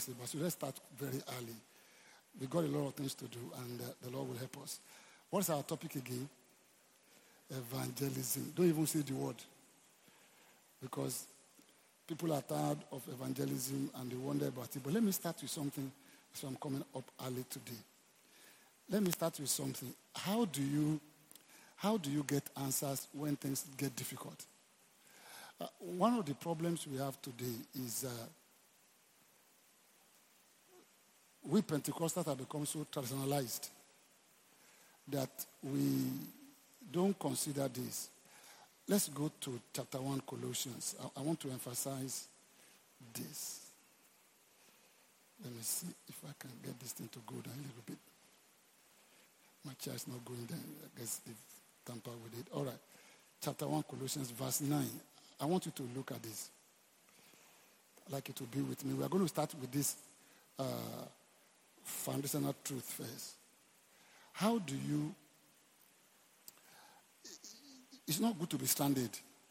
But so let's start very early. We've got a lot of things to do, and the Lord will help us. What's our topic again? Evangelism. Don't even say the word. Because people are tired of evangelism and they wonder about it. But let me start with something, so I'm coming up early today. Let me start with something. How do you get answers when things get difficult? One of the problems we have today is we Pentecostals have become so traditionalized that we don't consider this. Let's go to chapter 1, Colossians. I want to emphasize this. Let me see if I can get this thing to go down a little bit. My chair is not going down. I guess they've tampered with it. All right. Chapter 1, Colossians, verse 9. I want you to look at this. I'd like you to be with me. We are going to start with this foundational truth first. How do you... It's not good to be stranded.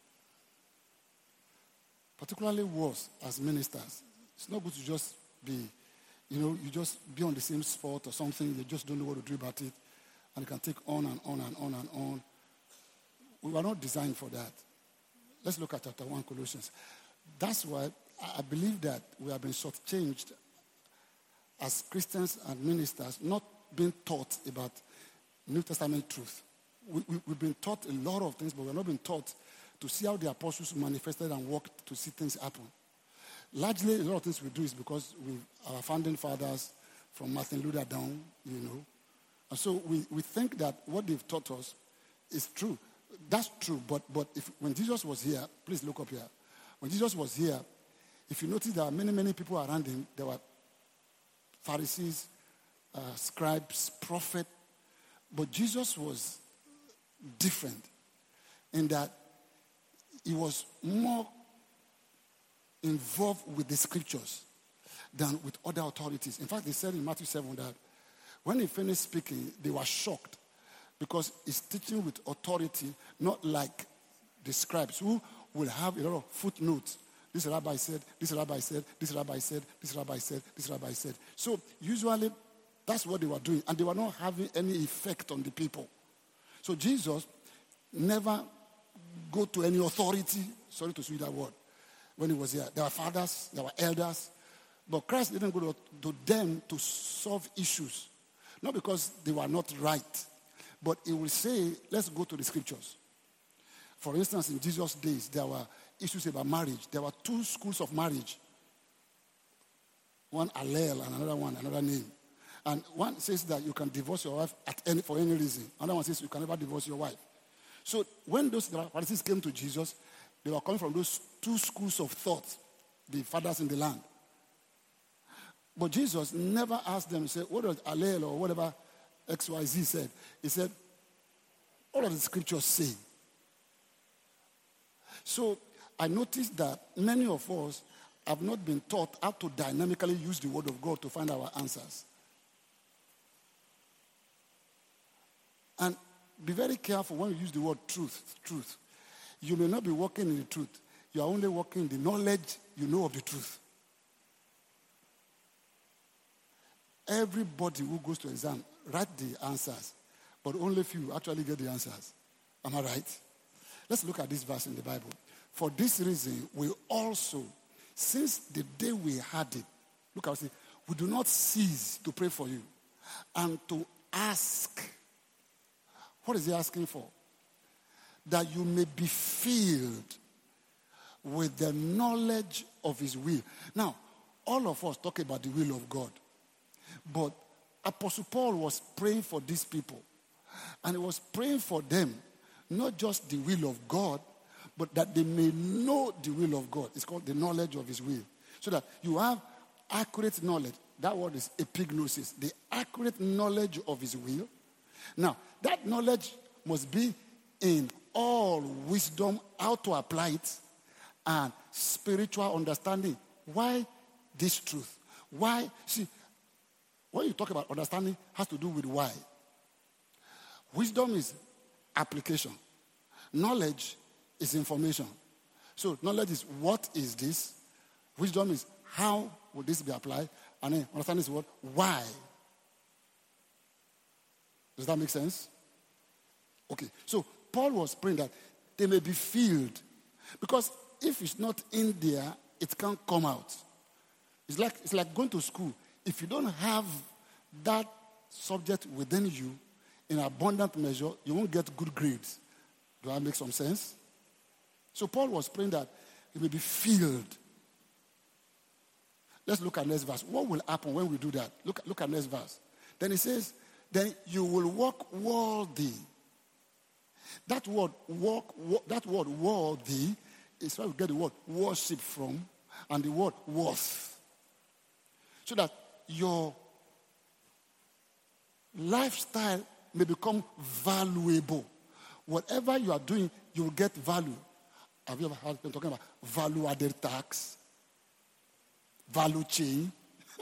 Particularly worse as ministers. It's not good to just be, you just be on the same spot or something. You just don't know what to do about it. And it can take on and on and on and on. We were not designed for that. Let's look at chapter 1, Colossians. That's why I believe that we have been shortchanged as Christians and ministers, not being taught about New Testament truth. We've been taught a lot of things, but we've not been taught to see how the apostles manifested and worked to see things happen. Largely, a lot of things we do is because our founding fathers, from Martin Luther down, And so we think that what they've taught us is true. That's true, but when Jesus was here, please look up here. When Jesus was here, if you notice there are many, many people around him. There were Pharisees, scribes, prophets. But Jesus was different in that he was more involved with the scriptures than with other authorities. In fact, they said in Matthew 7 that when he finished speaking, they were shocked because he's teaching with authority, not like the scribes who will have a lot of footnotes. This rabbi said, this rabbi said, this rabbi said, this rabbi said, this rabbi said. So usually that's what they were doing, and they were not having any effect on the people. So Jesus never go to any authority, sorry to use that word, when he was here. There were fathers, there were elders, but Christ didn't go to them to solve issues. Not because they were not right, but he will say, let's go to the scriptures. For instance, in Jesus' days, there were issues about marriage. There were two schools of marriage. One Allel and another one, another name. And one says that you can divorce your wife for any reason. Another one says you can never divorce your wife. So when those Pharisees came to Jesus, they were coming from those two schools of thought, the fathers in the land. But Jesus never asked them, say, what does Allel or whatever XYZ said? He said, what does the scriptures say? So I noticed that many of us have not been taught how to dynamically use the word of God to find our answers. And be very careful when you use the word truth. You may not be walking in the truth. You are only walking in the knowledge you know of the truth. Everybody who goes to exam write the answers, but only few actually get the answers. Am I right? Let's look at this verse in the Bible. For this reason, we also, since the day we had it, look how it says, we do not cease to pray for you and to ask. What is he asking for? That you may be filled with the knowledge of his will. Now, all of us talk about the will of God. But Apostle Paul was praying for these people. And he was praying for them, not just the will of God, but that they may know the will of God. It's called the knowledge of his will. So that you have accurate knowledge. That word is epignosis. The accurate knowledge of his will. Now, that knowledge must be in all wisdom, how to apply it, and spiritual understanding. Why this truth? Why? See, when you talk about understanding, it has to do with why. Wisdom is application. Knowledge is information. So knowledge is what is this? Wisdom is how will this be applied? And then understand this word, why? Does that make sense? Okay, so Paul was praying that they may be filled. Because if it's not in there, it can't come out. It's like going to school. If you don't have that subject within you in abundant measure, you won't get good grades. Do that make some sense? So Paul was praying that he may be filled. Let's look at next verse. What will happen when we do that? Look at next verse. Then he says, then you will walk worthy. That word worthy is where we get the word worship from, and the word worth. So that your lifestyle may become valuable. Whatever you are doing, you will get value. Have you ever heard them talking about value-added tax? Value chain?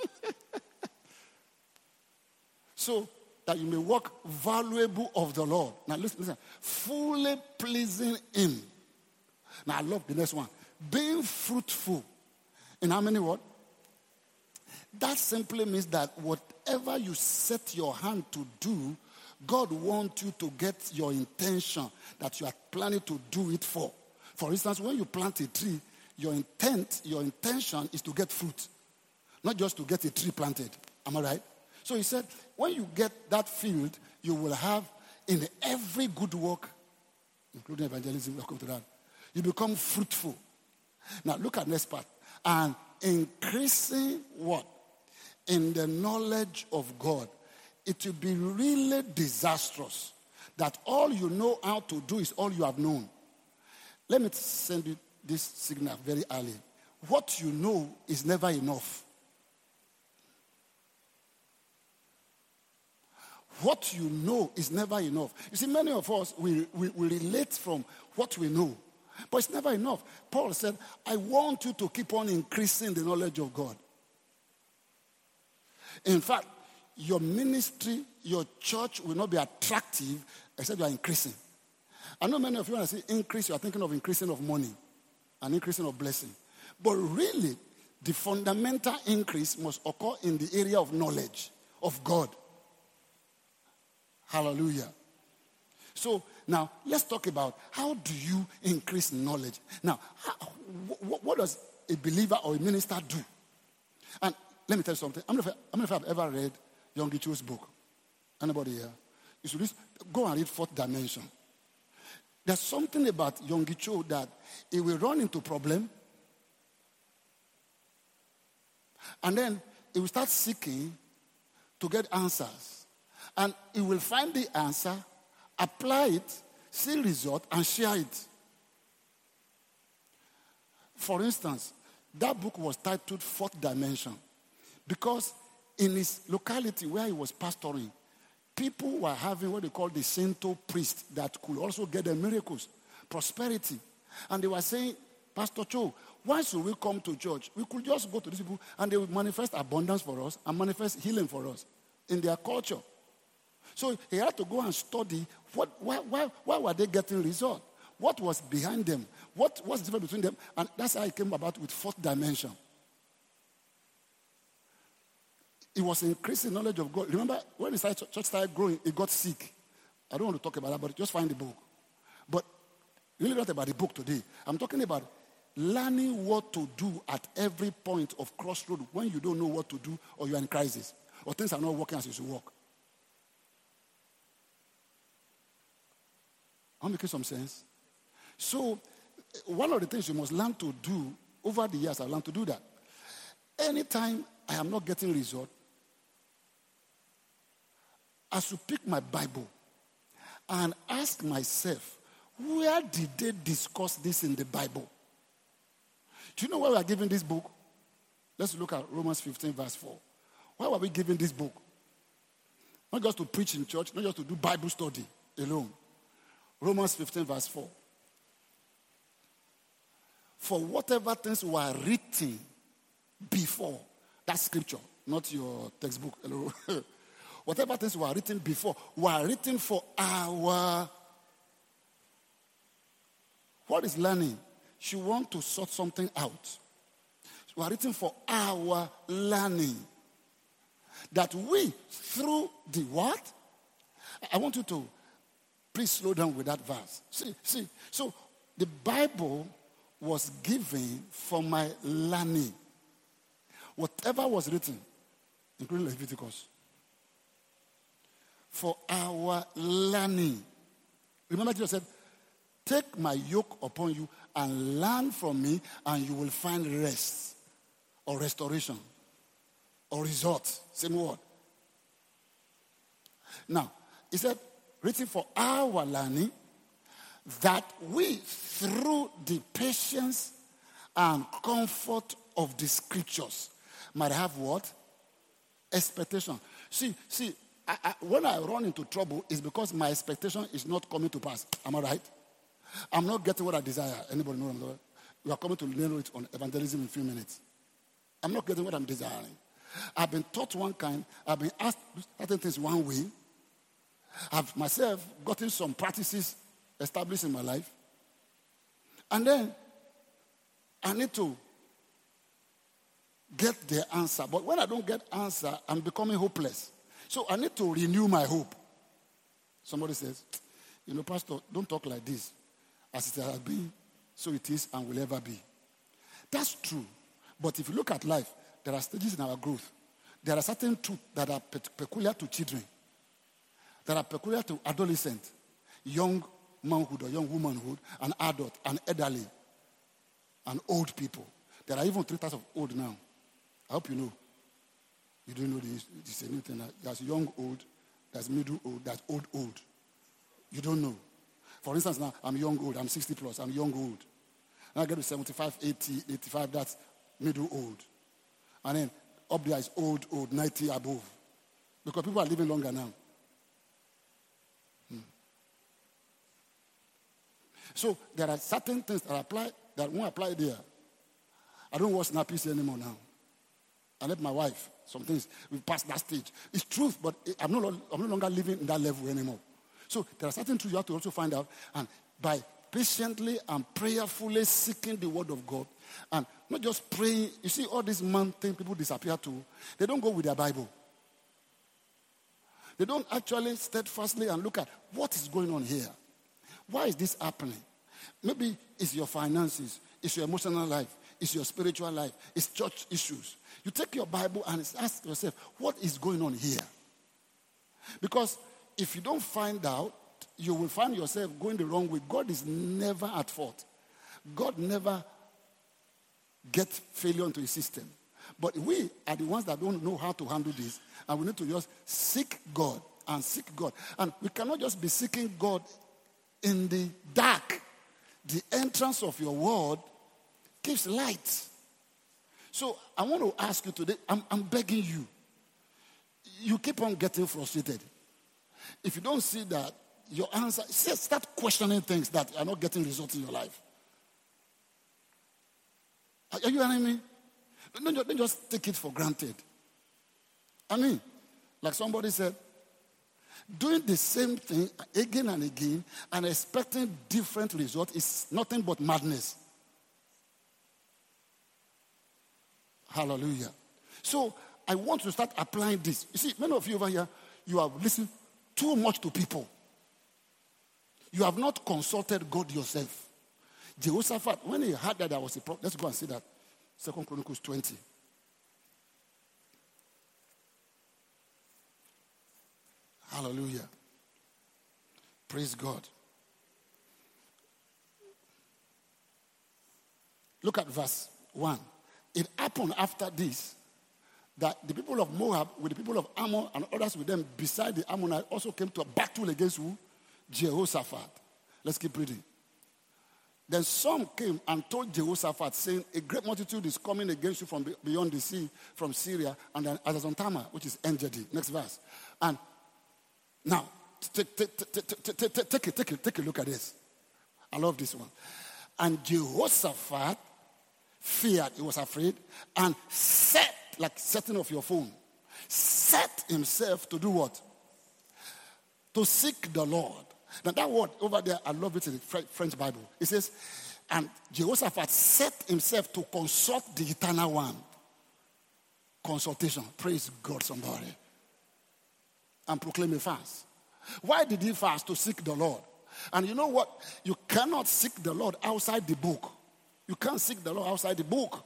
So that you may walk valuable of the Lord. Now listen. Fully pleasing Him. Now I love the next one. Being fruitful. In how many words? That simply means that whatever you set your hand to do, God wants you to get your intention that you are planning to do it for. For instance, when you plant a tree, your intention is to get fruit, not just to get a tree planted. Am I right? So he said, when you get that field, you will have in every good work, including evangelism, we'll come to that, you become fruitful. Now look at next part. And increasing what? In the knowledge of God. It will be really disastrous that all you know how to do is all you have known. Let me send you this signal very early. What you know is never enough. What you know is never enough. You see, many of us, we relate from what we know. But it's never enough. Paul said, I want you to keep on increasing the knowledge of God. In fact, your ministry, your church will not be attractive except you are increasing. I know many of you, when I say increase, you are thinking of increasing of money and increasing of blessing. But really, the fundamental increase must occur in the area of knowledge of God. Hallelujah. So now let's talk about how do you increase knowledge. Now, what does a believer or a minister do? And let me tell you something. I don't know if I've ever read Yonggi Cho's book. Anybody here? You should go and read Fourth Dimension. There's something about Yonggi Cho that he will run into problem, and then he will start seeking to get answers. And he will find the answer, apply it, see result, and share it. For instance, that book was titled Fourth Dimension because in his locality where he was pastoring, people were having what they call the Shinto priest that could also get them miracles, prosperity. And they were saying, Pastor Cho, why should we come to church? We could just go to these people and they will manifest abundance for us and manifest healing for us in their culture. So he had to go and study why were they getting results? What was behind them? What's the difference between them? And that's how he came about with Fourth Dimension. It was increasing knowledge of God. Remember, when the church started growing, it got sick. I don't want to talk about that, but just find the book. But really not about the book today. I'm talking about learning what to do at every point of crossroad when you don't know what to do or you're in crisis or things are not working as you should work. I'm making some sense. So, one of the things you must learn to do, over the years I've learned to do that. Anytime I am not getting result, I should pick my Bible and ask myself, where did they discuss this in the Bible? Do you know why we are giving this book? Let's look at Romans 15 verse 4. Why were we giving this book? Not just to preach in church, not just to do Bible study alone. Romans 15 verse 4. For whatever things were written before, that's scripture, not your textbook. Hello. Whatever things were written before were written for our... What is learning? You want to sort something out. were written for our learning. That we, through the what? I want you to please slow down with that verse. See. So the Bible was given for my learning. Whatever was written, including Leviticus, for our learning. Remember Jesus said, take my yoke upon you and learn from me, and you will find rest or restoration or result. Same word. Now, he said, written for our learning, that we, through the patience and comfort of the scriptures, might have what? Expectation. See, when I run into trouble, it's because my expectation is not coming to pass. Am I right? I'm not getting what I desire. Anybody know what I'm doing? We are coming to learn it on evangelism in a few minutes. I'm not getting what I'm desiring. I've been taught one kind. I've been asked certain things one way. I've myself gotten some practices established in my life. And then I need to get the answer. But when I don't get answer, I'm becoming hopeless. So I need to renew my hope. Somebody says, Pastor, don't talk like this. As it has been, so it is and will ever be. That's true. But if you look at life, there are stages in our growth. There are certain truths that are peculiar to children, that are peculiar to adolescent, young manhood or young womanhood, and adult, and elderly, and old people. There are even 3 types of old now. I hope you know. You don't know this is a new thing. There's young old, there's middle old, there's old. You don't know. For instance, now I'm young old, I'm 60 plus, I'm young old. Now I get to 75, 80, 85, that's middle old. And then up there is old, 90 above. Because people are living longer now. So there are certain things that apply that won't apply there. I don't watch nappies anymore now. I let my wife, some things, we've passed that stage. It's truth, but I'm no longer living in that level anymore. So there are certain truths you have to also find out. And by patiently and prayerfully seeking the word of God, and not just praying. You see all these man things people disappear to, they don't go with their Bible. They don't actually steadfastly and look at what is going on here. Why is this happening? Maybe it's your finances, it's your emotional life, it's your spiritual life, it's church issues. You take your Bible and ask yourself, what is going on here? Because if you don't find out, you will find yourself going the wrong way. God is never at fault. God never gets failure into his system. But we are the ones that don't know how to handle this. And we need to just seek God and seek God. And we cannot just be seeking God in the dark. The entrance of your word gives light. So I want to ask you today, I'm begging you. You keep on getting frustrated. If you don't see that, your answer, start questioning things that are not getting results in your life. Are you hearing me? Don't just take it for granted. I mean, like somebody said, doing the same thing again and again and expecting different results is nothing but madness. Hallelujah. So I want to start applying this. You see, many of you over here, you have listened too much to people. You have not consulted God yourself. Jehoshaphat, when he heard that there was a problem, let's go and see that. 2 Chronicles 20. Hallelujah. Praise God. Look at verse 1. It happened after this that the people of Moab with the people of Ammon and others with them beside the Ammonites also came to a battle against who? Jehoshaphat. Let's keep reading. Then some came and told Jehoshaphat, saying, a great multitude is coming against you from beyond the sea, from Syria, and then Azazon-Tamar, which is En-Gedi. Next verse. And now, take a look at this. I love this one. And Jehoshaphat feared, he was afraid, and set, like setting off your phone, set himself to do what? To seek the Lord. Now that word over there, I love it in the French Bible. It says, And Jehoshaphat set himself to consult the eternal one. Consultation. Praise God, somebody. And proclaim a fast. Why did he fast? To seek the Lord. And you know what? You cannot seek the Lord outside the book. You can't seek the Lord outside the book.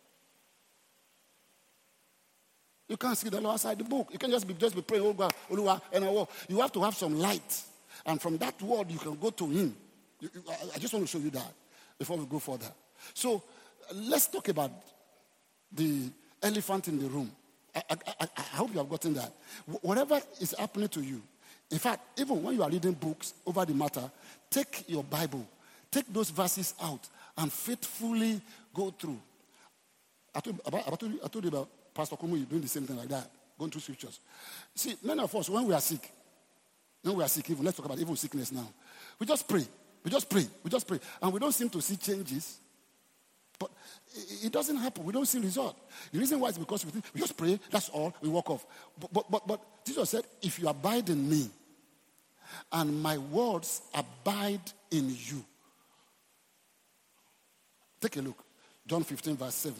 You can't seek the Lord outside the book. You can't just be praying, oh God, Oluwa, and you have to have some light. And from that word, you can go to him. I just want to show you that before we go further. So let's talk about the elephant in the room. I hope you have gotten that. Whatever is happening to you, in fact, even when you are reading books over the matter, take your Bible, take those verses out, and faithfully go through. I told you about Pastor Kumu, you're doing the same thing like that, going through scriptures. See, many of us, when we are sick, even, let's talk about even sickness now. We just pray. And we don't seem to see changes. But it doesn't happen. We don't see result. The reason why is because we just pray, that's all, we walk off. But Jesus said, if you abide in me, and my words abide in you. Take a look. John 15, verse 7.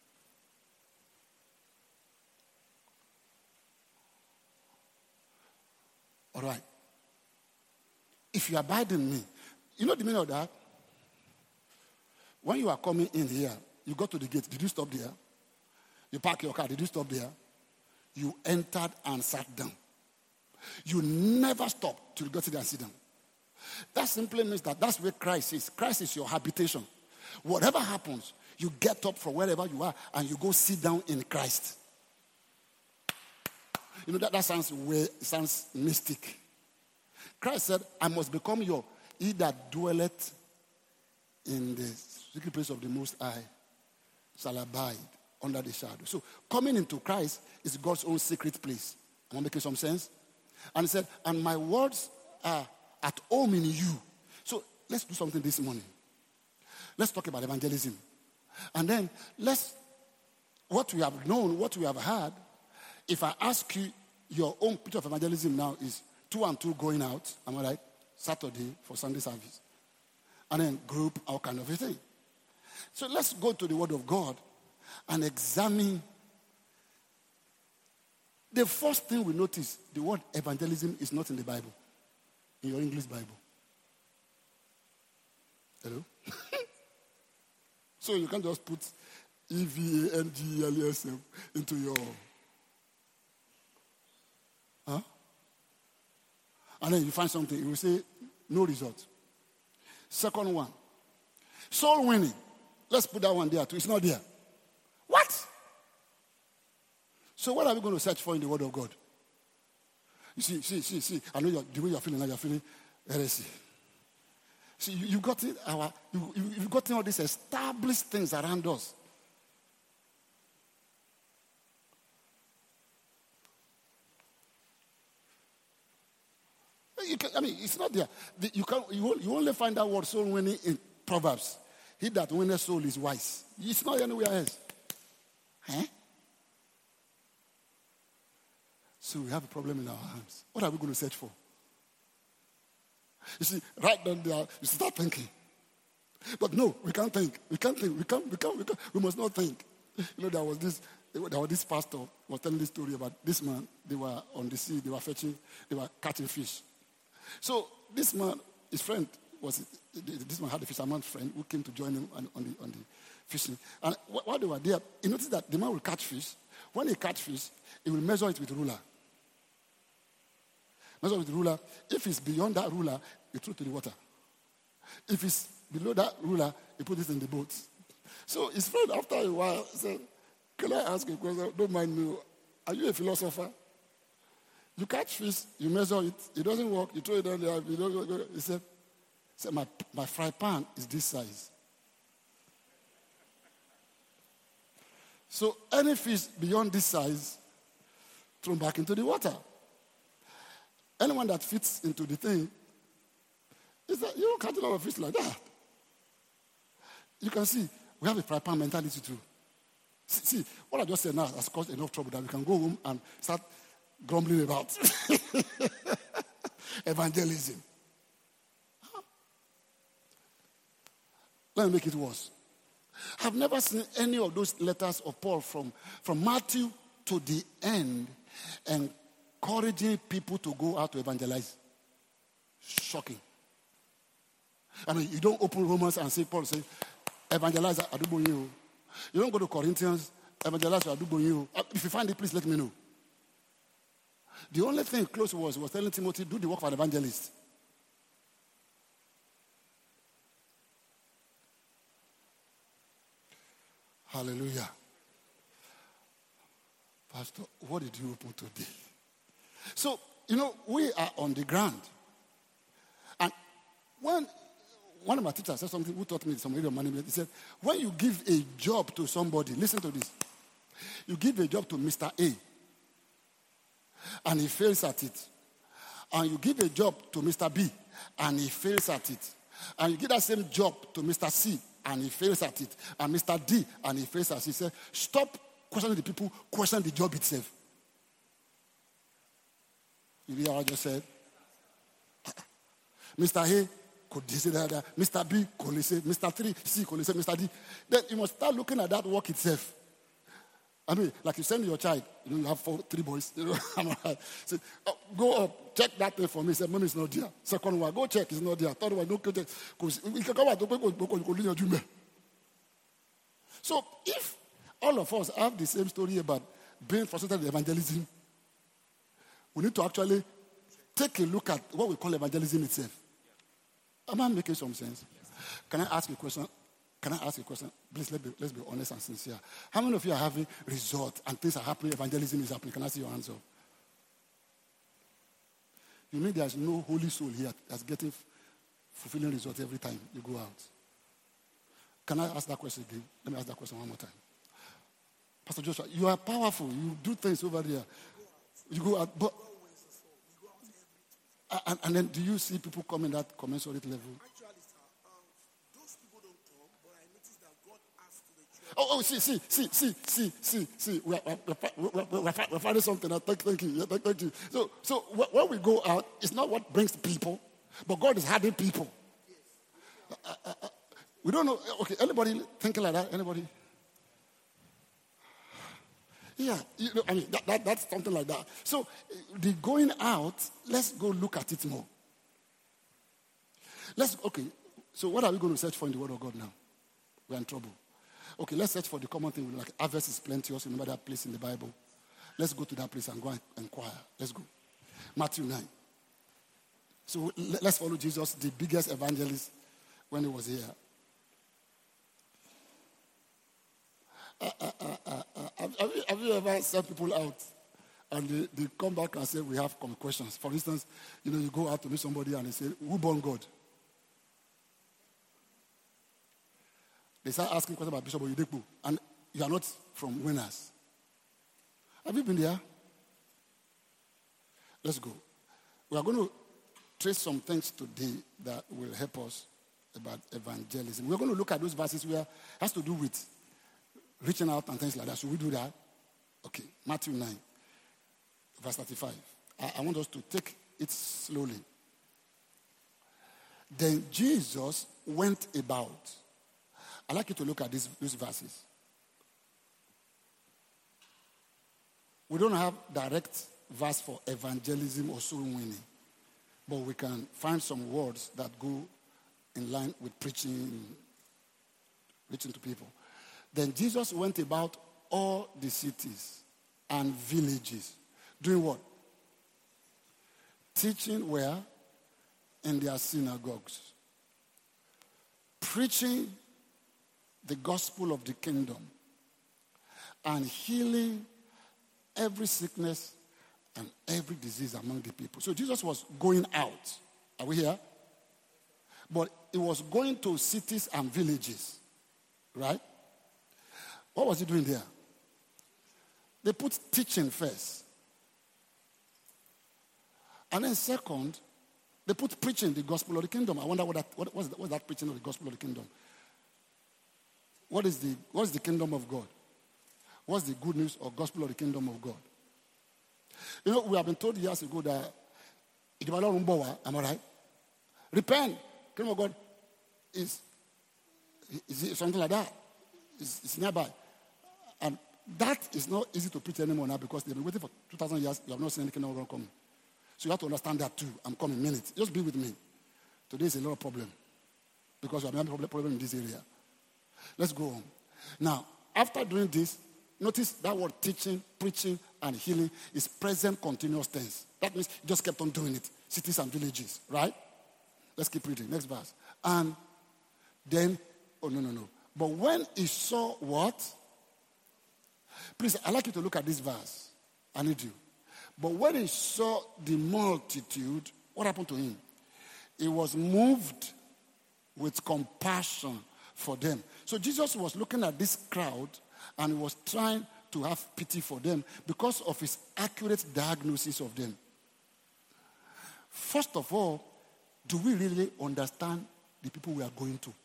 All right. If you abide in me, you know the meaning of that? When you are coming in here, you go to the gate. Did you stop there? You park your car. Did you stop there? You entered and sat down. You never stop till you get there and sit down. That simply means that that's where Christ is. Christ is your habitation. Whatever happens, you get up from wherever you are and you go sit down in Christ. You know, that sounds mystic. Christ said, I must become your, he that dwelleth in the secret place of the Most High shall abide under the shadow. So coming into Christ is God's own secret place. Am I making some sense? And he said, and my words are at home in you. So let's do something this morning. Let's talk about evangelism. And then what we have known, what we have heard, if I ask you, your own picture of evangelism now is 2 and 2 going out, am I right? Saturday for Sunday service. And then group, all kind of a thing. So let's go to the Word of God and examine. The first thing we notice, the word evangelism is not in the Bible, in your English Bible. Hello? So you can't just put EVANGELISM into your... Huh? And then you find something, you will say, no result. Second one, soul winning. Let's put that one there too. It's not there. What? So what are we going to search for in the Word of God? You see. I know the way you're feeling now, you're feeling heresy. See, you've gotten all these established things around us. It's not there. You only find that word soul winning in Proverbs. He that winneth soul is wise. It's not anywhere else. Huh? So we have a problem in our hands. What are we going to search for? You see, right down there, you start thinking. But no, we can't think. We must not think. You know, there was this pastor was telling this story about this man. They were on the sea, they were catching fish. So this man, his friend this man had a fisherman friend who came to join him on the fishing. And while they were there, he noticed that the man will catch fish. When he catch fish, he will measure it with a ruler. Measure with the ruler. If it's beyond that ruler, he throw it to the water. If it's below that ruler, he put it in the boat. So his friend, after a while, said, can I ask you a question? Don't mind me. Are you a philosopher? You catch fish, you measure it, it doesn't work, you throw it down there. He said, my fry pan is this size. So any fish beyond this size, thrown back into the water. Anyone that fits into the thing, is that you don't catch a lot of fish like that. You can see, we have a fry pan mentality too. See, what I just said now has caused enough trouble that we can go home and start grumbling about evangelism. Let me make it worse. I've never seen any of those letters of Paul from Matthew to the end encouraging people to go out to evangelize. Shocking. I mean, you don't open Romans and say, Paul say, evangelize Adubonyo. You don't go to Corinthians, evangelize Adubonyo. If you find it, please let me know. The only thing close was telling Timothy, do the work of an evangelist. Hallelujah. Pastor, what did you open today? So, we are on the ground. And when one of my teachers said something, who taught me some area of management, he said, when you give a job to somebody, listen to this. You give a job to Mr. A, and he fails at it. And you give a job to Mr. B, and he fails at it. And you give that same job to Mr. C, and he fails at it. And Mr. D, and he fails at it. He said, stop questioning the people, question the job itself. You hear what I just said? Mr. A could say that, Mr. B could say, Mr. C could say, Mr. D. Then you must start looking at that work itself. I mean, like you send your child, you have 3 boys, say, go up, check that thing for me. Say, Mommy, it's not there. Second one, go check, it's not there. Third one, go check. We can come out to go. So if all of us have the same story about being frustrated with evangelism, we need to actually take a look at what we call evangelism itself. Am I making some sense? Can I ask you a question? Please, let's be honest and sincere. How many of you are having results and things are happening, evangelism is happening? Can I see your hands up? You mean there's no holy soul here that's getting fulfilling results every time you go out? Can I ask that question again? Let me ask that question one more time. Pastor Joshua, you are powerful. You do things over there. You go out, but and then do you see people coming that commensurate level? Actually, sir, those people don't talk, but I noticed that God asked the church. We're finding something. Thank you. So when we go out, it's not what brings people, but God is having people. We don't know. Okay, anybody thinking like that? Anybody? Yeah, that's something like that. So the going out, let's go look at it more. So what are we going to search for in the Word of God now? We're in trouble. Okay, let's search for the common thing. Like harvest is plenteous. Remember that place in the Bible? Let's go to that place and go and inquire. Let's go. Matthew 9. So let's follow Jesus, the biggest evangelist when he was here. Have you ever sent people out and they come back and say, we have some questions? For instance, you go out to meet somebody and they say, who born God? They start asking questions about Bishop Oyedepo, and you are not from Winners. Have you been there? Let's go. We are going to trace some things today that will help us about evangelism. We're going to look at those verses where it has to do with reaching out and things like that. Should we do that? Okay, Matthew 9, verse 35. I want us to take it slowly. Then Jesus went about. I'd like you to look at these verses. We don't have direct verse for evangelism or soul winning, but we can find some words that go in line with preaching, reaching to people. Then Jesus went about all the cities and villages. Doing what? Teaching where? In their synagogues. Preaching the gospel of the kingdom. And healing every sickness and every disease among the people. So Jesus was going out. Are we here? But he was going to cities and villages. Right? What was he doing there? They put teaching first. And then second, they put preaching the gospel of the kingdom. I wonder what's that preaching of the gospel of the kingdom? What is the kingdom of God? What's the good news or gospel of the kingdom of God? We have been told years ago that am I right? Repent. Kingdom of God is Is it something like that? It's nearby. And that is not easy to preach anymore now because they've been waiting for 2,000 years. You have not seen any kingdom of God coming. So you have to understand that too. I'm coming in minutes. Just be with me. Today is a lot of problem because we have a problem in this area. Let's go on. Now, after doing this, notice that word teaching, preaching, and healing is present continuous tense. That means he just kept on doing it. Cities and villages, right? Let's keep reading. Next verse. And then, no. But when he saw what? Please, I'd like you to look at this verse. I need you. But when he saw the multitude, what happened to him? He was moved with compassion for them. So Jesus was looking at this crowd and he was trying to have pity for them because of his accurate diagnosis of them. First of all, do we really understand the people we are going to?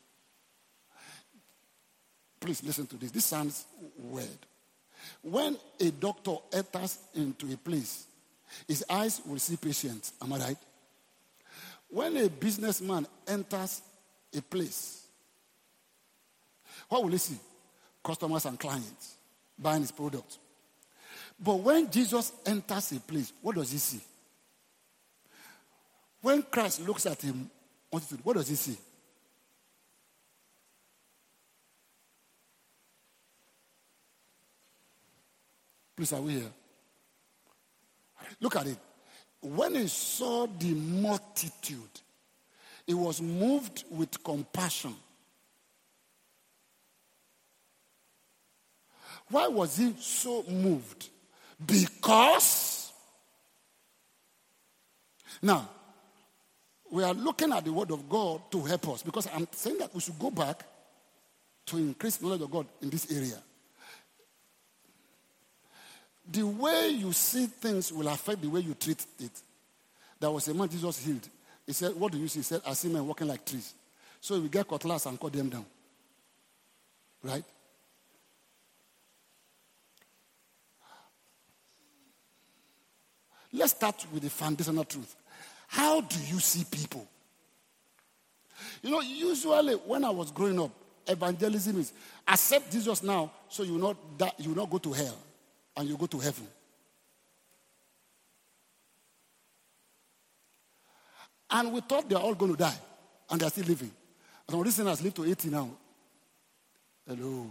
Please listen to this. This sounds weird. When a doctor enters into a place, his eyes will see patients. Am I right? When a businessman enters a place, what will he see? Customers and clients buying his product. But when Jesus enters a place, what does he see? When Christ looks at him, what does he see? Please, are we here? Look at it. When he saw the multitude, he was moved with compassion. Why was he so moved? Because, now, we are looking at the word of God to help us because I'm saying that we should go back to increase knowledge of God in this area. The way you see things will affect the way you treat it. There was a man Jesus healed. He said, what do you see? He said, I see men walking like trees. So we get cutlass and cut them down. Right? Let's start with the foundational truth. How do you see people? You know, usually when I was growing up, evangelism is accept Jesus now so you will not die, you will not go to hell and you go to heaven. And we thought they are all going to die and they are still living. And some listeners live to 80 now. Hello.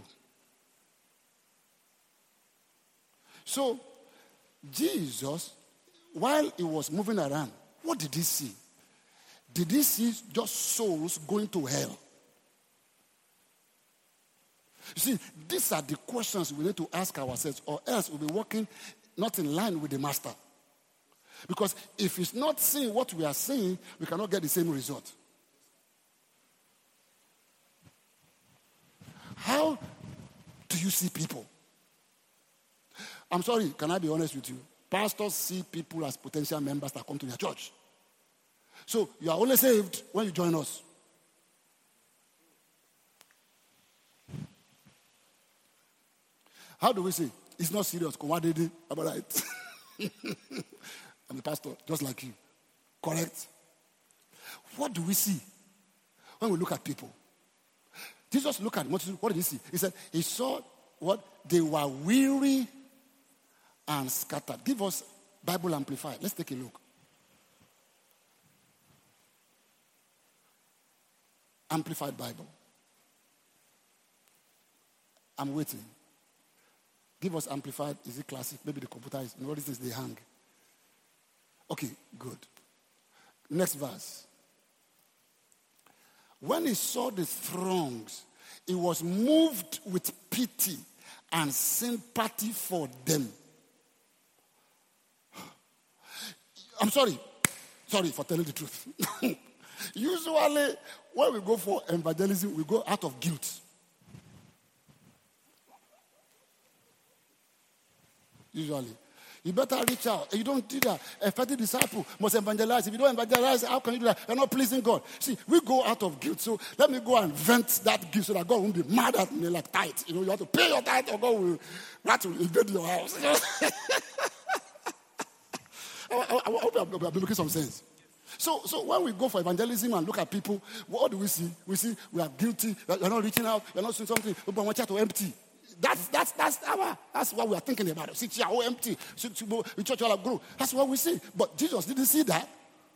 So, Jesus, while he was moving around, what did he see? Did he see just souls going to hell? You see, these are the questions we need to ask ourselves, or else we'll be working not in line with the master. Because if he's not seeing what we are seeing, we cannot get the same result. How do you see people? I'm sorry, can I be honest with you? Pastors see people as potential members that come to their church. So you are only saved when you join us. How do we say? It's not serious. Am I right? I'm the pastor, just like you. Correct? What do we see when we look at people? Jesus looked at multitude. What did he see? He said, he saw what? They were weary and scattered. Give us Bible Amplified. Let's take a look. Amplified Bible. I'm waiting. Give us Amplified. Is it classic? Maybe the computer is. What is this? They hang. Okay, good. Next verse. When he saw the throngs, he was moved with pity and sympathy for them. I'm sorry for telling the truth. Usually, when we go for evangelism, we go out of guilt. Usually. You better reach out. You don't do that. A effective disciple must evangelize. If you don't evangelize, how can you do that? You're not pleasing God. See, we go out of guilt. So let me go and vent that guilt so that God won't be mad at me like tithe. You know, you have to pay your tithe or God will invade your house. I hope I'm making some sense. So when we go for evangelism and look at people, what do we see? We see we are guilty. You're not reaching out. You're not doing something. But we want you to empty. That's what we are thinking about. See, you are empty. The church will grow. That's what we see. But Jesus didn't see that.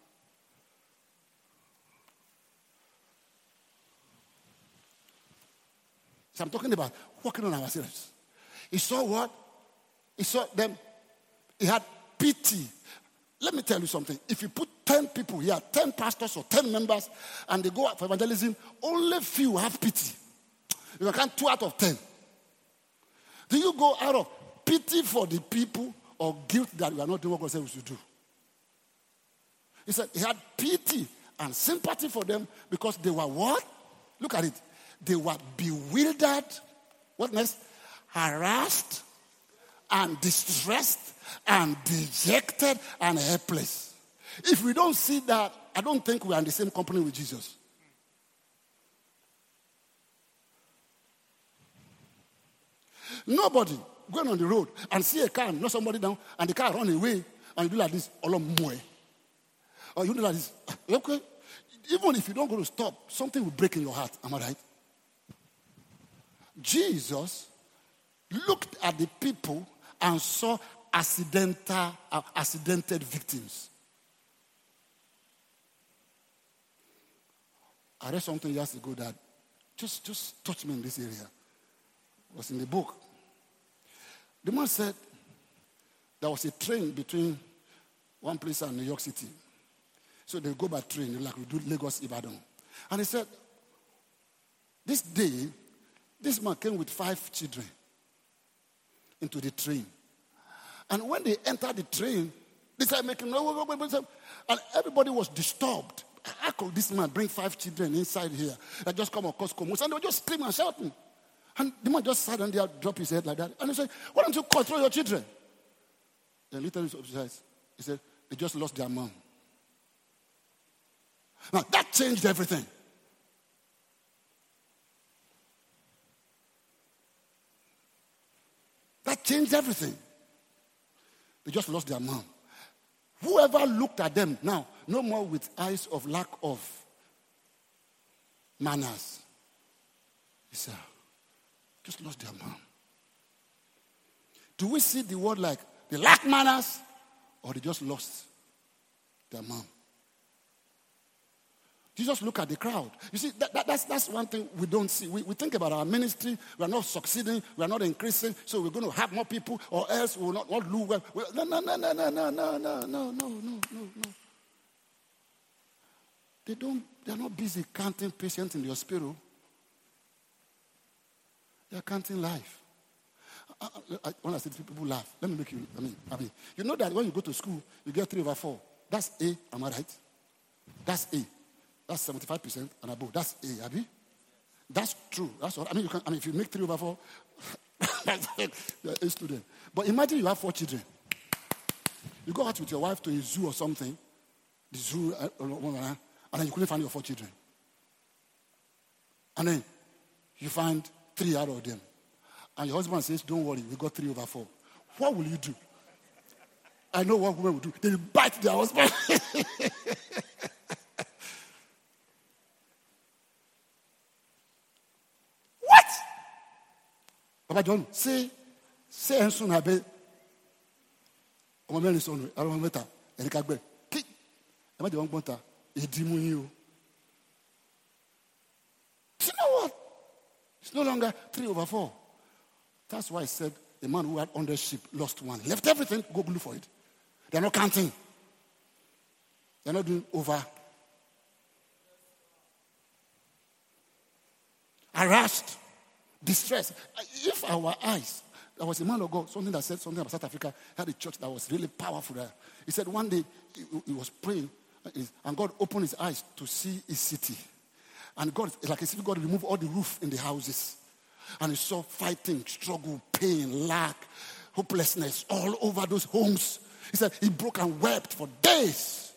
So I'm talking about working on ourselves. He saw what? He saw them. He had pity. Let me tell you something. If you put 10 people here, 10 pastors or 10 members, and they go out for evangelism, only few have pity. You can count 2 out of 10. Do you go out of pity for the people or guilt that we are not doing what God said we should do? He said he had pity and sympathy for them because they were what? Look at it. They were bewildered. What next? Harassed and distressed and dejected and helpless. If we don't see that, I don't think we are in the same company with Jesus. Nobody going on the road and see a car and knock somebody down and the car run away and you do like this, or you do like this. Okay? Even if you don't go to stop, something will break in your heart. Am I right? Jesus looked at the people and saw accidented victims. I read something years ago that just touched me in this area. It was in the book. The man said there was a train between one place and New York City. So they go by train, like we do Lagos, Ibadan. And he said, this day, this man came with 5 children into the train. And when they entered the train, they started making noise, and everybody was disturbed. How could this man bring 5 children inside here that just come across Cosco? And they were just screaming and shouting. And the man just sat down there, dropped his head like that. And he said, why don't you control your children? Then literally he said, they just lost their mom. Now, that changed everything. That changed everything. They just lost their mom. Whoever looked at them now, no more with eyes of lack of manners. He said, just lost their mom. Do we see the word like they lack manners or they just lost their mom? Jesus look at the crowd. You see, that's one thing we don't see. We think about our ministry. We are not succeeding. We are not increasing. So we're going to have more people or else we will not do well. No. They're not busy counting patients in the hospital. They're counting life. When I say people laugh, let me make you, you know that when you go to school, you get 3/4. That's A, am I right? That's A. That's 75% and above. That's A, Abi. That's true. That's all. If you make 3/4, you're a student. But imagine you have 4 children. You go out with your wife to a zoo or something, the zoo, and then you couldn't find your 4 children. And then you find 3 out of them. And your husband says, don't worry, we got 3/4. What will you do? I know what women will do. They will bite their husband. What? Papa John, say and soon have it. I don't matter. And the gbe. Am I the one bonta? Edimu you. You know what? It's no longer 3/4. That's why I said the man who had 100 sheep lost 1. Left everything, go look for it. They're not counting. They're not doing over. Harassed, distressed. If our eyes, there was a man of God, something that said something about South Africa, had a church that was really powerful there. He said one day he was praying and God opened his eyes to see his city. And God, like as if God removed all the roof in the houses. And he saw fighting, struggle, pain, lack, hopelessness all over those homes. He said he broke and wept for days.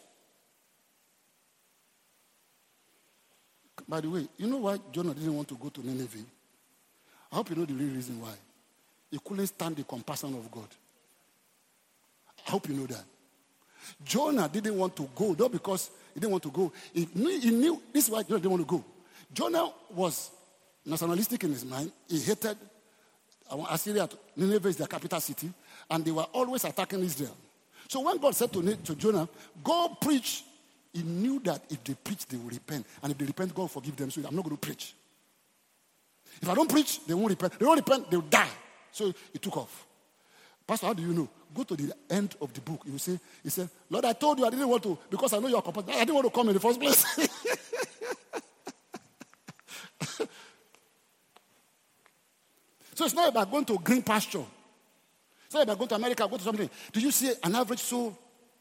By the way, you know why Jonah didn't want to go to Nineveh? I hope you know the real reason why. He couldn't stand the compassion of God. I hope you know that. Jonah didn't want to go, not because he didn't want to go. He knew this is why Jonah didn't want to go. Jonah was nationalistic in his mind. He hated Assyria. Nineveh is their capital city, and they were always attacking Israel. So when God said to Jonah, go preach, he knew that if they preach, they will repent. And if they repent, God will forgive them. So I'm not going to preach. If I don't preach, they won't repent. They won't repent, they will die. So he took off. Pastor, how do you know? Go to the end of the book. You will say, he said, Lord, I told you I didn't want to, because I know you are compassionate. I didn't want to come in the first place. So it's not about going to green pasture. It's not about going to America, go to something. Do you see an average soul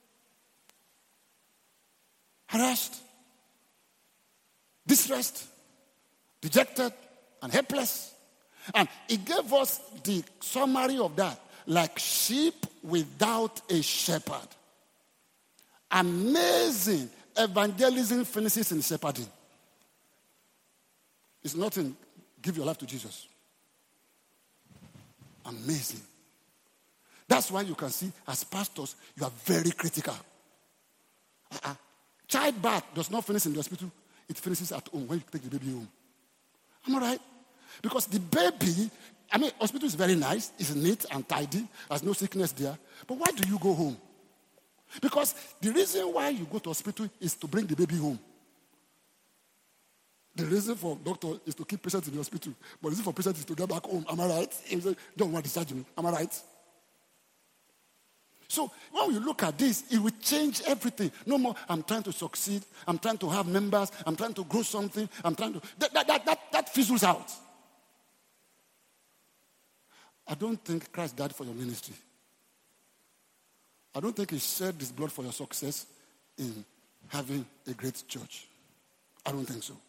harassed, distressed, dejected, and helpless? And he gave us the summary of that, like sheep without a shepherd. Amazing evangelism finishes in shepherding. It's nothing. Give your life to Jesus. Amazing. That's why you can see, as pastors, you are very critical. Childbirth does not finish in the hospital. It finishes at home when you take the baby home. Am I right? Because the baby, hospital is very nice. It's neat and tidy. There's no sickness there. But why do you go home? Because the reason why you go to hospital is to bring the baby home. The reason for doctor is to keep patients in the hospital. But the reason for patients is to get back home. Am I right? He said, don't want to discharge me. Am I right? So when you look at this, it will change everything. No more, I'm trying to succeed. I'm trying to have members. I'm trying to grow something. I'm trying to... That fizzles out. I don't think Christ died for your ministry. I don't think he shed his blood for your success in having a great church. I don't think so.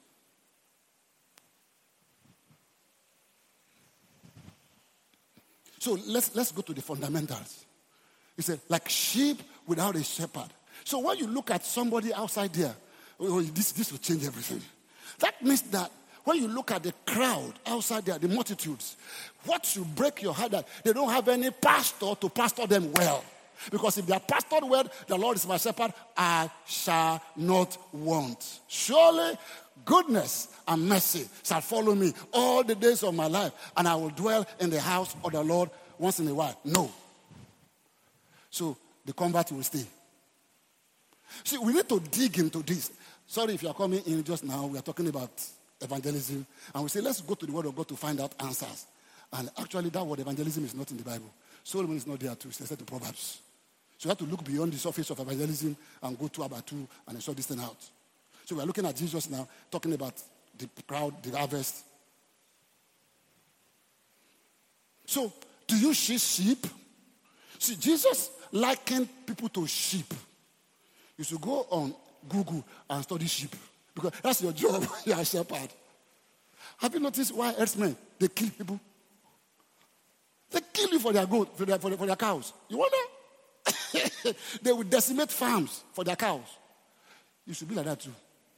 So let's go to the fundamentals. He said, like sheep without a shepherd. So when you look at somebody outside there, this will change everything. That means that when you look at the crowd outside there, the multitudes, what should break your heart that they don't have any pastor to pastor them well. Because if they are pastored well, the Lord is my shepherd, I shall not want. Surely goodness and mercy shall follow me all the days of my life, and I will dwell in the house of the Lord once in a while. No. So the convert will stay. See, we need to dig into this. Sorry if you are coming in just now. We are talking about evangelism. And we say, let's go to the Word of God to find out answers. And actually, that word evangelism is not in the Bible. Solomon is not there too. It's said in Proverbs. So you have to look beyond the surface of evangelism and go 2 by 2 and sort this thing out. So we are looking at Jesus now, talking about the crowd, the harvest. So, do you see sheep? See, Jesus likened people to sheep. You should go on Google and study sheep. Because that's your job. You're a shepherd. Have you noticed why herdsmen, they kill people? They kill you for their goat, for their cows. You wonder? They will decimate farms for their cows. You should be like that too.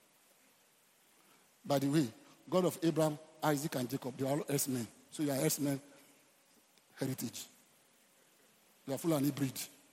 By the way, God of Abraham, Isaac, and Jacob, they are all herdsmen. So you are herdsmen heritage. You are full of breed.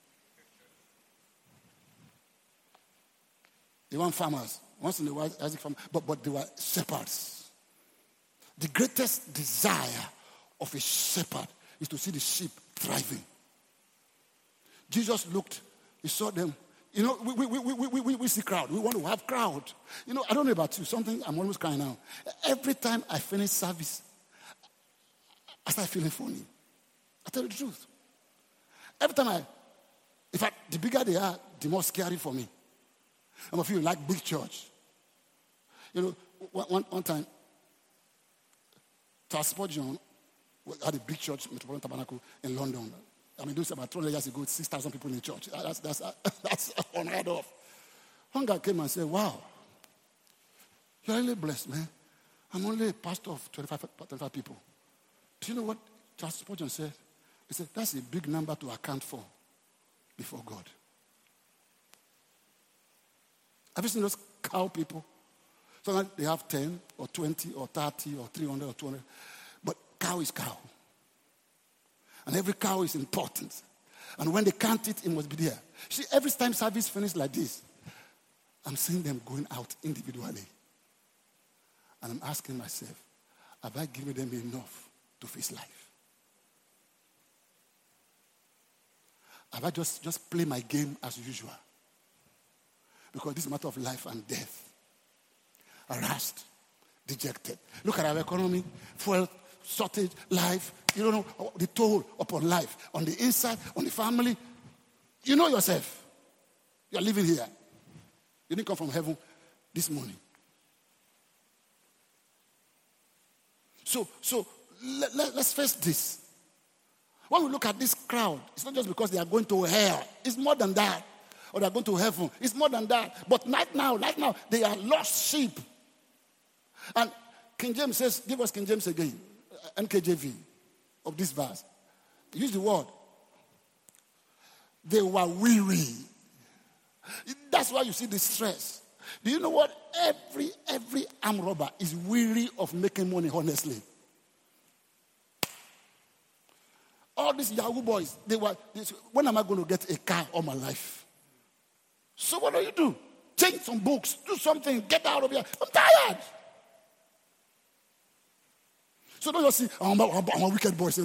They weren't farmers. Once in a while, Isaac farmers, but they were shepherds. The greatest desire of a shepherd is to see the sheep thriving. Jesus looked, he saw them. You know, we see crowd. We want to have crowd. You know, I don't know about you. Something, I'm almost crying now. Every time I finish service, I start feeling funny. I tell you the truth. Every time the bigger they are, the more scary for me. Some of you like big church. You know, one time, Charles Spurgeon had a big church, Metropolitan Tabernacle in London. I mean, this was about 200 years ago, 6,000 people in the church. That's unheard of. One guy came and said, wow, you're really blessed, man. I'm only a pastor of 25 people. Do you know what Charles Spurgeon said? He said, that's a big number to account for before God. Have you seen those cow people? Sometimes they have 10 or 20 or 30 or 300 or 200. But cow is cow. And every cow is important. And when they count it, it must be there. See, every time service finishes like this, I'm seeing them going out individually. And I'm asking myself, have I given them enough to face life? Have I just play my game as usual? Because this is a matter of life and death. Harassed, dejected. Look at our economy, fuel shortage, life. You don't know the toll upon life, on the inside, on the family. You know yourself. You're living here. You didn't come from heaven this morning. So let's face this. When we look at this crowd, it's not just because they are going to hell. It's more than that. Or they are going to heaven. It's more than that. But right now, they are lost sheep. And King James says, give us King James again, NKJV of this verse. Use the word. They were weary. That's why you see the stress. Do you know what? Every armed robber is weary of making money, honestly. All these Yahoo boys, when am I going to get a car all my life? So what do? Change some books, do something, get out of here. I'm tired. So don't just see, I'm a wicked boy.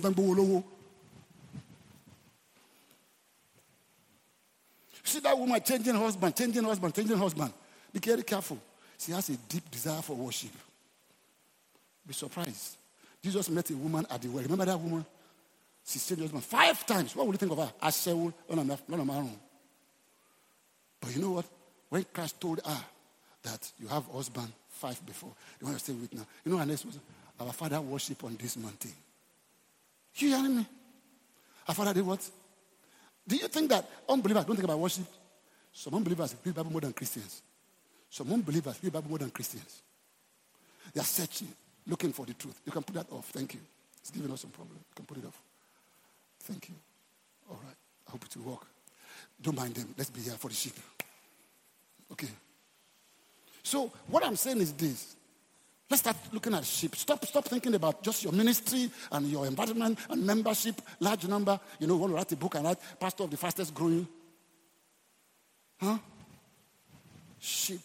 See that woman changing husband. Be very careful. She has a deep desire for worship. Be surprised. Jesus met a woman at the well. Remember that woman? She changed husband 5 times. What would you think of her? Ashewul, none of my own. But you know what? When Christ told her that you have husband 5 before, the one you're staying with now, you know her next was, our father worship on this mountain. You hearing me? Our father did what? Do you think that unbelievers don't think about worship? Some unbelievers read the Bible more than Christians. Some unbelievers read the Bible more than Christians. They are searching, looking for the truth. You can put that off. Thank you. It's giving us some problem. You can put it off. Thank you. All right. I hope it will work. Don't mind them. Let's be here for the sheep. Okay. So what I'm saying is this. Let's start looking at sheep. Stop thinking about just your ministry and your environment and membership, large number. You know, you want to write a book and write pastor of the fastest growing. Huh? Sheep.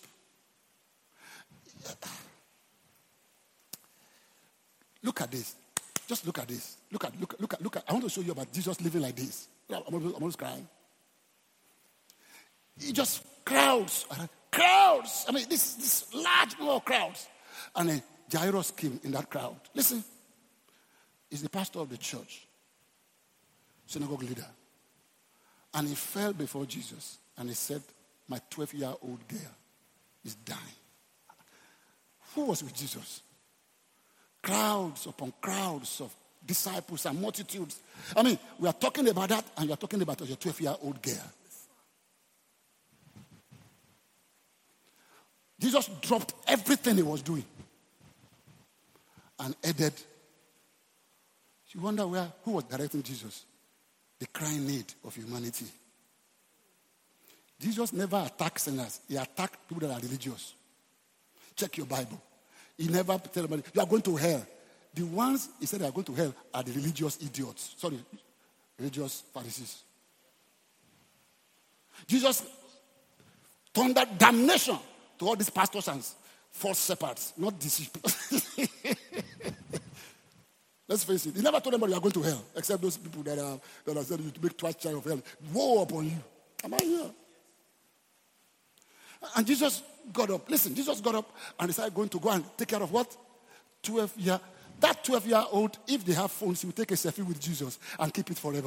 Look at this. Just look at this. Look at. I want to show you about Jesus living like this. I'm almost crying. He just crowds. I mean, this large number of crowds. And Jairus came in that crowd. Listen, he's the pastor of the church, synagogue leader. And he fell before Jesus and he said, my 12-year-old girl is dying. Who was with Jesus? Crowds upon crowds of disciples and multitudes. I mean, we are talking about that and you're talking about your 12-year-old girl. Jesus dropped everything he was doing and added. You wonder who was directing Jesus? The crying need of humanity. Jesus never attacked sinners. He attacked people that are religious. Check your Bible. He never tell anybody, you are going to hell. The ones he said they are going to hell are the religious idiots. Sorry, religious Pharisees. Jesus thundered damnation to all these pastors and false shepherds, not disciples. Let's face it. He never told anybody you are going to hell, except those people that are said you to make twice child of hell. Woe upon you. Am I here? And Jesus got up. Listen, Jesus got up and decided going to go and take care of what? 12-year. That 12-year-old, if they have phones, he will take a selfie with Jesus and keep it forever.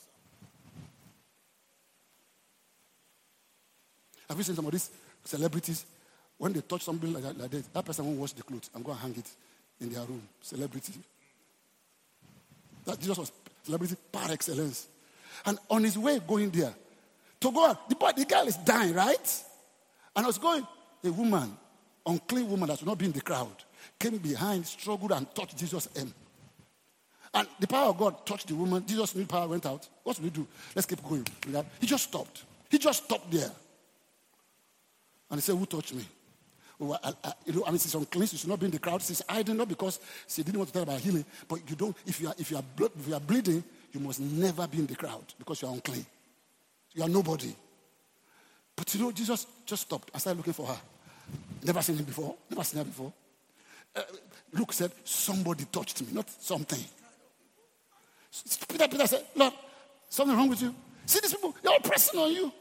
Have you seen some of these celebrities? When they touch something like that person won't wash the clothes and go and hang it in their room. Celebrity. That Jesus was celebrity par excellence. And on his way going there, to go on, the girl is dying, right? And I was going, a woman, unclean woman that should not be in the crowd, came behind, struggled and touched Jesus' hem. And the power of God touched the woman. Jesus' new power went out. What should we do? Let's keep going. He just stopped. He just stopped there. And he said, who touched me? Well, she's unclean. She should not be in the crowd. She's hiding, not because she didn't want to tell about healing, but you don't. If you are bleeding, you must never be in the crowd because you are unclean. You are nobody. But you know, Jesus just stopped and started looking for her. Never seen him before. Never seen her before. Luke said, somebody touched me, not something. Peter said, Lord, something wrong with you? See these people, they're all pressing on you.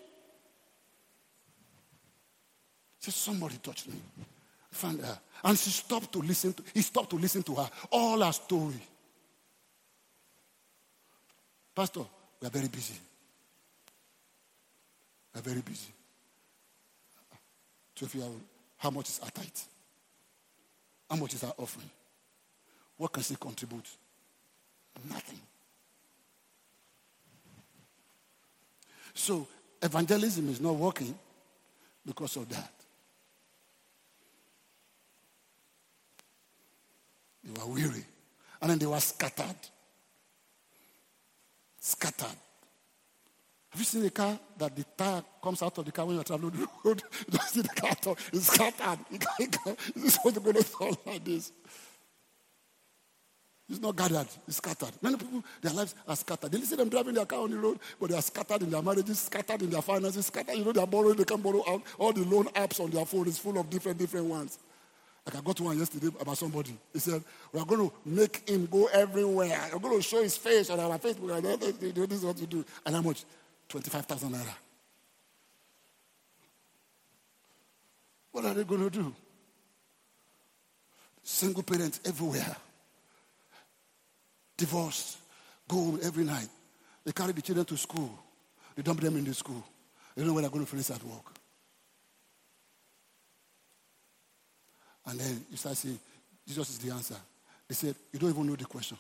He said, somebody touched me. I found her. And he stopped to listen to her. All her story. Pastor, we are very busy. We are very busy. So if you have, how much is our tithe? How much is our offering? What can she contribute? Nothing. So evangelism is not working because of that. They were weary. And then they were scattered. Scattered. Have you seen a car that the tire comes out of the car when you're traveling the road? You don't see the car at all. It's scattered. It's supposed to go all like this. It's not gathered. It's scattered. Many people, their lives are scattered. They see them driving their car on the road, but they are scattered in their marriages, scattered in their finances, scattered. You know, they are borrowing, they can't borrow out. All the loan apps on their phone is full of different ones. Like I got one yesterday about somebody. He said, we are going to make him go everywhere. We're going to show his face on our Facebook. This is what you do. And how much? 25,000 naira. What are they going to do? Single parents everywhere. Divorced. Go home every night. They carry the children to school. They dump them in the school. They don't know when they're going to finish at work. And then you start saying, Jesus is the answer. They said, you don't even know the question.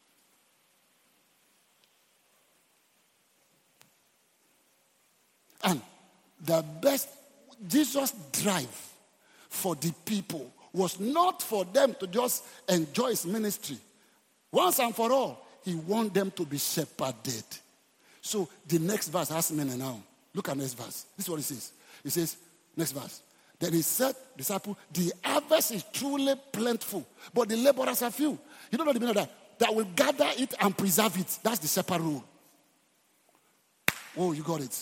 And the best, Jesus' drive for the people was not for them to just enjoy his ministry. Once and for all, he wanted them to be shepherded. So the next verse has meaning now. Look at next verse. This is what it says. It says, next verse. Then he said, disciple, the harvest is truly plentiful, but the laborers are few. You don't know the meaning of that? That will gather it and preserve it. That's the shepherd rule. Oh, you got it.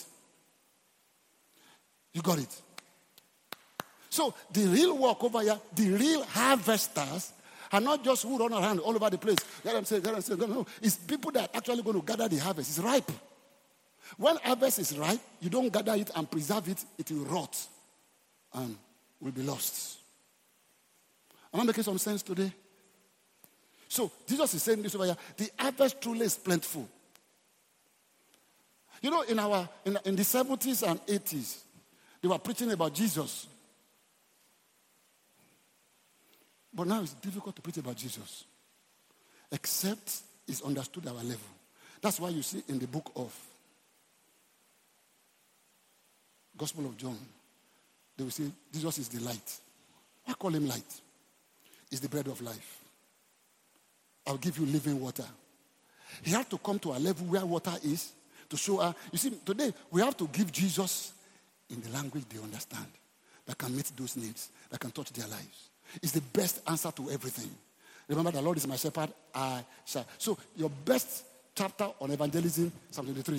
You got it. So the real work over here, the real harvesters are not just who run around all over the place. No, it's people that are actually going to gather the harvest. It's ripe. When harvest is ripe, you don't gather it and preserve it, it will rot and will be lost. Am I making some sense today? So Jesus is saying this over here. The harvest truly is plentiful. You know, in the 70s and 80s, they were preaching about Jesus. But now it's difficult to preach about Jesus. Except it's understood at our level. That's why you see in the book of Gospel of John, they will say, Jesus is the light. I call him light. He's the bread of life. I'll give you living water. He had to come to a level where water is to show her. You see, today we have to give Jesus in the language they understand, that can meet those needs, that can touch their lives. It's the best answer to everything. Remember, the Lord is my shepherd, I shall. So your best chapter on evangelism, Psalm 23.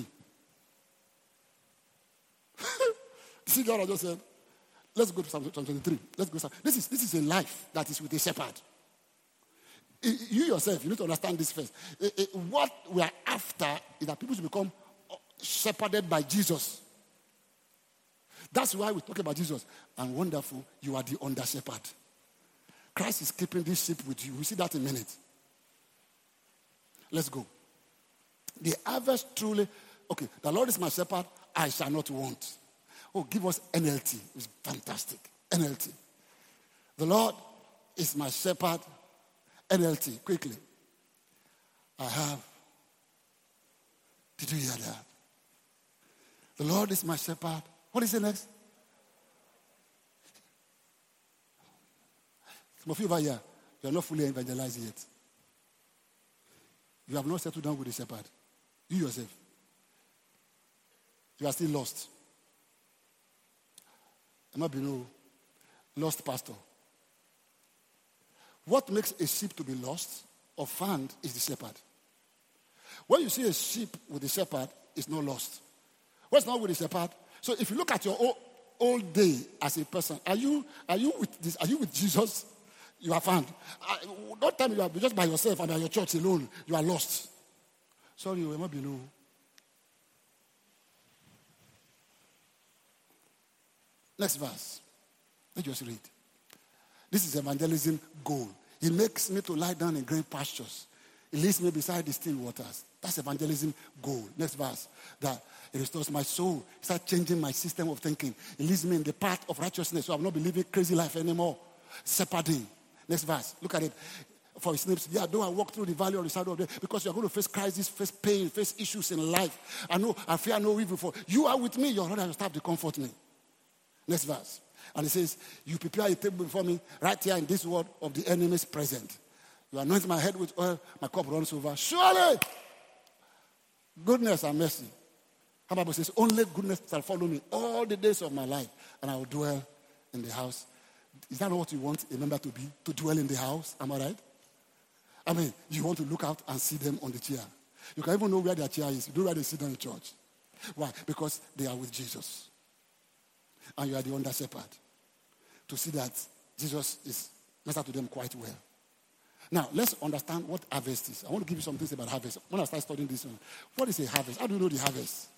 See what I just said? Let's go to Psalm 23. Let's go. This is a life that is with a shepherd. You yourself, you need to understand this first. What we are after is that people should become shepherded by Jesus. That's why we talk about Jesus. And wonderful, you are the under shepherd. Christ is keeping this sheep with you. We'll see that in a minute. Let's go. The harvest truly, okay, the Lord is my shepherd, I shall not want. Oh, give us NLT. It's fantastic. NLT. The Lord is my shepherd. NLT, quickly. I have. Did you hear that? The Lord is my shepherd. What is the next? Some of you over here, you are not fully evangelized yet. You have not settled down with the shepherd. You yourself. You are still lost. There might be no lost pastor. What makes a sheep to be lost or found is the shepherd. When you see a sheep with the shepherd, it's not lost. What's not with the shepherd? So if you look at your own, all day as a person, are you with this? Are you with Jesus? You are found. Not time you are just by yourself and by your church alone. You are lost. Sorry, you will not be low. Next verse. Let's just read. This is evangelism goal. He makes me to lie down in green pastures. He leads me beside the still waters. That's evangelism goal. Next verse. That it restores my soul. Start changing my system of thinking. It leads me in the path of righteousness. So I will not be living crazy life anymore. Shepherding. Next verse. Look at it. For his name's, though I walk through the valley of the shadow of death, because you are going to face crisis, face pain, face issues in life. I fear no evil, for you are with me. Your rod and your staff to comfort me. Next verse. And it says, you prepare a table before me right here in this world of the enemy's present. You anoint my head with oil, my cup runs over. Surely, goodness and mercy. The Bible says, only goodness shall follow me all the days of my life, and I will dwell in the house. Is that not what you want a member to be? To dwell in the house? Am I right? I mean, you want to look out and see them on the chair. You can even know where their chair is. You know where they sit down in church. Why? Because they are with Jesus. And you are the under shepherd. To see that Jesus is ministered to them quite well. Now, let's understand what harvest is. I want to give you some things about harvest. When I start studying this one, what is a harvest? How do you know the harvest?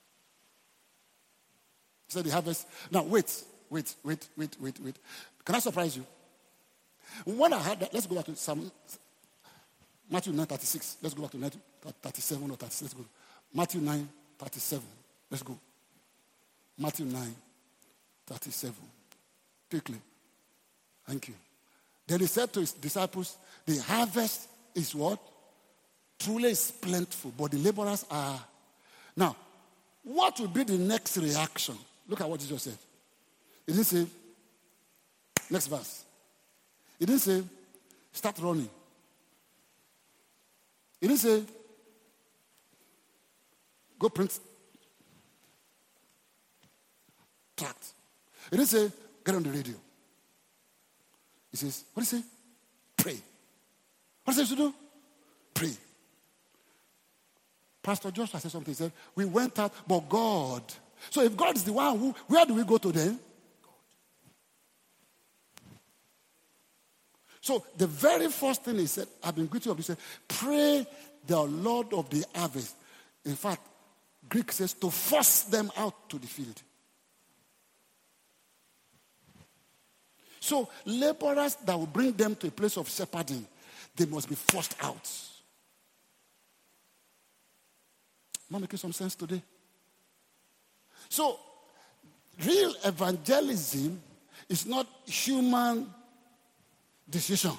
So the harvest. Now, wait. Can I surprise you? When I heard that, let's go back to Matthew 9:36. Let's go back to 37 or 36. Let's go. Matthew 9:37. Let's go. Matthew 9:37. Quickly. Thank you. Then he said to his disciples, the harvest is what? Truly is plentiful, but the laborers are. Now, what will be the next reaction? Look at what Jesus said. He didn't say, next verse. He didn't say, start running. He didn't say, go print tract. He didn't say, get on the radio. He says, what did he say? Pray. What does he do? Pray. Pastor Joshua said something. He said, we went out, but God. So if God is the one where do we go to then? God. So the very first thing he said, I've been guilty of this, he said, pray the Lord of the harvest. In fact, Greek says to force them out to the field. So laborers that will bring them to a place of shepherding, they must be forced out. Am I making some sense today? So, real evangelism is not human decision.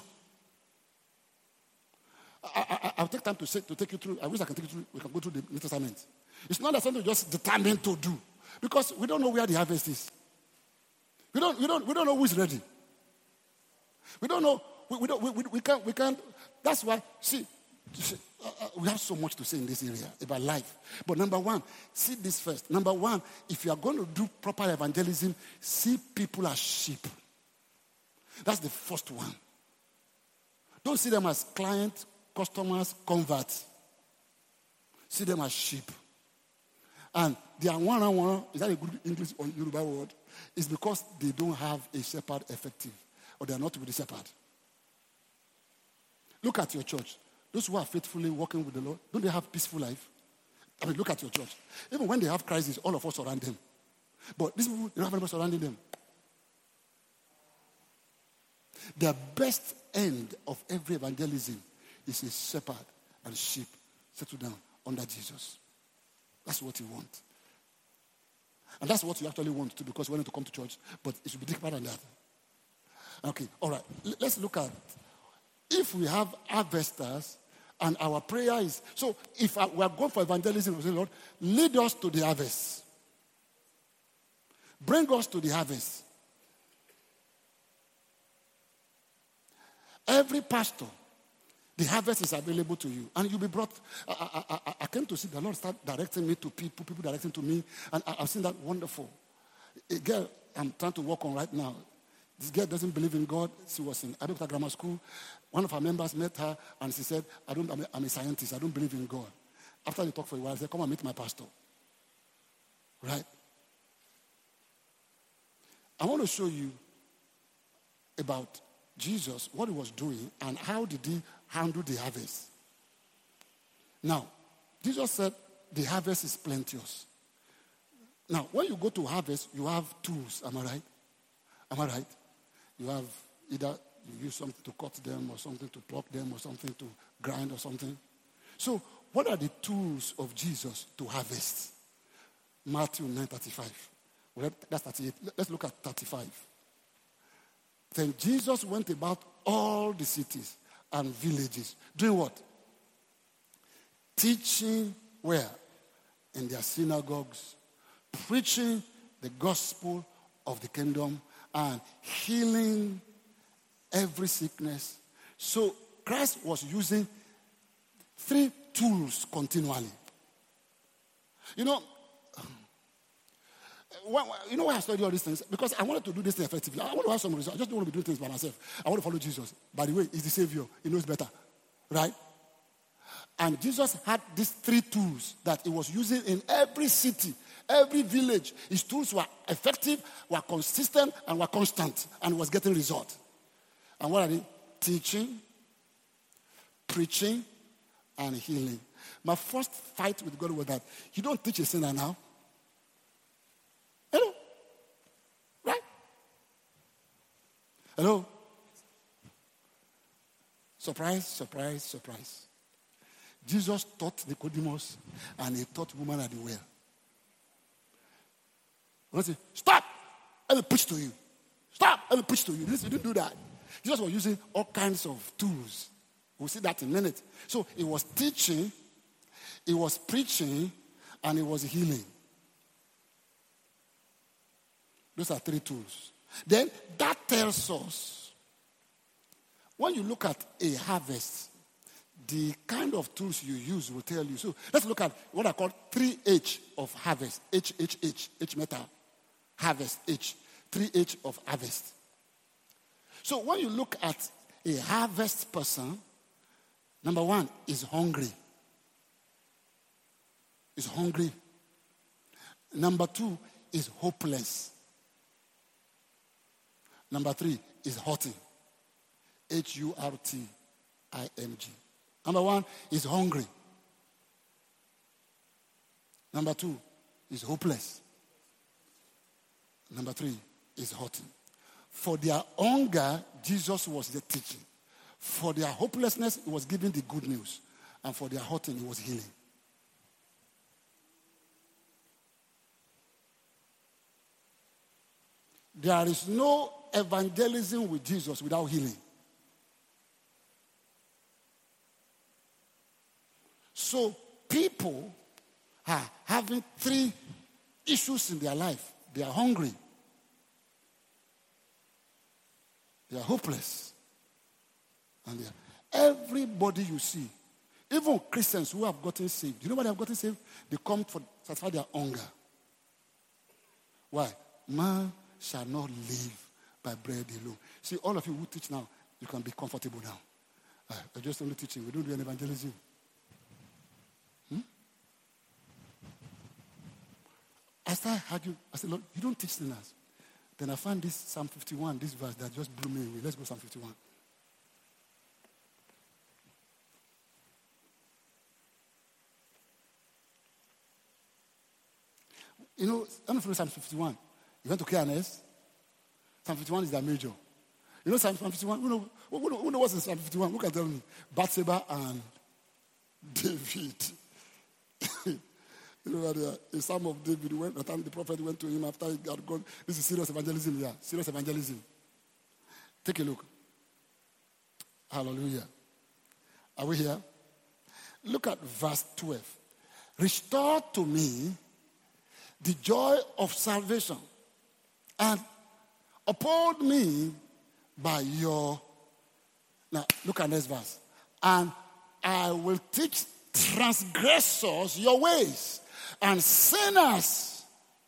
I'll take time to take you through. I wish I can take you through. We can go through the New Testament. It's not that something just determined to do, because we don't know where the harvest is. We don't know who's ready. We don't know. We can't. That's why. See, we have so much to say in this area about life. But number one, see this first. Number one, if you are going to do proper evangelism, see people as sheep. That's the first one. Don't see them as clients, customers, converts. See them as sheep. And they are one-on-one. Is that a good English or Yoruba word? It's because they don't have a shepherd effective, or they are not with the shepherd. Look at your church. Those who are faithfully walking with the Lord, don't they have peaceful life? I mean, look at your church. Even when they have crisis, all of us surround them. But these people, they don't have anybody surrounding them. The best end of every evangelism is a shepherd and sheep settled down under Jesus. That's what you want. And that's what you actually want to, because we want to come to church, but it should be deeper than that. Okay, all right. Let's look at, if we have harvesters and our prayer is, so if we are going for evangelism, we say, Lord, lead us to the harvest. Bring us to the harvest. Every pastor, the harvest is available to you. And you'll be brought. I came to see the Lord start directing me to people directing to me. And I've seen that wonderful. A girl I'm trying to work on right now. This girl doesn't believe in God. She was in Abeokuta Grammar School. One of her members met her and she said, I'm a scientist. I don't believe in God. After they talked for a while, I said, come and meet my pastor. Right? I want to show you about Jesus, what he was doing, and how did he handle the harvest. Now, Jesus said the harvest is plenteous. Now, when you go to harvest, you have tools. Am I right? Am I right? You have either you use something to cut them or something to pluck them or something to grind or something. So, what are the tools of Jesus to harvest? Matthew 9:35. Well, that's 38. Let's look at 35. Then Jesus went about all the cities and villages. Doing what? Teaching where? In their synagogues. Preaching the gospel of the kingdom and healing every sickness. So Christ was using 3 tools continually. You know why I study all these things? Because I wanted to do this thing effectively. I want to have some results. I just don't want to be doing things by myself. I want to follow Jesus. By the way, he's the Savior. He knows better. Right? And Jesus had these 3 tools that he was using in every city, every village. His tools were effective, were consistent, and were constant, and was getting results. And what are they? Teaching, preaching, and healing. My first fight with God was that you don't teach a sinner now. Hello? Right? Hello? Surprise, surprise, surprise. Jesus taught Nicodemus and he taught woman at the well. When I say, stop! Let me preach to you. Stop! Let me preach to you. He didn't do that. Jesus was using all kinds of tools. We'll see that in a minute. So he was teaching, he was preaching, and he was healing. Those are 3 tools. Then that tells us, when you look at a harvest, the kind of tools you use will tell you. So let's look at what I call 3H of harvest. H metal. Harvest, H. 3H of harvest. So when you look at a harvest person, number 1 is hungry. Is hungry. Number 2 is hopeless. Number 3 is hurting. Hurting. Number 1 is hungry. Number 2 is hopeless. Number 3 is hurting. For their hunger, Jesus was the teaching. For their hopelessness, he was giving the good news. And for their hurting, he was healing. There is no evangelism with Jesus without healing. So people are having 3 issues in their life. They are hungry. They are hopeless. And everybody you see, even Christians who have gotten saved, you know why they have gotten saved? They come to satisfy their hunger. Why? Man shall not live by bread alone. See, all of you who teach now, you can be comfortable now. We're just only teaching. We don't do any evangelism. I started arguing. I said, Lord, you don't teach sinners. Then I found this Psalm 51, this verse that just blew me away. Let's go Psalm 51. You know, I don't know Psalm 51. You went to KNS? Psalm 51 is the major. You know Psalm 51? Who knows what's in Psalm 51? Who can tell me? Bathsheba and David. You know that a Psalm of David, when the time the prophet went to him after he had gone, this is serious evangelism here. Serious evangelism. Take a look. Hallelujah. Are we here? Look at verse 12. Restore to me the joy of salvation and uphold me by your... Now, look at next verse. And I will teach transgressors your ways and sinners.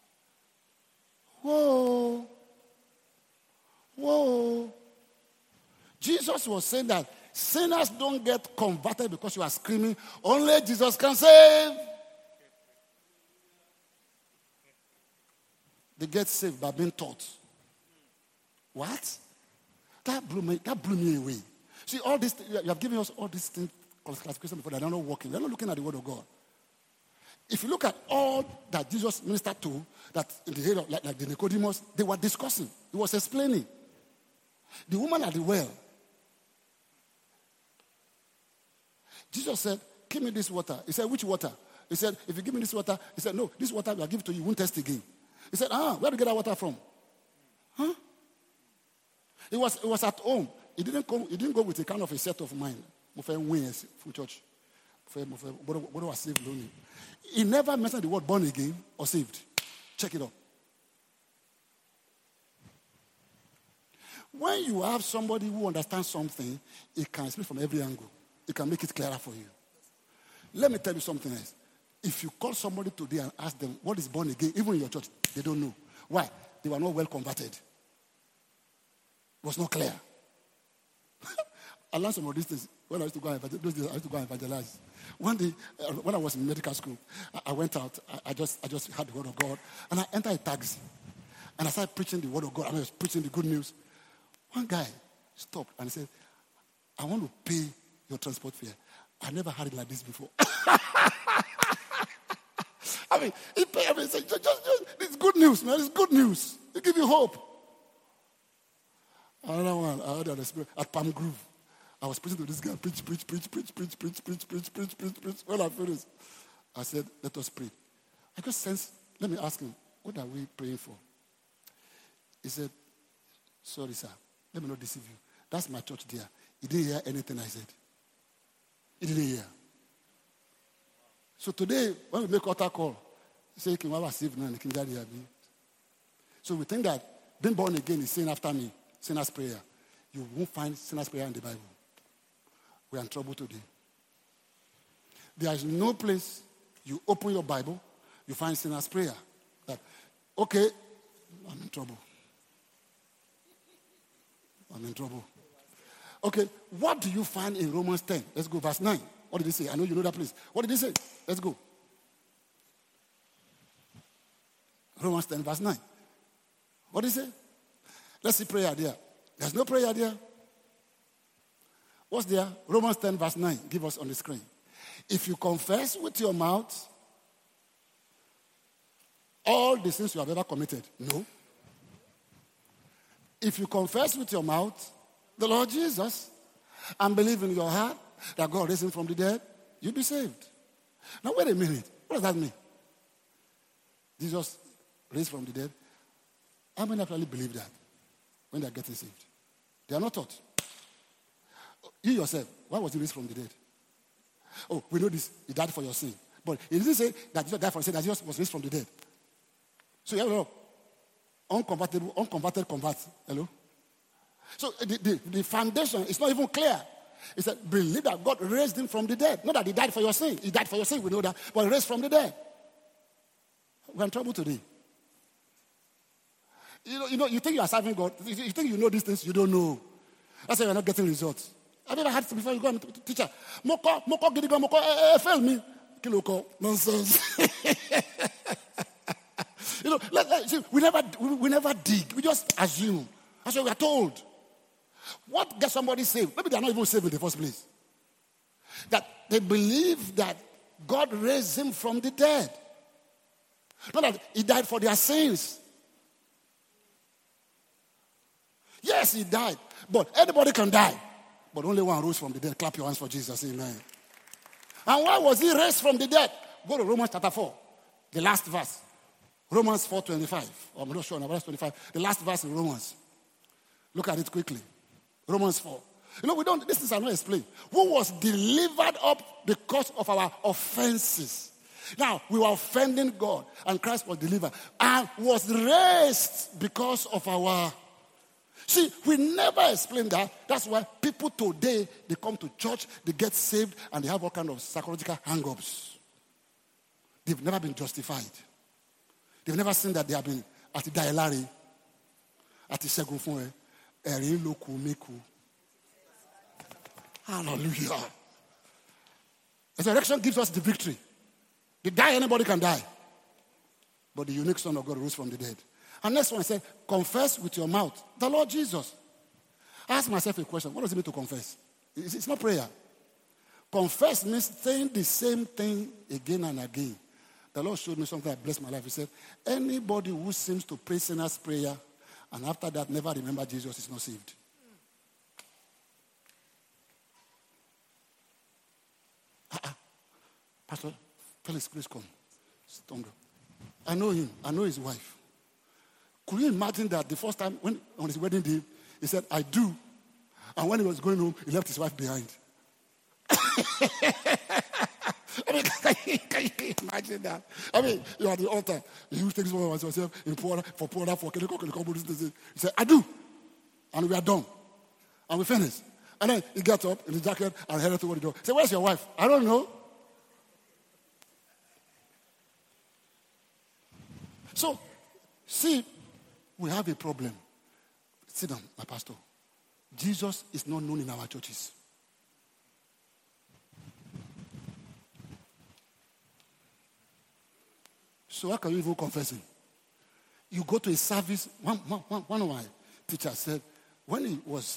Whoa. Jesus was saying that sinners don't get converted because you are screaming, only Jesus can save. They get saved by being taught. What? That blew me away. See, all this, you have given us all these things, classification before, that are not working. They're not looking at the word of God. If you look at all that Jesus ministered to, that in the area, like the Nicodemus, they were discussing. He was explaining. The woman at the well, Jesus said, give me this water. He said, which water? He said, if you give me this water, he said, no, this water I give to you, you won't test again. He said, where do you get that water from? Huh? It was at home. He didn't go with a kind of a set of mind. From church. He never mentioned the word born again or saved. Check it out. When you have somebody who understands something, it can speak from every angle. It can make it clearer for you. Let me tell you something else. If you call somebody today and ask them what is born again, even in your church, they don't know. Why? They were not well converted. It was not clear. I learned some of these things when I used to go and evangelize. One day, when I was in medical school, I went out. I just had the word of God, and I entered a taxi, and I started preaching the word of God. I was preaching the good news. One guy stopped and said, "I want to pay your transport fare." I never had it like this before. I mean, he paid everything. It's good news, man. It's good news. It gives you hope. Another one, I heard at Palm Grove. I was preaching to this guy, preach. When I finished, I said, let us pray. I just sensed, let me ask him, what are we praying for? He said, sorry, sir, let me not deceive you. That's my church there. He didn't hear anything I said. He didn't hear. So today, when we make altar call, he say, can I receive now? So we think that being born again is saying after me, sinner's prayer. You won't find sinner's prayer in the Bible. We are in trouble today. There is no place you open your Bible, you find sinner's prayer. That, okay, I'm in trouble. I'm in trouble. Okay, what do you find in Romans 10? Let's go, verse 9. What did he say? I know you know that place. What did he say? Let's go. Romans 10, verse 9. What did he say? Let's see prayer there. There's no prayer there. What's there? Romans 10, verse 9. Give us on the screen. If you confess with your mouth all the sins you have ever committed. No. If you confess with your mouth the Lord Jesus and believe in your heart that God raised him from the dead, you'll be saved. Now, wait a minute. What does that mean? Jesus raised from the dead. How many actually believe that when they are getting saved? They are not taught. You yourself, why was he raised from the dead? Oh, we know this. He died for your sin. But he didn't say that Jesus died for your sin, that Jesus was raised from the dead. So, hello. Unconverted convert. Hello? So, the foundation is not even clear. It said, believe that God raised him from the dead. Not that he died for your sin. He died for your sin, we know that. But raised from the dead. We're in trouble today. You think you are serving God. You think you know these things, you don't know. That's why you're not getting results. Have you ever had before you go and teacher? Moko, fail me. Kiloko, nonsense. See, we never dig. We just assume. That's what we are told. What gets somebody saved? Maybe they are not even saved in the first place. That they believe that God raised him from the dead. Not that he died for their sins. Yes, he died. But anybody can die. But only one rose from the dead. Clap your hands for Jesus. Amen. And why was he raised from the dead? Go to Romans chapter 4. The last verse. Romans 4:25. I'm not sure. Verse 25. The last verse in Romans. Look at it quickly. Romans 4. These things are not explained. Who was delivered up because of our offenses. Now, we were offending God. And Christ was delivered. And was raised because of our... See, we never explain that. That's why people today, they come to church, they get saved, and they have all kinds of psychological hang-ups. They've never been justified. They've never seen that they have been at the Dailari, at the Segufunwe, Eri Loku Meku. Hallelujah. Resurrection gives us the victory. The die, anybody can die. But the unique Son of God rose from the dead. And next one I said, confess with your mouth the Lord Jesus. I asked myself a question. What does it mean to confess? It's not prayer. Confess means saying the same thing again and again. The Lord showed me something that blessed my life. He said, anybody who seems to pray sinner's prayer and after that never remember Jesus is not saved. Pastor Felix, please come. Stand up. I know him. I know his wife. Could you imagine that the first time on his wedding day, he said, I do. And when he was going home, he left his wife behind. I mean, can you imagine that? I mean, you're at the altar. You take this one yourself in pour for he said, I do. And we are done. And we finished. And then he got up in his jacket and headed toward the door. He said, where's your wife? I don't know. So, see, we have a problem. Sit down, my pastor. Jesus is not known in our churches. So how can you even confess him? You go to a service. One of my teachers said when he was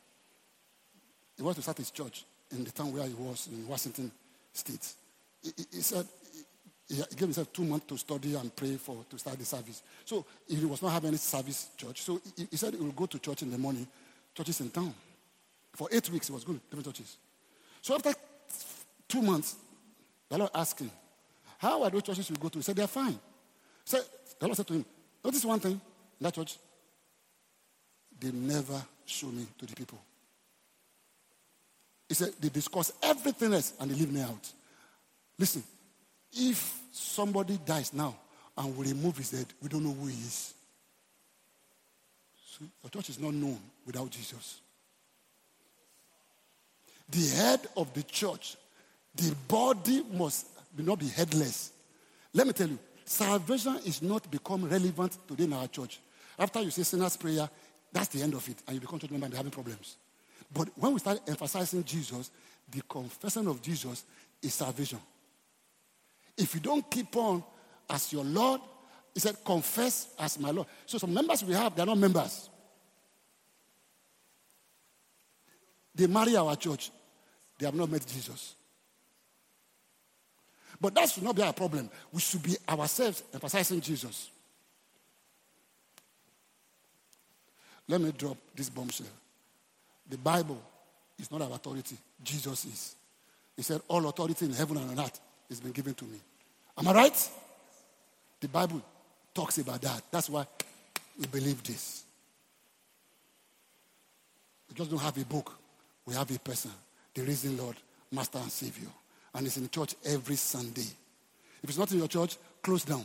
to start his church in the town where he was in Washington State, he said he gave himself 2 months to study and pray to start the service. So he was not having any service church. So he said he will go to church in the morning, churches in town. For 8 weeks he was going to different churches. So after 2 months, the Lord asked him, how are those churches you go to? He said, they're fine. So the Lord said to him, notice one thing in that church. They never show me to the people. He said, they discuss everything else and they leave me out. Listen, if somebody dies now and we remove his head, we don't know who he is. So the church is not known without Jesus. The head of the church, the body must not be headless. Let me tell you, salvation is not become relevant today in our church. After you say sinner's prayer, that's the end of it, and you become church member and they're having problems. But when we start emphasizing Jesus, the confession of Jesus is salvation. If you don't keep on as your Lord, he said, confess as my Lord. So some members we have, they're not members. They marry our church. They have not met Jesus. But that should not be our problem. We should be ourselves emphasizing Jesus. Let me drop this bombshell. The Bible is not our authority. Jesus is. He said, all authority in heaven and on earth has been given to me. Am I right? The Bible talks about that. That's why we believe this. We just don't have a book. We have a person. The risen Lord, Master and Savior. And it's in church every Sunday. If it's not in your church, close down.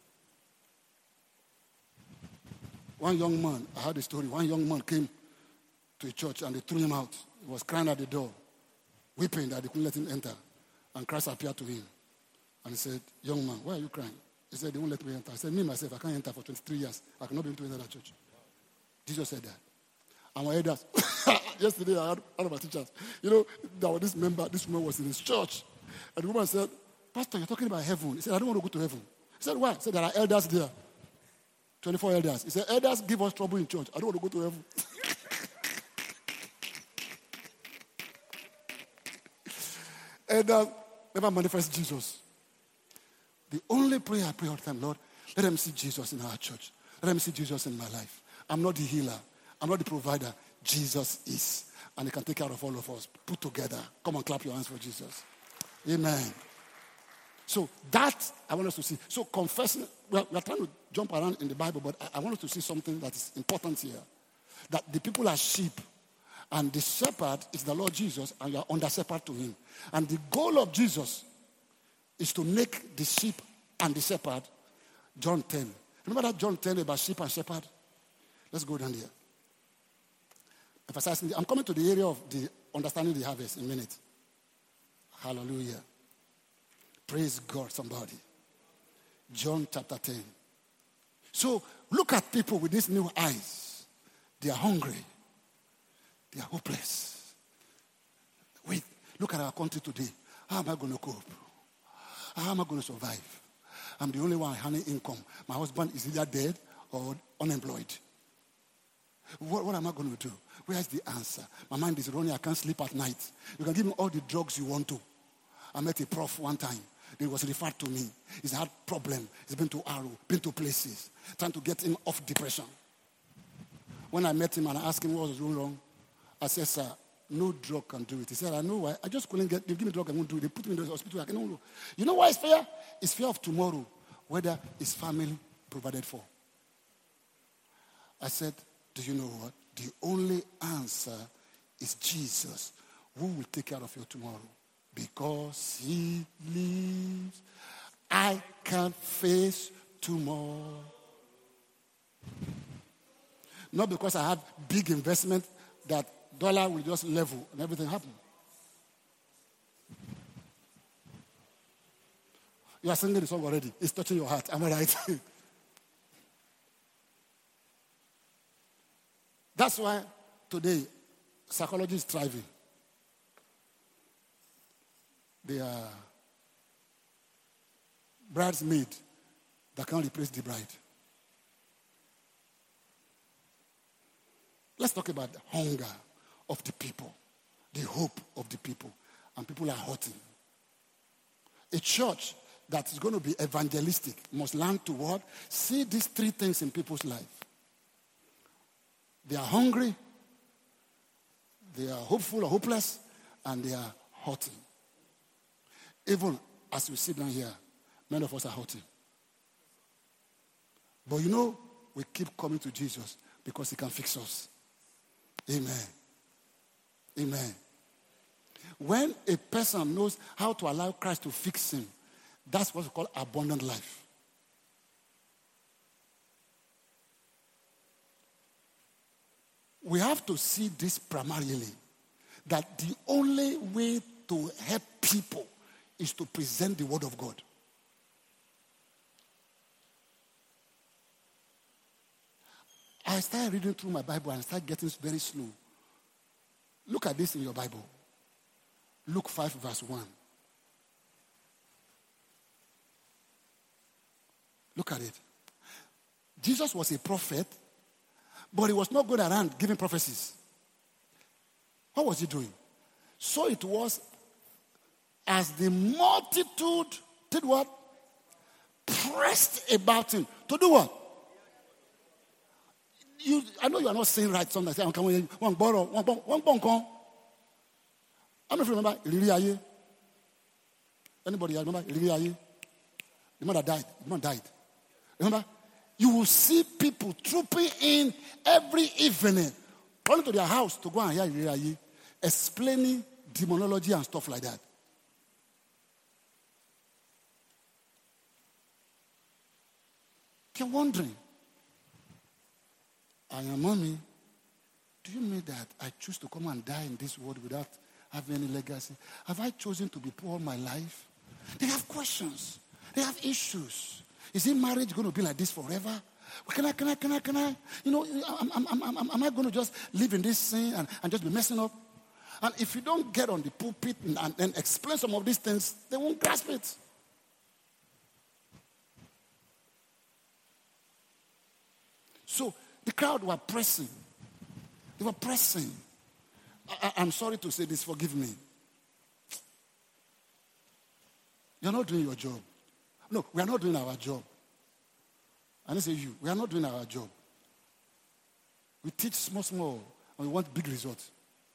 One young man, I heard a story. One young man came to a church and they threw him out. He was crying at the door, weeping that they couldn't let him enter. And Christ appeared to him. And he said, young man, why are you crying? He said, they won't let me enter. I said, me, myself, I can't enter for 23 years. I cannot be able to enter that church. Jesus said that. And my elders, yesterday I had one of my teachers. You know, there was this woman was in his church. And the woman said, Pastor, you're talking about heaven. He said, I don't want to go to heaven. He said, why? He said, there are elders there. 24 elders. He said, elders give us trouble in church. I don't want to go to heaven. Elders never manifest Jesus. The only prayer I pray all the time, Lord, let them see Jesus in our church. Let them see Jesus in my life. I'm not the healer. I'm not the provider. Jesus is. And he can take care of all of us. Put together. Come on, clap your hands for Jesus. Amen. So that I want us to see. So confessing, we're trying to jump around in the Bible, but I want us to see something that is important here. That the people are sheep. And the shepherd is the Lord Jesus, and you are under shepherd to him. And the goal of Jesus is to make the sheep and the shepherd John 10. Remember that John 10 about sheep and shepherd? Let's go down here. Emphasizing, I'm coming to the area of the understanding the harvest in a minute. Hallelujah. Praise God, somebody. John chapter 10. So look at people with these new eyes. They are hungry. They are hopeless. Wait, look at our country today. How am I going to cope? How am I going to survive? I'm the only one having income. My husband is either dead or unemployed. What am I going to do? Where's the answer? My mind is running. I can't sleep at night. You can give me all the drugs you want to. I met a prof one time. He was referred to me. He's had problem. He's been to Arrow, been to places, trying to get him off depression. When I met him and I asked him what was wrong, I said, sir, no drug can do it. He said, I know why. I just couldn't get, they give me drug, I won't do it. They put me in the hospital. I can't do it. You know why it's fear? It's fear of tomorrow, whether his family provided for. I said, do you know what? The only answer is Jesus, who will take care of your tomorrow. Because he lives, I can face tomorrow. Not because I have big investment that dollar will just level and everything happen. You are singing the song already. It's touching your heart. Am I right? That's why today psychology is thriving. They are bridesmaid that can't replace the bride. Let's talk about the hunger of the people, the hope of the people, and people are hurting. A church that is going to be evangelistic must learn to what? See these three things in people's life. They are hungry, they are hopeful or hopeless, and they are hurting. Even as we sit down here, many of us are hurting. But you know, we keep coming to Jesus because he can fix us. Amen. Amen. When a person knows how to allow Christ to fix him, that's what we call abundant life. We have to see this primarily, that the only way to help people is to present the word of God. I started reading through my Bible and I started getting very slow. Look at this in your Bible. Luke 5 verse 1. Look at it. Jesus was a prophet, but he was not going around giving prophecies. What was he doing? So it was as the multitude did what? Pressed about him. To do what? I know you are not saying right sometimes. How many of you remember Iliaye? Anybody remember Iliaye? The mother died. The mother died. Remember? You will see people trooping in every evening, running to their house to go and hear Iliaye, explaining demonology and stuff like that. You're wondering, I am mommy, do you mean that I choose to come and die in this world without having any legacy? Have I chosen to be poor all my life? They have questions. They have issues. Is marriage going to be like this forever? Can I? You know, am I going to just live in this sin and just be messing up? And if you don't get on the pulpit and explain some of these things, they won't grasp it. So the crowd were pressing. They were pressing. I'm sorry to say this, forgive me. You're not doing your job. No, we are not doing our job. And I say you, we are not doing our job. We teach small, and we want big results.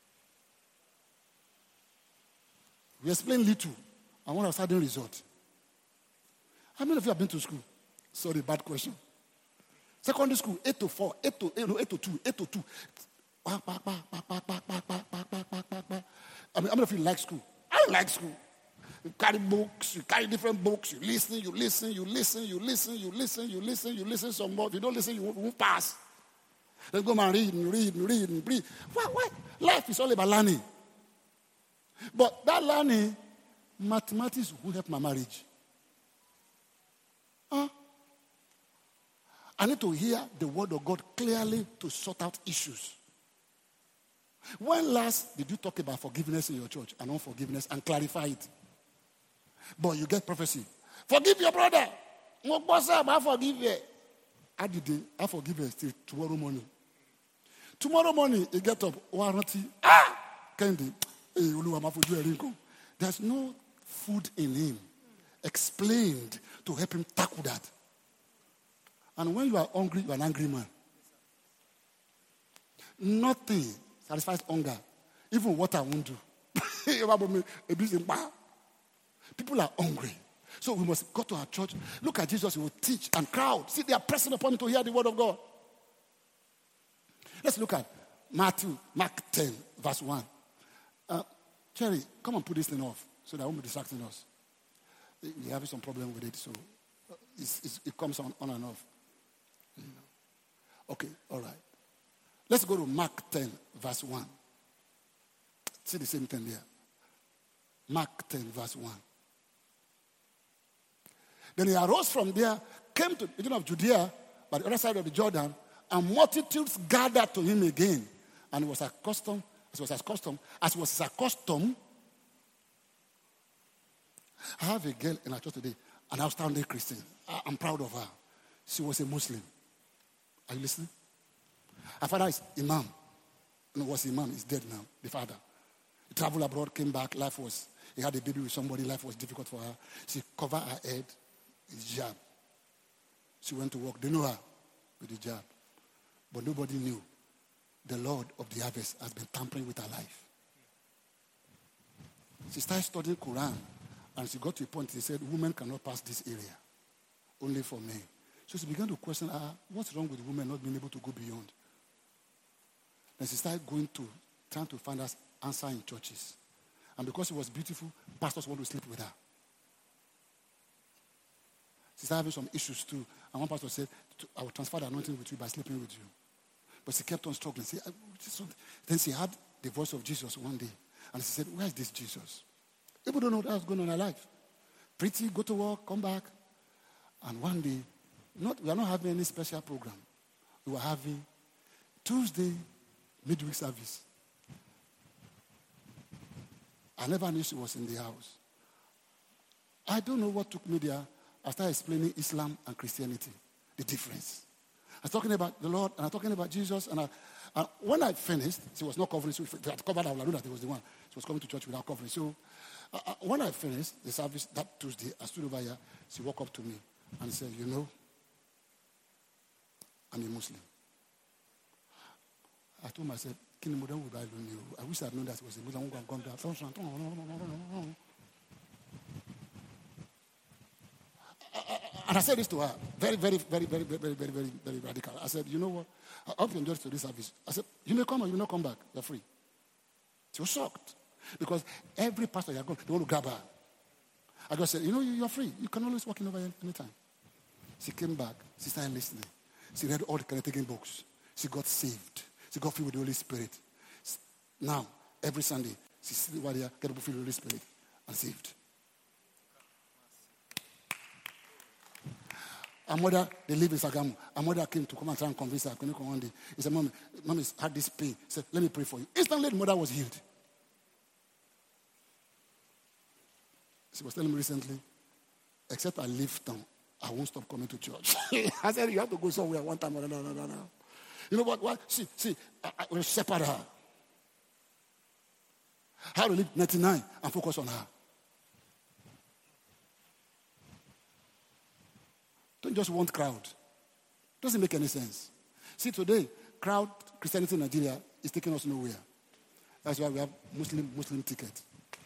We explain little, and want a certain result. How many of you have been to school? Sorry, bad question. Secondary school, 8 to 4, 8 to 2. How many of you like school? I don't like school. You carry books, you carry different books, you listen some more. If you don't listen, you won't pass. Let's go and read and breathe. Why? Life is all about learning. But that learning, mathematics will help my marriage. I need to hear the word of God clearly to sort out issues. When last did you talk about forgiveness in your church and unforgiveness and clarify it? But you get prophecy. Forgive your brother. I forgive you. How did they? I forgive her till tomorrow morning. Tomorrow morning, he get up. Warranty. Candy. There's no food in him explained to help him tackle that. And when you are hungry, you are an angry man. Nothing satisfies hunger. Even water won't do. People are hungry. So we must go to our church. Look at Jesus. He will teach and crowd. See, they are pressing upon him to hear the word of God. Let's look at Mark 10, verse 1. Cherry, come and put this thing off so that it won't be distracting us. We're having some problem with it, so it comes on and off. Okay, all right. Let's go to Mark 10, verse 1. See the same thing there. Mark 10, verse 1. Then he arose from there, came to the region of Judea, by the other side of the Jordan, and multitudes gathered to him again. And he was accustomed, as was his custom. I have a girl in our church today, an outstanding Christian. I'm proud of her. She was a Muslim. Are you listening? Her father is Imam. No, was Imam. He's dead now, the father. He traveled abroad, came back. He had a baby with somebody. Life was difficult for her. She covered her head with hijab. She went to work. They know her with the hijab. But nobody knew the Lord of the harvest has been tampering with her life. She started studying Quran. And she got to a point, she said, women cannot pass this area. Only for men. So she began to question, what's wrong with women not being able to go beyond? Then she started trying to find us answer in churches. And because she was beautiful, pastors want to sleep with her. She started having some issues too. And one pastor said, I will transfer the anointing with you by sleeping with you. But she kept on struggling. Then she heard the voice of Jesus one day. And she said, where is this Jesus? People don't know what's going on in her life. Pretty, go to work, come back. And one day, we are not having any special program. We were having Tuesday midweek service. I never knew she was in the house. I don't know what took me there. I started explaining Islam and Christianity, the difference. I was talking about the Lord, and I was talking about Jesus. And when I finished, she was not covering. So if I had covered, I would have known that he was the one. She was coming to church without covering. So when I finished the service that Tuesday, I stood over here. She walked up to me and said, I'm a Muslim. I told myself, I wish I had known that he was a Muslim. I would have gone down. And I said this to her, very, very, very, very, very, very, very, very, very radical. I said, you know what? I hope you enjoyed today's service. I said, you may come or you may not come back. You're free. She was shocked. Because every pastor you're going, they want to grab her. I just said, you're free. You can always walk in over anytime. She came back. She started listening. She read all the Canadian books. She got saved. She got filled with the Holy Spirit. Now, every Sunday, she sits over there, get filled with the Holy Spirit, and saved. Her mother, they live in Sagamu. Her mother came to come and try and convince her. One day. He said, Mommy's had this pain. He said, let me pray for you. Instantly, the mother was healed. She was telling me recently, except I leave town, I won't stop coming to church. I said, you have to go somewhere one time or another. No. You know what? See, I will shepherd her. How to live 99 and focus on her. Don't just want crowd. Doesn't make any sense. See, today, crowd Christianity in Nigeria is taking us nowhere. That's why we have Muslim ticket.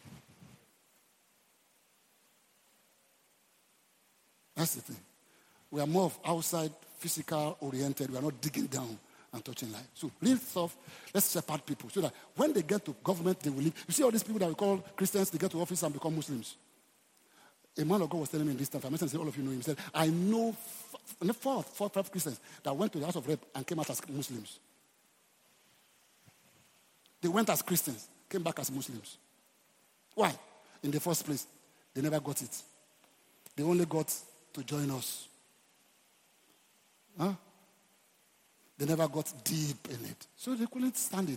That's the thing. We are more of outside, physical oriented. We are not digging down and touching life. So real stuff, let's shepherd people so that when they get to government, they will leave. You see all these people that we call Christians, they get to office and become Muslims. A man of God was telling me this time, I mentioned, all of you know him. He said, I know four, five Christians that went to the House of Rep and came out as Muslims. They went as Christians, came back as Muslims. Why? In the first place, they never got it. They only got to join us. Huh? They never got deep in it. So they couldn't stand it.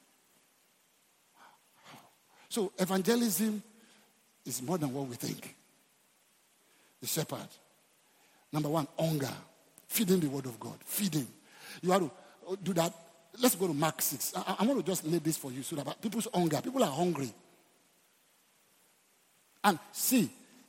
So evangelism is more than what we think. The shepherd. Number one, hunger. Feeding the word of God. Feeding. You have to do that. Let's go to Mark 6. I want to just lay this for you so that people's hunger. People are hungry. And see,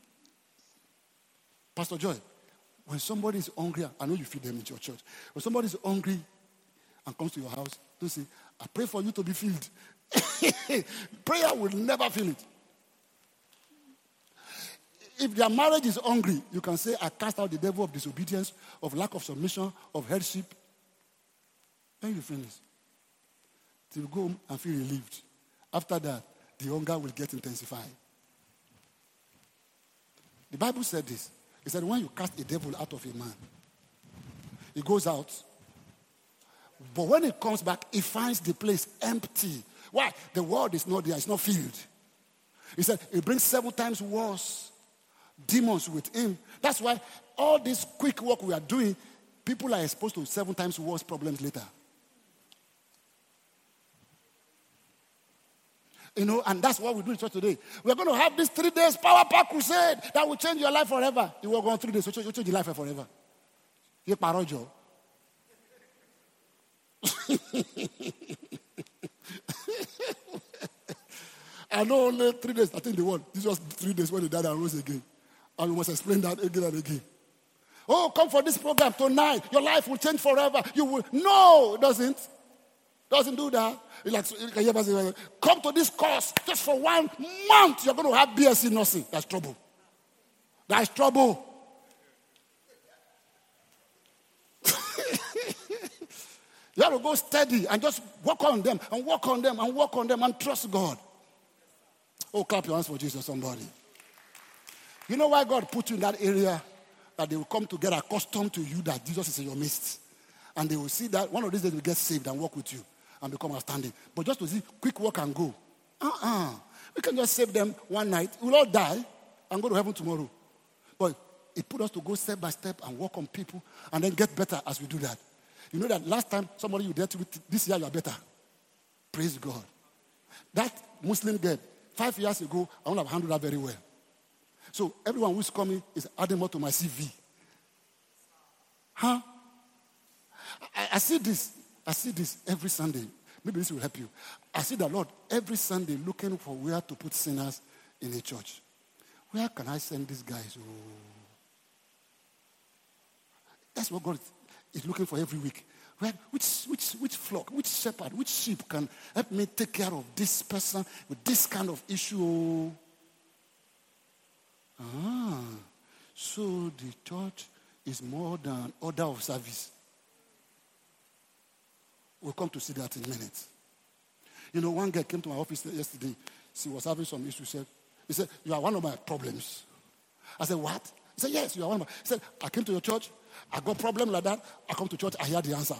Pastor Joy, when somebody is hungry, I know you feed them in your church. When somebody is hungry and comes to your house, don't say, I pray for you to be filled. Prayer will never fill it. If their marriage is hungry, you can say, I cast out the devil of disobedience, of lack of submission, of headship. Then you finish. Till you go home and feel relieved. After that, the hunger will get intensified. The Bible said this. It said, when you cast a devil out of a man, he goes out. But when he comes back, he finds the place empty. Why? The word is not there. It's not filled. He said, it brings 7 times worse demons with him. That's why all this quick work we are doing, people are exposed to 7 times worse problems later. You know, and that's what we do in church today. We're going to have this 3 days power pack crusade that will change your life forever. You will go on 3 days, so you change your life forever. You parojo. I know only 3 days. I think the one. This was 3 days when he died and rose again. And we must explain that again and again. Oh, come for this program tonight. Your life will change forever. You will. No, it doesn't. Doesn't do that. Like, come to this course just for 1 month. You're going to have BSc nursing. That's trouble. That's trouble. You have to go steady and just work on them and work on them and work on them and trust God. Oh, clap your hands for Jesus, somebody. You know why God put you in that area? That they will come to get accustomed to you, that Jesus is in your midst. And they will see that one of these days will get saved and walk with you and become outstanding. But just to see, quick walk and go. We can just save them one night. We'll all die and go to heaven tomorrow. But it put us to go step by step and work on people and then get better as we do that. You know that last time somebody you dealt with, this year you are better. Praise God. That Muslim girl, 5 years ago, I would have handled that very well. So everyone who's coming is adding more to my CV. Huh? I see this every Sunday. Maybe this will help you. I see the Lord every Sunday looking for where to put sinners in a church. Where can I send these guys? Oh. That's what God is looking for every week. Which flock, which shepherd, which sheep can help me take care of this person with this kind of issue? So the church is more than order of service. We'll come to see that in minutes. You know, one guy came to my office yesterday. She was having some issues. He said, you are one of my problems. I said, what? He said, yes, you are one of my. He said, I came to your church. I got a problem like that. I come to church. I hear the answer.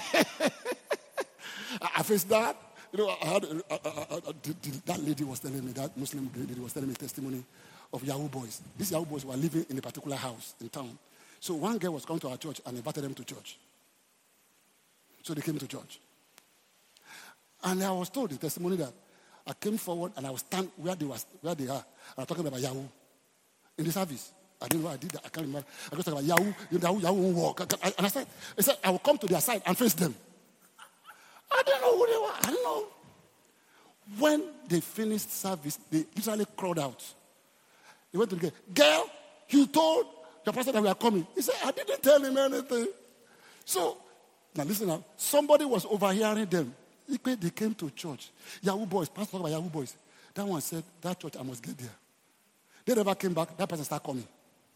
I faced that. You know, that lady was telling me, that Muslim lady was telling me testimony of Yahoo boys. These Yahoo boys were living in a particular house in town. So one girl was coming to our church and invited them to church. So they came to church. And I was told the testimony that I came forward and I was stand where they are. And I'm talking about Yahoo in the service. I didn't know I did that. I can't remember. I just talking about Yahoo won't walk. And I said, I will come to their side and face them. I didn't know who they were. I didn't know. When they finished service, they literally crawled out. They went to the girl, you told the pastor that we are coming. He said, I didn't tell him anything. So, now listen up. Somebody was overhearing them. They came to church. Yahoo boys, pastor talked about Yahoo boys. That one said, that church, I must get there. They never came back. That person started coming.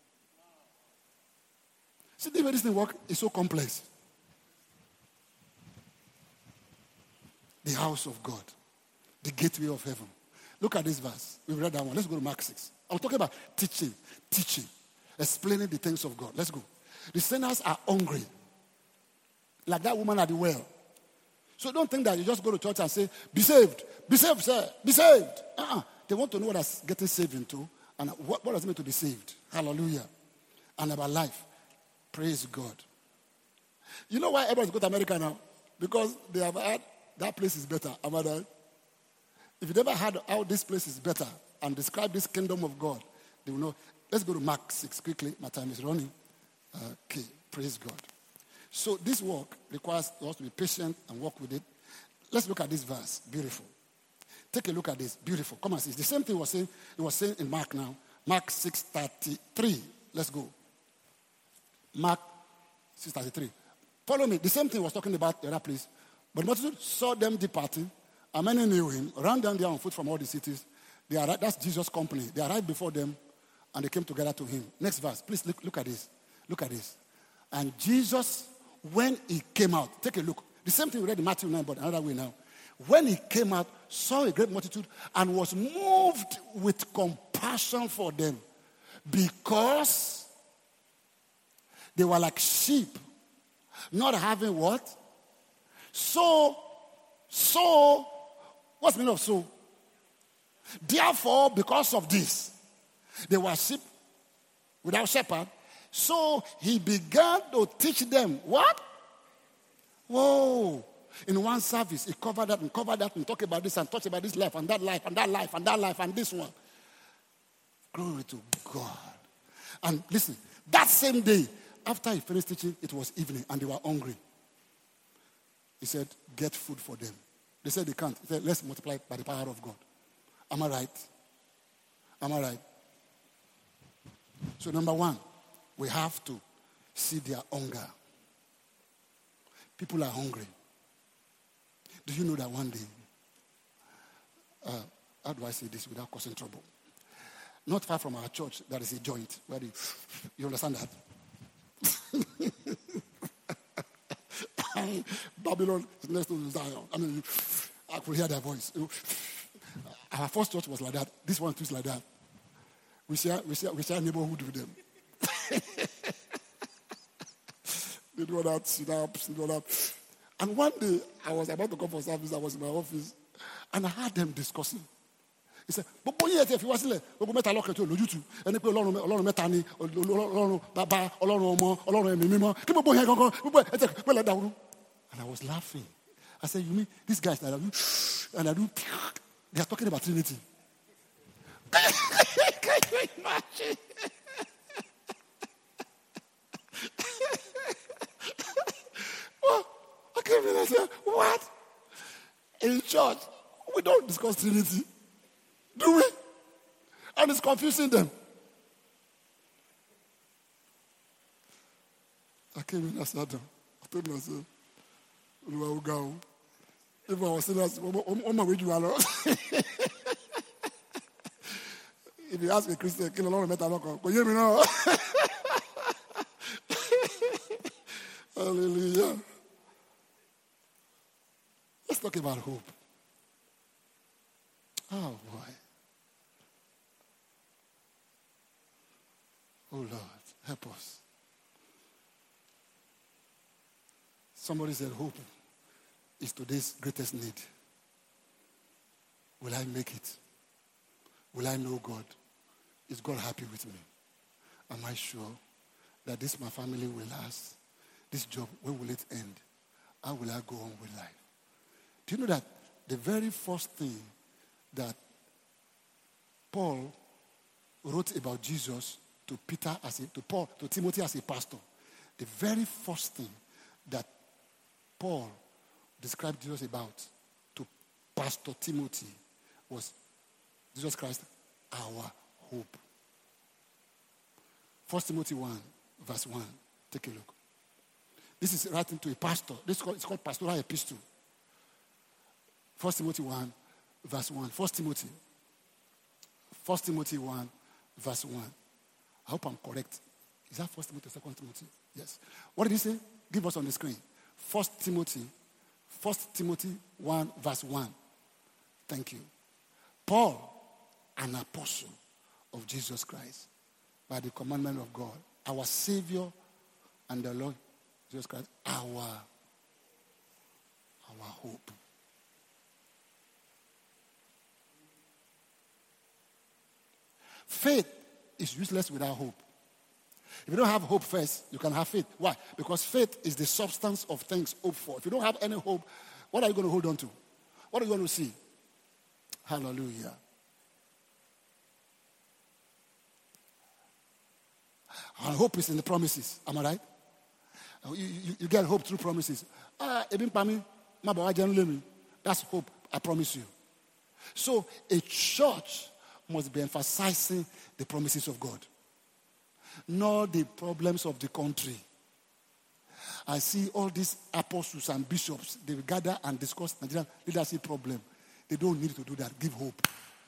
See, the way this thing works is so complex. The house of God. The gateway of heaven. Look at this verse. We've read that one. Let's go to Mark 6. I'm talking about teaching, explaining the things of God. Let's go. The sinners are hungry. Like that woman at the well. So don't think that you just go to church and say, be saved, sir, be saved. They want to know what that's getting saved into and what does it mean to be saved. Hallelujah. And about life. Praise God. You know why everybody's going to America now? Because they have heard that place is better. Am I right? If you never heard how this place is better and describe this kingdom of God, they will know. Let's go to Mark 6 quickly. My time is running. Okay. Praise God. So this work requires us to be patient and work with it. Let's look at this verse. Beautiful. Take a look at this. Beautiful. Come on, see. The same thing it was saying in Mark now. Mark 6:33. Let's go. Mark 6:33. Follow me. The same thing was talking about the other place. But multitude saw them departing, and many knew him, ran down there on foot from all the cities. That's Jesus' company. They arrived before them, and they came together to him. Next verse. Please look at this. Look at this. And Jesus, when he came out, take a look. The same thing we read in Matthew 9, but another way now. When he came out, saw a great multitude, and was moved with compassion for them, because they were like sheep, not having what? So, what's the meaning of so? Therefore, because of this, they were sheep without shepherd. So he began to teach them what? Whoa. In one service, he covered that and talked about this and talked about this life and that life and that life and that life and this one. Glory to God. And listen, that same day, after he finished teaching, it was evening and they were hungry. He said, get food for them. They said they can't. He said, let's multiply by the power of God. Am I right? Am I right? So number one, we have to see their hunger. People are hungry. Do you know that one day, how do I say this without causing trouble? Not far from our church, there is a joint. You understand that? Babylon is next to Zion. I mean, I could hear their voice. Our first church was like that. This one too is like that. We share neighborhood with them. They do that, sit up, do that. And one day, I was about to come for service. I was in my office, and I heard them discussing. He said, "But boy, if you was there, we go meta lock to lójú tu. Ẹni pé Ọlọ́run mẹ́ta ni, Ọlọ́run Baba, Ọlọ́run Ọmọ, Ọlọ́run Ẹ̀mí Mímọ́. Kí mo boy here gangan? And I was laughing. I said, "You mean these guys that they are talking about Trinity?" Can you imagine? I came in and said, what? In church, we don't discuss Trinity. Do we? And it's confusing them. I came in and sat down. I told myself, if I was serious, on my way to Allah. If you ask a Christian, kill a lot of metal, but hear me now. Hallelujah. Let's talk about hope. Oh, boy. Oh, Lord, help us. Somebody said hope is today's greatest need. Will I make it? Will I know God? Is God happy with me? Am I sure that this my family will last? This job, when will it end? How will I go on with life? Do you know that the very first thing that Paul wrote about Jesus to Timothy as a pastor, the very first thing that Paul described Jesus about to Pastor Timothy was Jesus Christ, our hope. 1 Timothy 1, verse 1. Take a look. This is writing to a pastor. It's called pastoral epistle. 1 Timothy 1, verse 1. 1 Timothy 1, verse 1. I hope I'm correct. Is that 1 Timothy or 2 Timothy? Yes. What did he say? Give us on the screen. 1 Timothy 1, verse 1. Thank you. Paul, an apostle of Jesus Christ, by the commandment of God, our Savior and the Lord Jesus Christ, our hope. Faith is useless without hope. If you don't have hope first, you can have faith. Why? Because faith is the substance of things hoped for. If you don't have any hope, what are you going to hold on to? What are you going to see? Hallelujah. Our hope is in the promises. Am I right? You get hope through promises. That's hope, I promise you. So a church must be emphasizing the promises of God, not the problems of the country. I see all these apostles and bishops, they will gather and discuss Nigerian leadership problem. They don't need to do that. Give hope.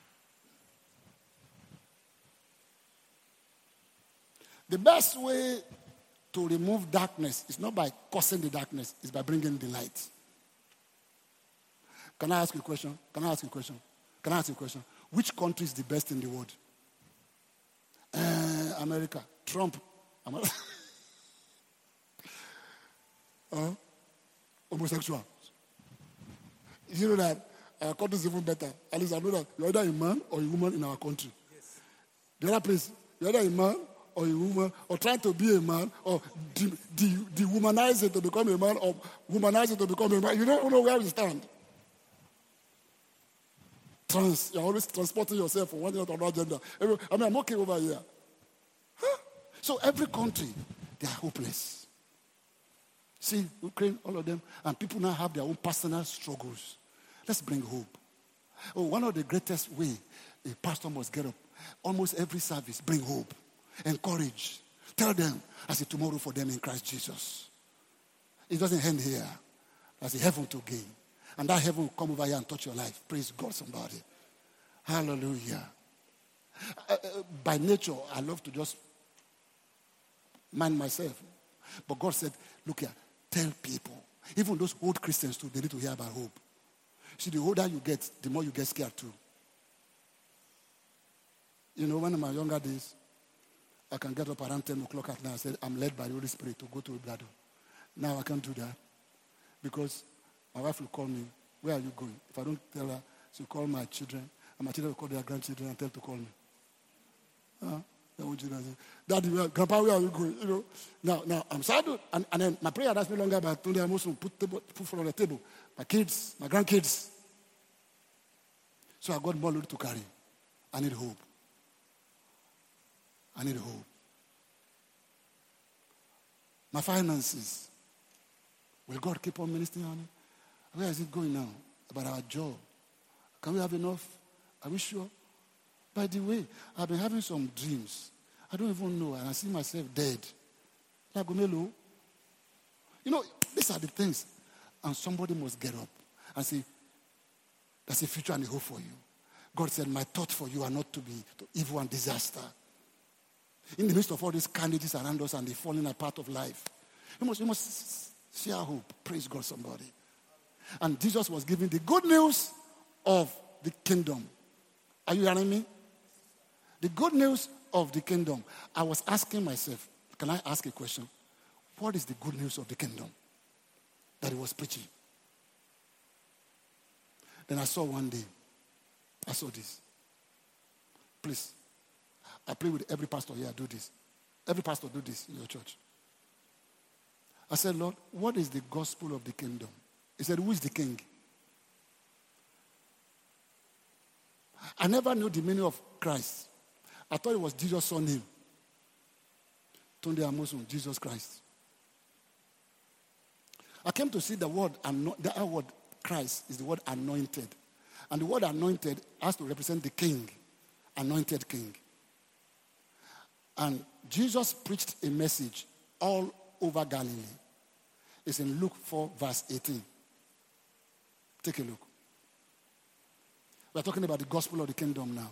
The best way to remove darkness is not by causing the darkness, it's by bringing the light. Can I ask you a question? Which country is the best in the world? America. Trump. Homosexual. You know that our country is even better. At least I know that you're either a man or a woman in our country. Yes. The other place, you're either a man or a woman, or trying to be a man, or dehumanize it to become a man, or humanize it to become a man. You don't know where we stand. You're always transporting yourself from one gender to another gender. I'm okay over here. Huh? So every country, they are hopeless. See, Ukraine, all of them, and people now have their own personal struggles. Let's bring hope. One of the greatest ways a pastor must get up, almost every service, bring hope, encourage. Tell them, I see tomorrow for them in Christ Jesus. It doesn't end here. There's a heaven to gain. And that heaven will come over here and touch your life. Praise God, somebody. Hallelujah. By nature, I love to just mind myself. But God said, look here, tell people. Even those old Christians too, they need to hear about hope. See, the older you get, the more you get scared too. You know, when in my younger days, I can get up around 10 o'clock at night and say, I'm led by the Holy Spirit to go to Ibrado. Now I can't do that. Because my wife will call me, where are you going? If I don't tell her, she'll call my children, and my children will call their grandchildren and tell them to call me. Daddy, Grandpa, where are you going? You know, now I'm sad, and then my prayer lasts me longer, but I told them also put food on the table. My kids, my grandkids. So I got more load to carry. I need hope. My finances. Will God keep on ministering on it? Where is it going now? About our job. Can we have enough? Are we sure? By the way, I've been having some dreams. I don't even know, and I see myself dead. Like Gomelo. You know, these are the things. And somebody must get up and say, there's a future and a hope for you. God said, my thoughts for you are not to be to evil and disaster. In the midst of all these candidates around us and the falling apart of life, you must share hope. Praise God, somebody. And Jesus was giving the good news of the kingdom. Are you hearing me? The good news of the kingdom. I was asking myself, can I ask a question? What is the good news of the kingdom that he was preaching? Then I saw one day, I saw this. Please, I pray with every pastor here, do this. Every pastor do this in your church. I said, Lord, what is the gospel of the kingdom? He said, who is the king? I never knew the meaning of Christ. I thought it was Jesus' son name. Tunde Amosun, Jesus Christ. I came to see the word Christ is the word anointed. And the word anointed has to represent the king, anointed king. And Jesus preached a message all over Galilee. It's in Luke 4, verse 18. Take a look. We're talking about the gospel of the kingdom now.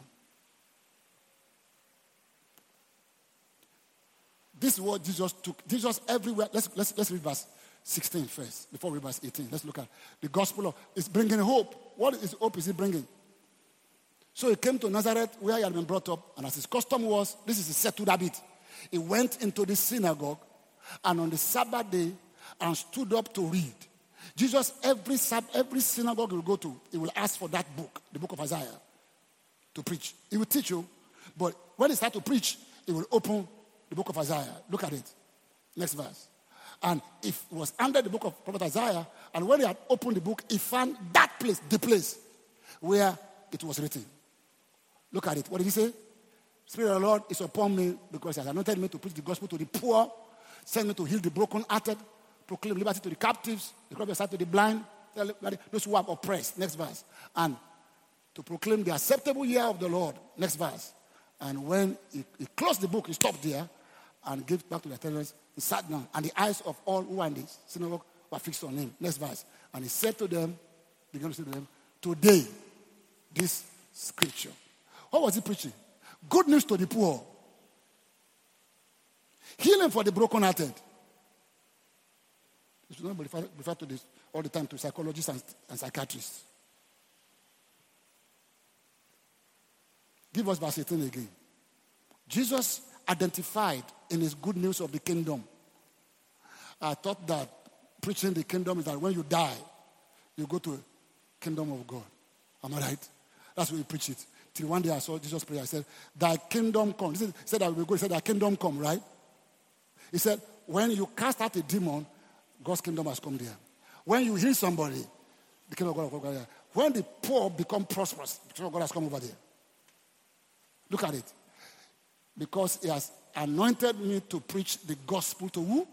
This is what Jesus took. Jesus everywhere. Let's read verse 16 first, before we read verse 18. Let's look at the gospel of, it's bringing hope. What is hope is he bringing? So he came to Nazareth where he had been brought up, and as his custom was, this is a settled habit. He went into the synagogue, and on the Sabbath day, and stood up to read. Jesus, every synagogue he will go to, he will ask for that book, the book of Isaiah, to preach. He will teach you, but when he starts to preach, he will open the book of Isaiah. Look at it. Next verse. And if it was under the book of Prophet Isaiah, and when he had opened the book, he found that place, the place where it was written. Look at it. What did he say? Spirit of the Lord is upon me because he has anointed me to preach the gospel to the poor, sent me to heal the brokenhearted, proclaim liberty to the captives, recovery of sight to the blind, those who are oppressed. Next verse. And to proclaim the acceptable year of the Lord. Next verse. And when he closed the book, he stopped there and gave back to the attendants. He sat down, and the eyes of all who were in the synagogue were fixed on him. Next verse. And he said to them, began to say to them, today, this scripture. What was he preaching? Good news to the poor. Healing for the brokenhearted. You should not refer to this all the time to psychologists and psychiatrists. Give us verse 18 again. Jesus identified in his good news of the kingdom. I thought that preaching the kingdom is that when you die, you go to the kingdom of God. Am I right? That's why we preach it. Till one day I saw Jesus pray. I said, thy kingdom come. He said that we go. He said, thy kingdom come, right? He said, when you cast out a demon, God's kingdom has come there. When you heal somebody, the kingdom of God has come there. When the poor become prosperous, the kingdom of God has come over there. Look at it. Because he has anointed me to preach the gospel to who?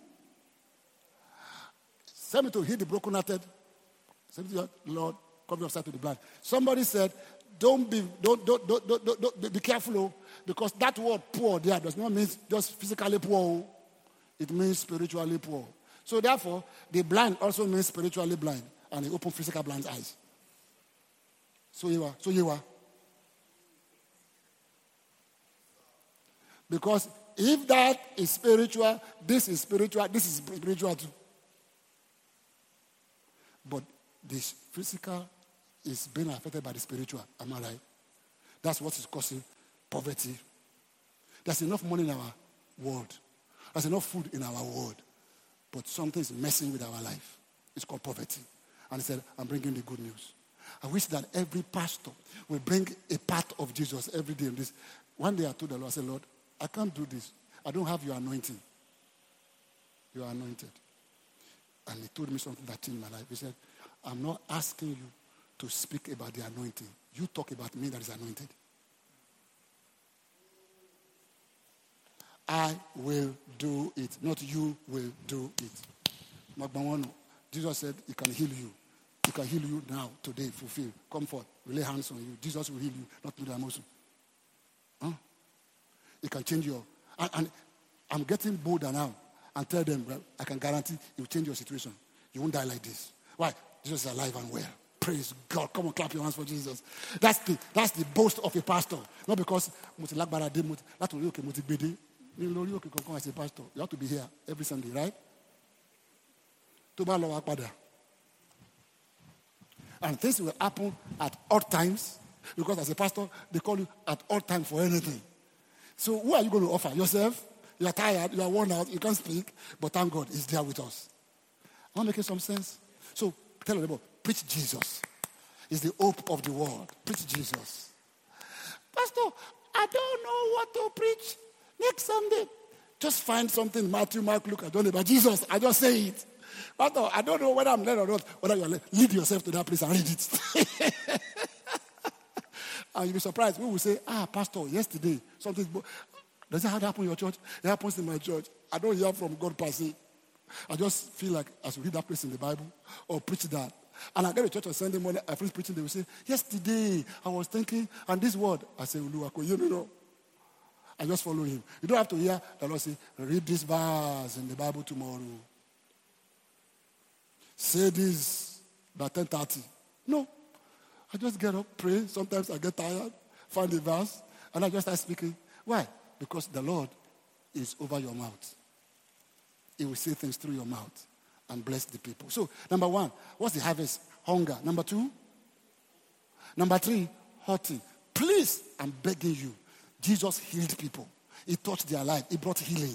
Send me to heal the brokenhearted. Send me to the Lord, come your sight to the blind. Somebody said, don't be careful, because that word poor there does not mean just physically poor. It means spiritually poor. So therefore, the blind also means spiritually blind, and he opened physical blind eyes. So you are. Because if that is spiritual, this is spiritual too. But this physical is being affected by the spiritual. Am I right? That's what is causing poverty. There's enough money in our world. There's enough food in our world. But something is messing with our life. It's called poverty. And he said, I'm bringing the good news. I wish that every pastor will bring a part of Jesus every day in this. One day I told the Lord, I said, Lord, I can't do this. I don't have your anointing. You are anointed. And he told me something that changed my life. He said, I'm not asking you to speak about the anointing. You talk about me that is anointed. I will do it. Not you will do it. Jesus said he can heal you. He can heal you now, today, fulfill. Come forth. We lay hands on you. Jesus will heal you, not through the emotion. Huh? He can change your... And I'm getting bolder now and tell them, well, I can guarantee he will change your situation. You won't die like this. Why? Jesus is alive and well. Praise God. Come on, clap your hands for Jesus. That's the boast of a pastor. Not because as a pastor, you have to be here every Sunday, right? And things will happen at odd times, because as a pastor, they call you at odd times for anything. So who are you going to offer? Yourself? You are tired, you are worn out, you can't speak, but thank God he's there with us. Am I making some sense? So tell them about, preach Jesus. He's the hope of the world. Preach Jesus. Pastor, I don't know what to preach next Sunday. Just find something, Matthew, Mark, Luke, I don't know, but Jesus, I just say it. Pastor, I don't know whether I'm led or not, whether you're led. Lead yourself to that place and read it. And you'll be surprised. We will say, Pastor, yesterday, something... Does that happen in your church? It happens in my church. I don't hear from God per se. I just feel like I should read that place in the Bible or preach that. And I get to church on Sunday morning, I finish preaching, they will say, yesterday I was thinking, and this word, I say, I just follow him. You don't have to hear the Lord say, read this verse in the Bible tomorrow. Say this by 10:30. No. I just get up, pray. Sometimes I get tired, find the verse, and I just start speaking. Why? Because the Lord is over your mouth. He will say things through your mouth and bless the people. So, number one, what's the harvest? Hunger. Number two? Number three, hurting. Please, I'm begging you. Jesus healed people. He touched their life. He brought healing.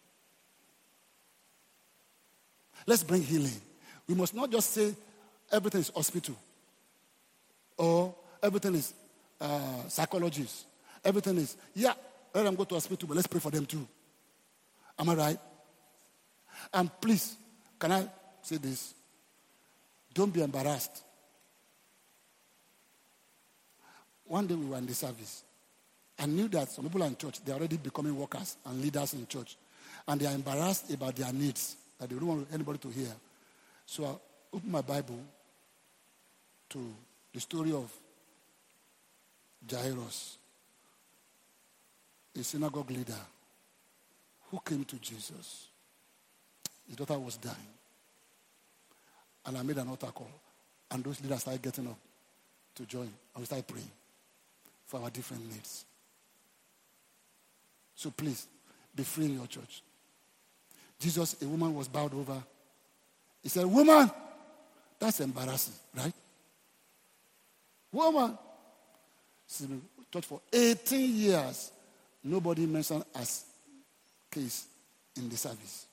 Let's bring healing. We must not just say everything is hospital or everything is psychologist. Everything is, let them go to hospital, but let's pray for them too. Am I right? And please, can I say this? Don't be embarrassed. One day we were in the service. I knew that some people are in church, they're already becoming workers and leaders in church. And they are embarrassed about their needs. that they don't want anybody to hear. So I opened my Bible to the story of Jairus, a synagogue leader who came to Jesus. His daughter was dying. And I made an altar call. And those leaders started getting up to join. And we started praying for our different needs. So please, be free in your church. Jesus, a woman was bowed over. He said, woman, that's embarrassing, right? Woman. See, church for 18 years, nobody mentioned as case in the service.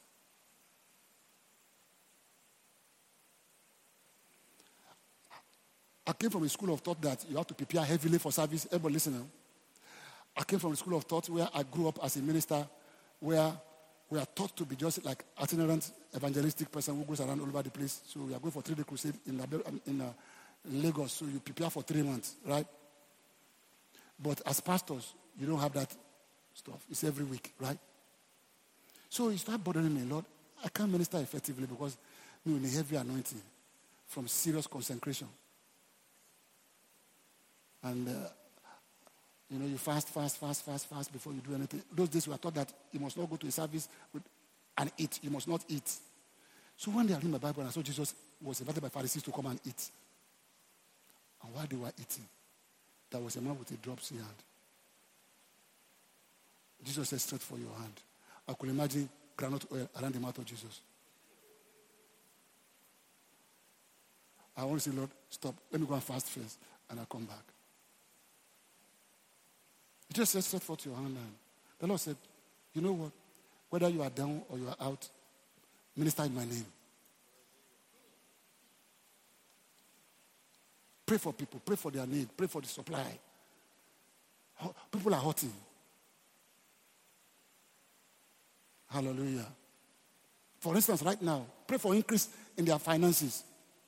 I came from a school of thought that you have to prepare heavily for service. Everybody listening. I came from a school of thought where I grew up as a minister, where we are taught to be just like itinerant evangelistic person who goes around all over the place. So we are going for 3-day crusade in Lagos. So you prepare for 3 months, right? But as pastors, you don't have that stuff. It's every week, right? So it started bothering me, Lord. I can't minister effectively because we need heavy anointing from serious consecration. And, you fast before you do anything. Those days we were taught that you must not go to a service and eat. You must not eat. So one day I read my Bible and I saw Jesus was invited by Pharisees to come and eat. And while they were eating, there was a man with a dropsy hand. Jesus said, stretch for your hand. I could imagine granite oil around the mouth of Jesus. I want to say, Lord, stop. Let me go and fast first. And I'll come back. He just said, stretch forth your hand. And the Lord said, you know what? Whether you are down or you are out, minister in my name. Pray for people. Pray for their need. Pray for the supply. People are hurting. Hallelujah. For instance, right now, pray for increase in their finances.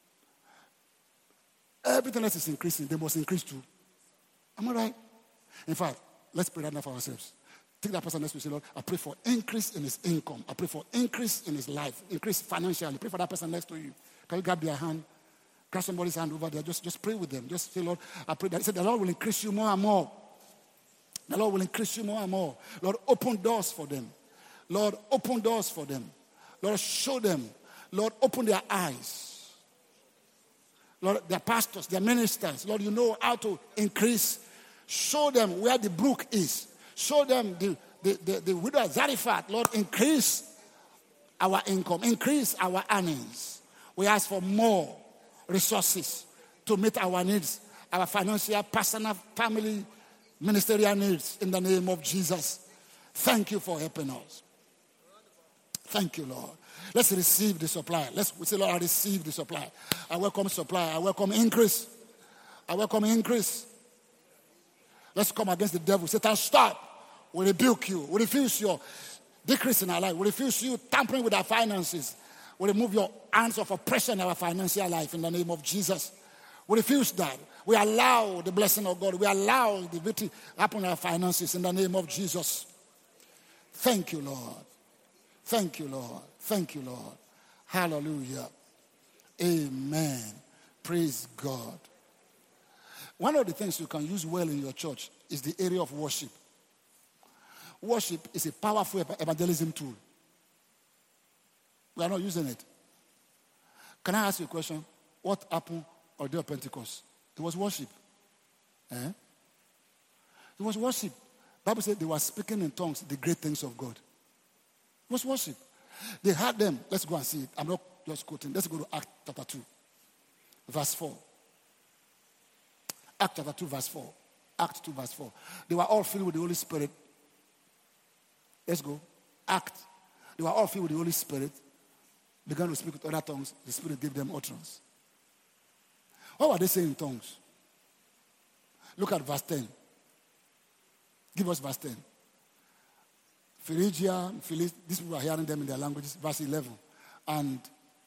Everything else is increasing. They must increase too. Am I right? In fact, let's pray right now for ourselves. Take that person next to you, say, Lord, I pray for increase in his income. I pray for increase in his life. Increase financially. Pray for that person next to you. Can you grab their hand? Grab somebody's hand over there. Just pray with them. Just say, Lord, I pray that. He said, the Lord will increase you more and more. The Lord will increase you more and more. Lord, open doors for them. Lord, open doors for them. Lord, show them. Lord, open their eyes. Lord, their pastors, their ministers. Lord, you know how to increase. Show them where the brook is. Show them the widow of Zarephath. Lord, increase our income. Increase our earnings. We ask for more resources to meet our needs. Our financial, personal, family, ministerial needs in the name of Jesus. Thank you for helping us. Thank you, Lord. Let's receive the supply. Let's say, Lord, I receive the supply. I welcome supply. I welcome increase. I welcome increase. Let's come against the devil. Satan, stop. We rebuke you. We refuse your decrease in our life. We refuse you tampering with our finances. We remove your hands of oppression in our financial life in the name of Jesus. We refuse that. We allow the blessing of God. We allow the victory happen in our finances in the name of Jesus. Thank you, Lord. Thank you, Lord. Thank you, Lord. Hallelujah. Amen. Praise God. One of the things you can use well in your church is the area of worship. Worship is a powerful evangelism tool. We are not using it. Can I ask you a question? What happened on the day of Pentecost? It was worship. It was worship. The Bible said they were speaking in tongues the great things of God. It was worship. They had them. Let's go and see it. I'm not just quoting. Let's go to Acts chapter 2, verse 4. Acts chapter 2, verse 4. Acts 2, verse 4. They were all filled with the Holy Spirit. Let's go. Acts. They were all filled with the Holy Spirit. Began to speak with other tongues. The Spirit gave them utterance. What were they saying in tongues? Look at verse 10. Give us verse 10. Phrygia, these people are hearing them in their languages. Verse 11. And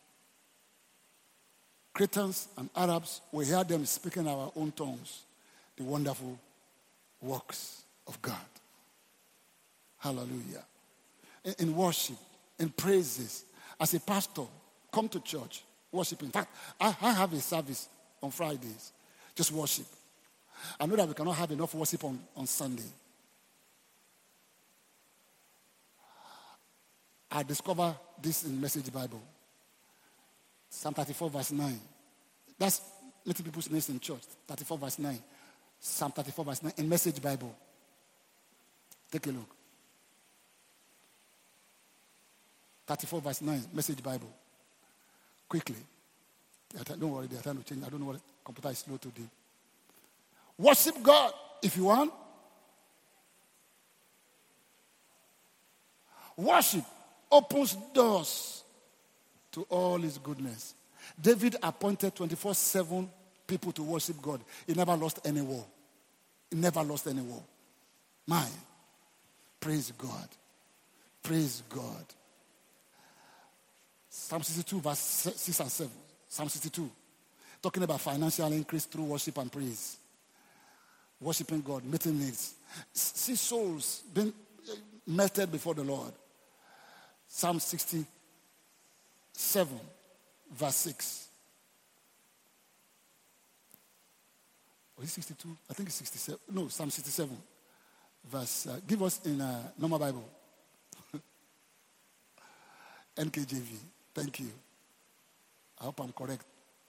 Cretans and Arabs, we hear them speaking our own tongues. The wonderful works of God. Hallelujah. In worship, in praises, As a pastor, come to church, worship. In fact, I have a service on Fridays. Just worship. I know that we cannot have enough worship on Sunday. I discovered this in Message Bible. Psalm 34 verse 9. That's little people's names in church. 34 verse 9. Psalm 34 verse 9 in Message Bible. Take a look. 34 verse 9, Message Bible. Quickly. Don't worry, they are trying to change. I don't know what computer is slow today. Worship God if you want. Worship opens doors to all his goodness. David appointed 24/7 people to worship God. He never lost any war. He never lost any war. My, praise God. Praise God. Psalm 62 verse 6 and 7. Psalm 62. Talking about financial increase through worship and praise. Worshiping God, meeting needs. See souls being melted before the Lord. Psalm 67 verse 6. Was it 62? I think it's 67. No, Psalm 67 verse. Give us in normal Bible. NKJV. Thank you. I hope I'm correct.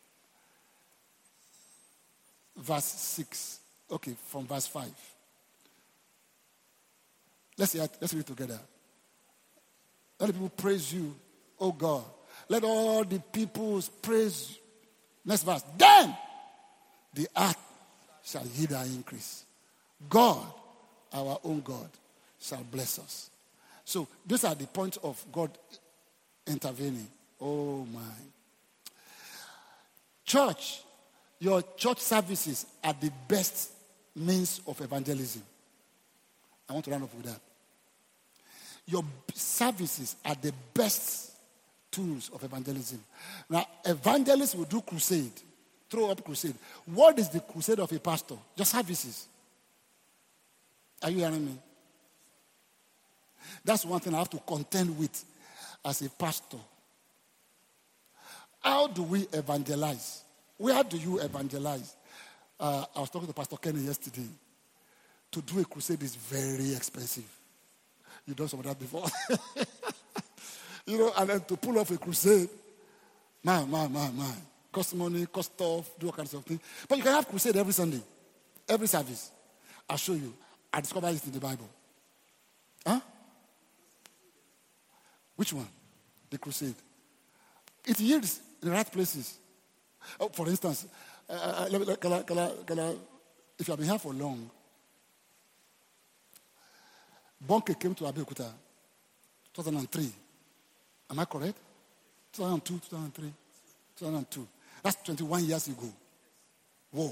Verse 6. Okay, from verse 5. Let's read it together. Let the people praise you, O God. Let all the peoples praise you. Next verse. Then the earth shall yield our increase. God, our own God, shall bless us. So these are the points of God intervening. Oh my. Church, your church services are the best means of evangelism. I want to round up with that. Your services are the best tools of evangelism. Now, evangelists will do crusade, throw up crusade. What is the crusade of a pastor? Just services. Are you hearing me? That's one thing I have to contend with as a pastor. How do we evangelize? Where do you evangelize? I was talking to Pastor Kenny yesterday. To do a crusade is very expensive. You've done some of that before. And then to pull off a crusade, man. Cost money, cost stuff, do all kinds of things. But you can have crusade every Sunday, every service. I'll show you. I discovered it in the Bible. Huh? Which one? The crusade. It yields in the right places. Oh, for instance, if you have been here for long, Bonke came to Abeokuta 2003. Am I correct? 2002, 2003, 2002. That's 21 years ago. Whoa.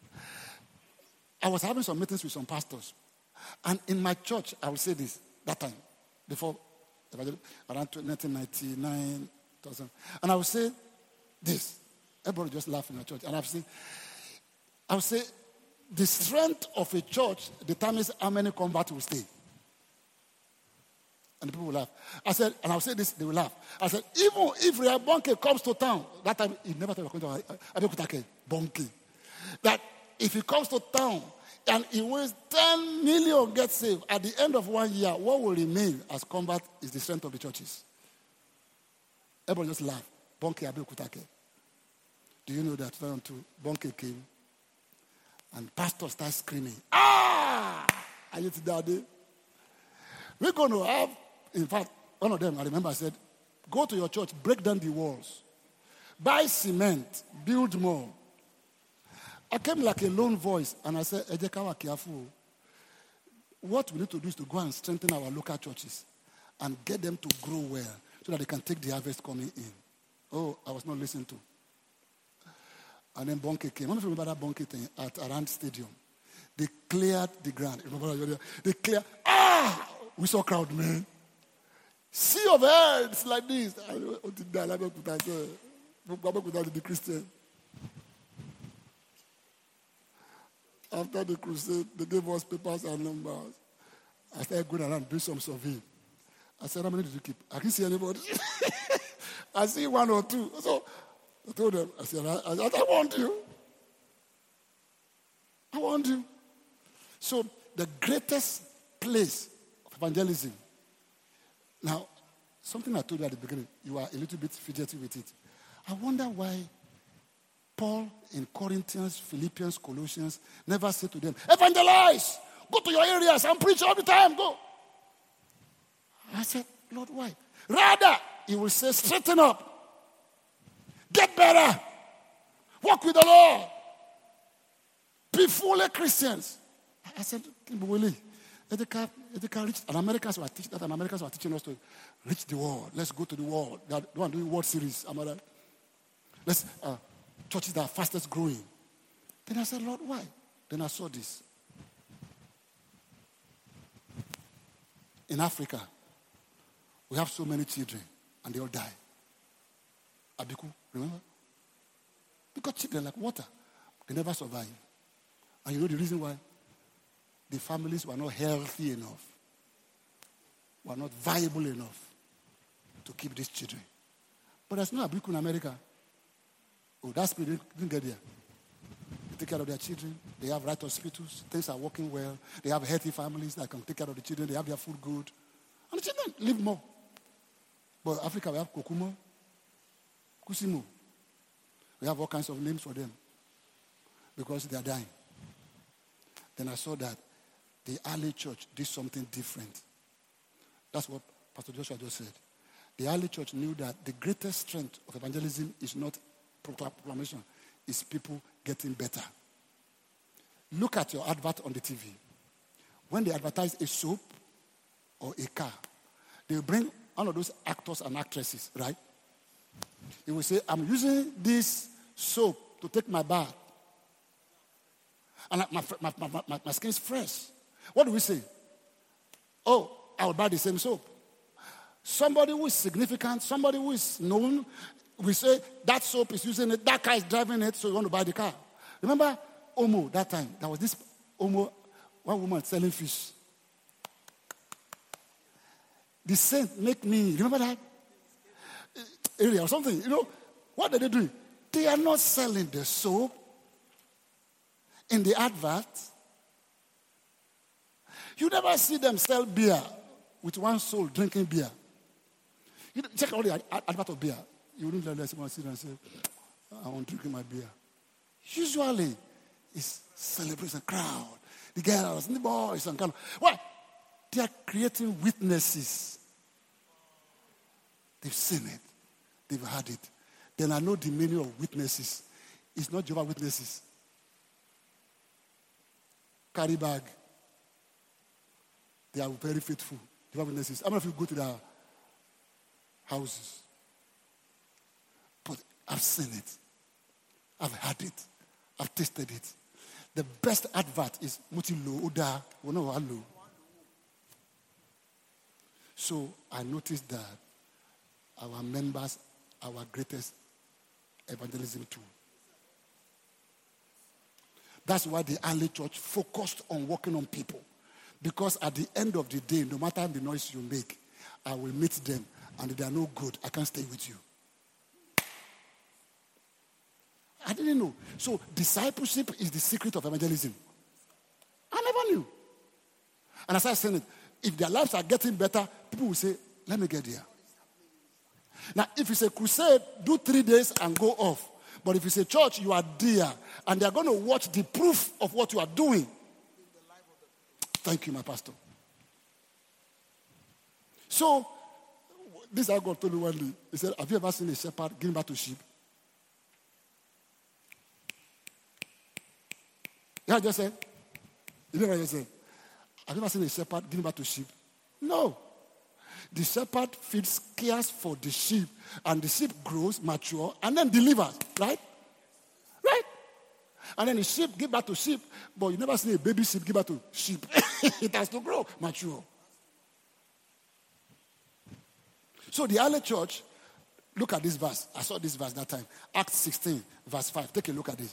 I was having some meetings with some pastors. And in my church, I will say this, that time, before, around 1999, 2000. And I would say this. Everybody just laugh in my church. And I would say, the strength of a church determines how many converts will stay. And the people will laugh. I will say this, they will laugh. I said, even if Ria Bonke comes to town, that time he never thought he was going to Bonke. That if he comes to town and he wins 10 million get saved, at the end of 1 year, what will remain as convert is the strength of the churches. Everybody just laugh. Bonke Abeokutake. Do you know that 2002, Bonke came and pastor started screaming, "Ah! Are you to daddy?" We're going to have, in fact, one of them, I remember, said, go to your church, break down the walls, buy cement, build more. I came like a lone voice, and I said, Ejekawa careful. What we need to do is to go and strengthen our local churches and get them to grow well so that they can take the harvest coming in. Oh, I was not listened to. And then Bonke came. I don't know if you remember that Bonke thing at Arand Stadium. They cleared the ground. Remember? They cleared. We saw crowd, man. Sea of heads like this. The Christian. After the crusade, they gave us papers and numbers. I started going around, doing some survey. I said, how many did you keep? I can't see anybody. I see one or two. So I told them, I said, I want you. I want you. So the greatest place of evangelism. Now, something I told you at the beginning, you are a little bit fidgety with it. I wonder why Paul in Corinthians, Philippians, Colossians never said to them, evangelize, go to your areas and preach all the time, go. I said, Lord, why? Rather, he will say, straighten up, get better, walk with the Lord, be fully Christians. I said, Willie, Americans were teaching us to reach the world. Let's go to the world. They are doing world series. Am I right? Let's churches that are fastest growing. Then I said, Lord, why? Then I saw this. In Africa, we have so many children, and they all die. Abiku, remember? Because children like water, they never survive. And you know the reason why? The families were not healthy enough, were not viable enough to keep these children. But there's no Abiku in America. Oh, that spirit didn't get there. They take care of their children. They have right hospitals. Things are working well. They have healthy families that can take care of the children. They have their food good. And the children live more. But Africa, we have Kokumo, Kusimo. We have all kinds of names for them because they are dying. Then I saw that the early church did something different. That's what Pastor Joshua just said. The early church knew that the greatest strength of evangelism is not proclamation, it's people getting better. Look at your advert on the TV. When they advertise a soap or a car, they will bring one of those actors and actresses, right? He will say, I'm using this soap to take my bath. And my skin is fresh. What do we say? Oh, I will buy the same soap. Somebody who is significant, somebody who is known, we say that soap is using it, that car is driving it, so you want to buy the car. Remember Omo that time? There was this Omo, one woman selling fish. The saint make me, remember that? Area or something. You know, what are they doing? They are not selling the soap in the advert. You never see them sell beer with one soul drinking beer. You check all the advert of beer. You wouldn't let someone sit and say, I want drinking my beer. Usually, it's celebration crowd. The girls and the boys and kind of. Why? They are creating witnesses. They've seen it. They've heard it. Then I know the meaning of witnesses. It's not Jehovah's Witnesses. Carry bag. They are very faithful. Jehovah's Witnesses. How many of you go to their houses? But I've seen it. I've heard it. I've tasted it. The best advert is Mutilo Uda Wono. So I noticed that our members, our greatest evangelism tool. That's why the early church focused on working on people. Because at the end of the day, no matter the noise you make, I will meet them. And if they are no good, I can't stay with you. I didn't know. So discipleship is the secret of evangelism. I never knew. And as I said it, if their lives are getting better, people will say, let me get there. Now, if it's a crusade, do 3 days and go off. But if it's a church, you are there. And they're going to watch the proof of what you are doing. Thank you, my pastor. So, this is how God told me one day. He said, have you ever seen a shepherd giving back to sheep? Yeah, I just said. You know what I just said? Have you ever seen a shepherd giving back to sheep? No. The shepherd feeds, cares for the sheep, and the sheep grows, mature, and then delivers, right? Right? And then the sheep give back to sheep, but you never see a baby sheep give back to sheep. It has to grow, mature. So the early church, look at this verse. I saw this verse that time. Acts 16, verse 5. Take a look at this.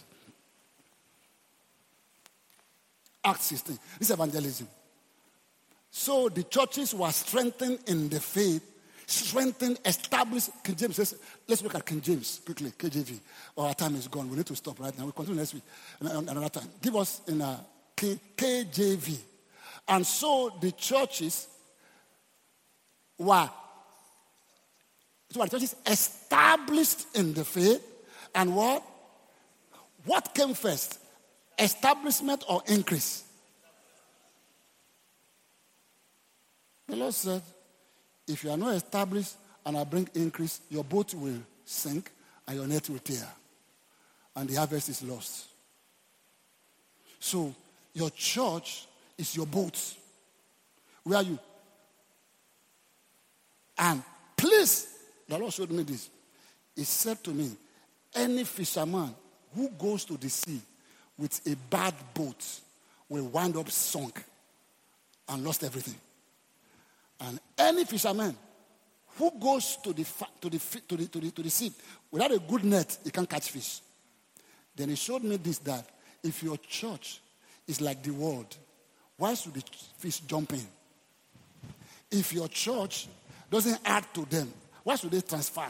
Acts 16. This is evangelism. So the churches were strengthened in the faith, strengthen, establish. King James says, let's look at King James quickly, KJV. Our time is gone. We need to stop right now. We'll continue next week, another time. Give us in KJV. And so the churches were established in the faith. And what? What came first? Establishment or increase? The Lord said, if you are not established and I bring increase, your boat will sink and your net will tear. And the harvest is lost. So your church is your boat. Where are you? And please, the Lord showed me this. He said to me, any fisherman who goes to the sea with a bad boat will wind up sunk and lost everything. And any fisherman who goes to the sea without a good net, he can't catch fish. Then he showed me this, that if your church is like the world, why should the fish jump in? If your church doesn't add to them, why should they transfer?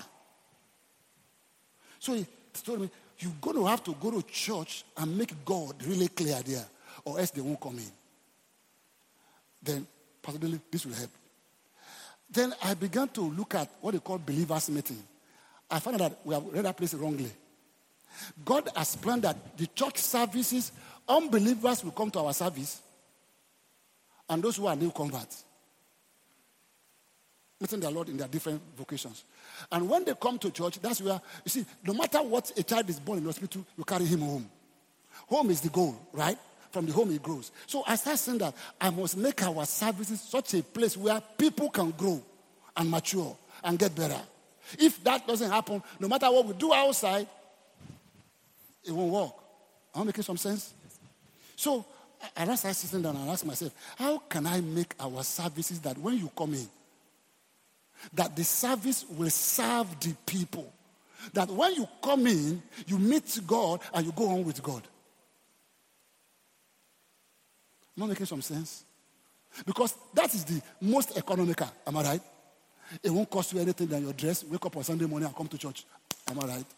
So he told me, you're going to have to go to church and make God really clear there, or else they won't come in. Then, possibly, this will help. Then I began to look at what they call believers' meeting. I found out that we have read that place wrongly. God has planned that the church services, unbelievers will come to our service, and those who are new converts, meeting the Lord in their different vocations. And when they come to church, that's where, you see, no matter what a child is born in the hospital, you carry him home. Home is the goal, right? From the home he grows. So I started saying that I must make our services such a place where people can grow and mature and get better. If that doesn't happen, no matter what we do outside, it won't work. Am I making some sense? So I started sitting down and asked myself, how can I make our services that when you come in, that the service will serve the people? That when you come in, you meet God and you go on with God. Am I making some sense? Because that is the most economical. Am I right? It won't cost you anything than your dress. Wake up on Sunday morning and come to church. Am I right?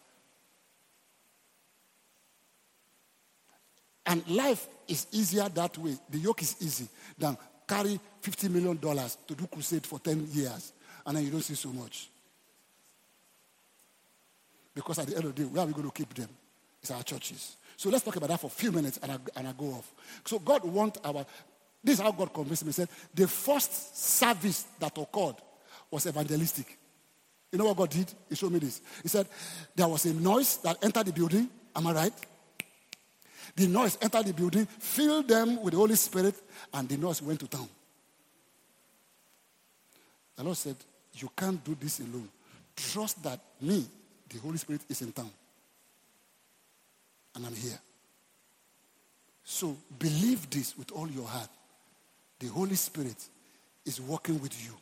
And life is easier that way. The yoke is easy than carry $50 million to do crusade for 10 years. And then you don't see so much. Because at the end of the day, where are we going to keep them? It's our churches. So let's talk about that for a few minutes and I go off. So God wants this is how God convinced me. He said, the first service that occurred was evangelistic. You know what God did? He showed me this. He said, there was a noise that entered the building. Am I right? The noise entered the building, filled them with the Holy Spirit, and the noise went to town. The Lord said, you can't do this alone. Trust that me, the Holy Spirit, is in town. And I'm here. So believe this with all your heart. The Holy Spirit is working with you.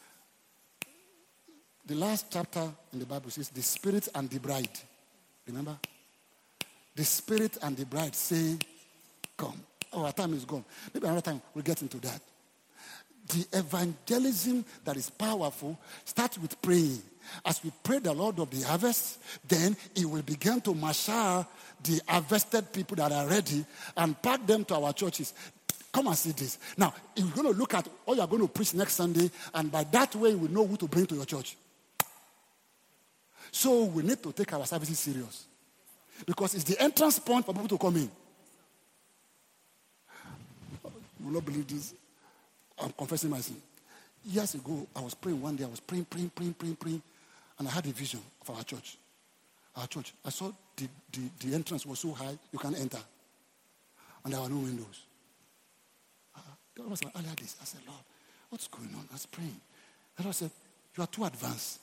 The last chapter in the Bible says, the Spirit and the bride. Remember? The Spirit and the bride say, come. Oh, our time is gone. Maybe another time we'll get into that. The evangelism that is powerful starts with praying. As we pray the Lord of the harvest, then He will begin to marshal the harvested people that are ready and pack them to our churches. Come and see this. Now, you're going to look at what you're going to preach next Sunday, and by that way, you will know who to bring to your church. So we need to take our services serious. Because it's the entrance point for people to come in. You will not believe this. I'm confessing my sin. Years ago, I was praying one day. I was praying. And I had a vision of our church. Our church. I saw the entrance was so high, you can't enter. And there were no windows. God was like, earlier this. I said, Lord, what's going on? I was praying. The Lord said, you are too advanced.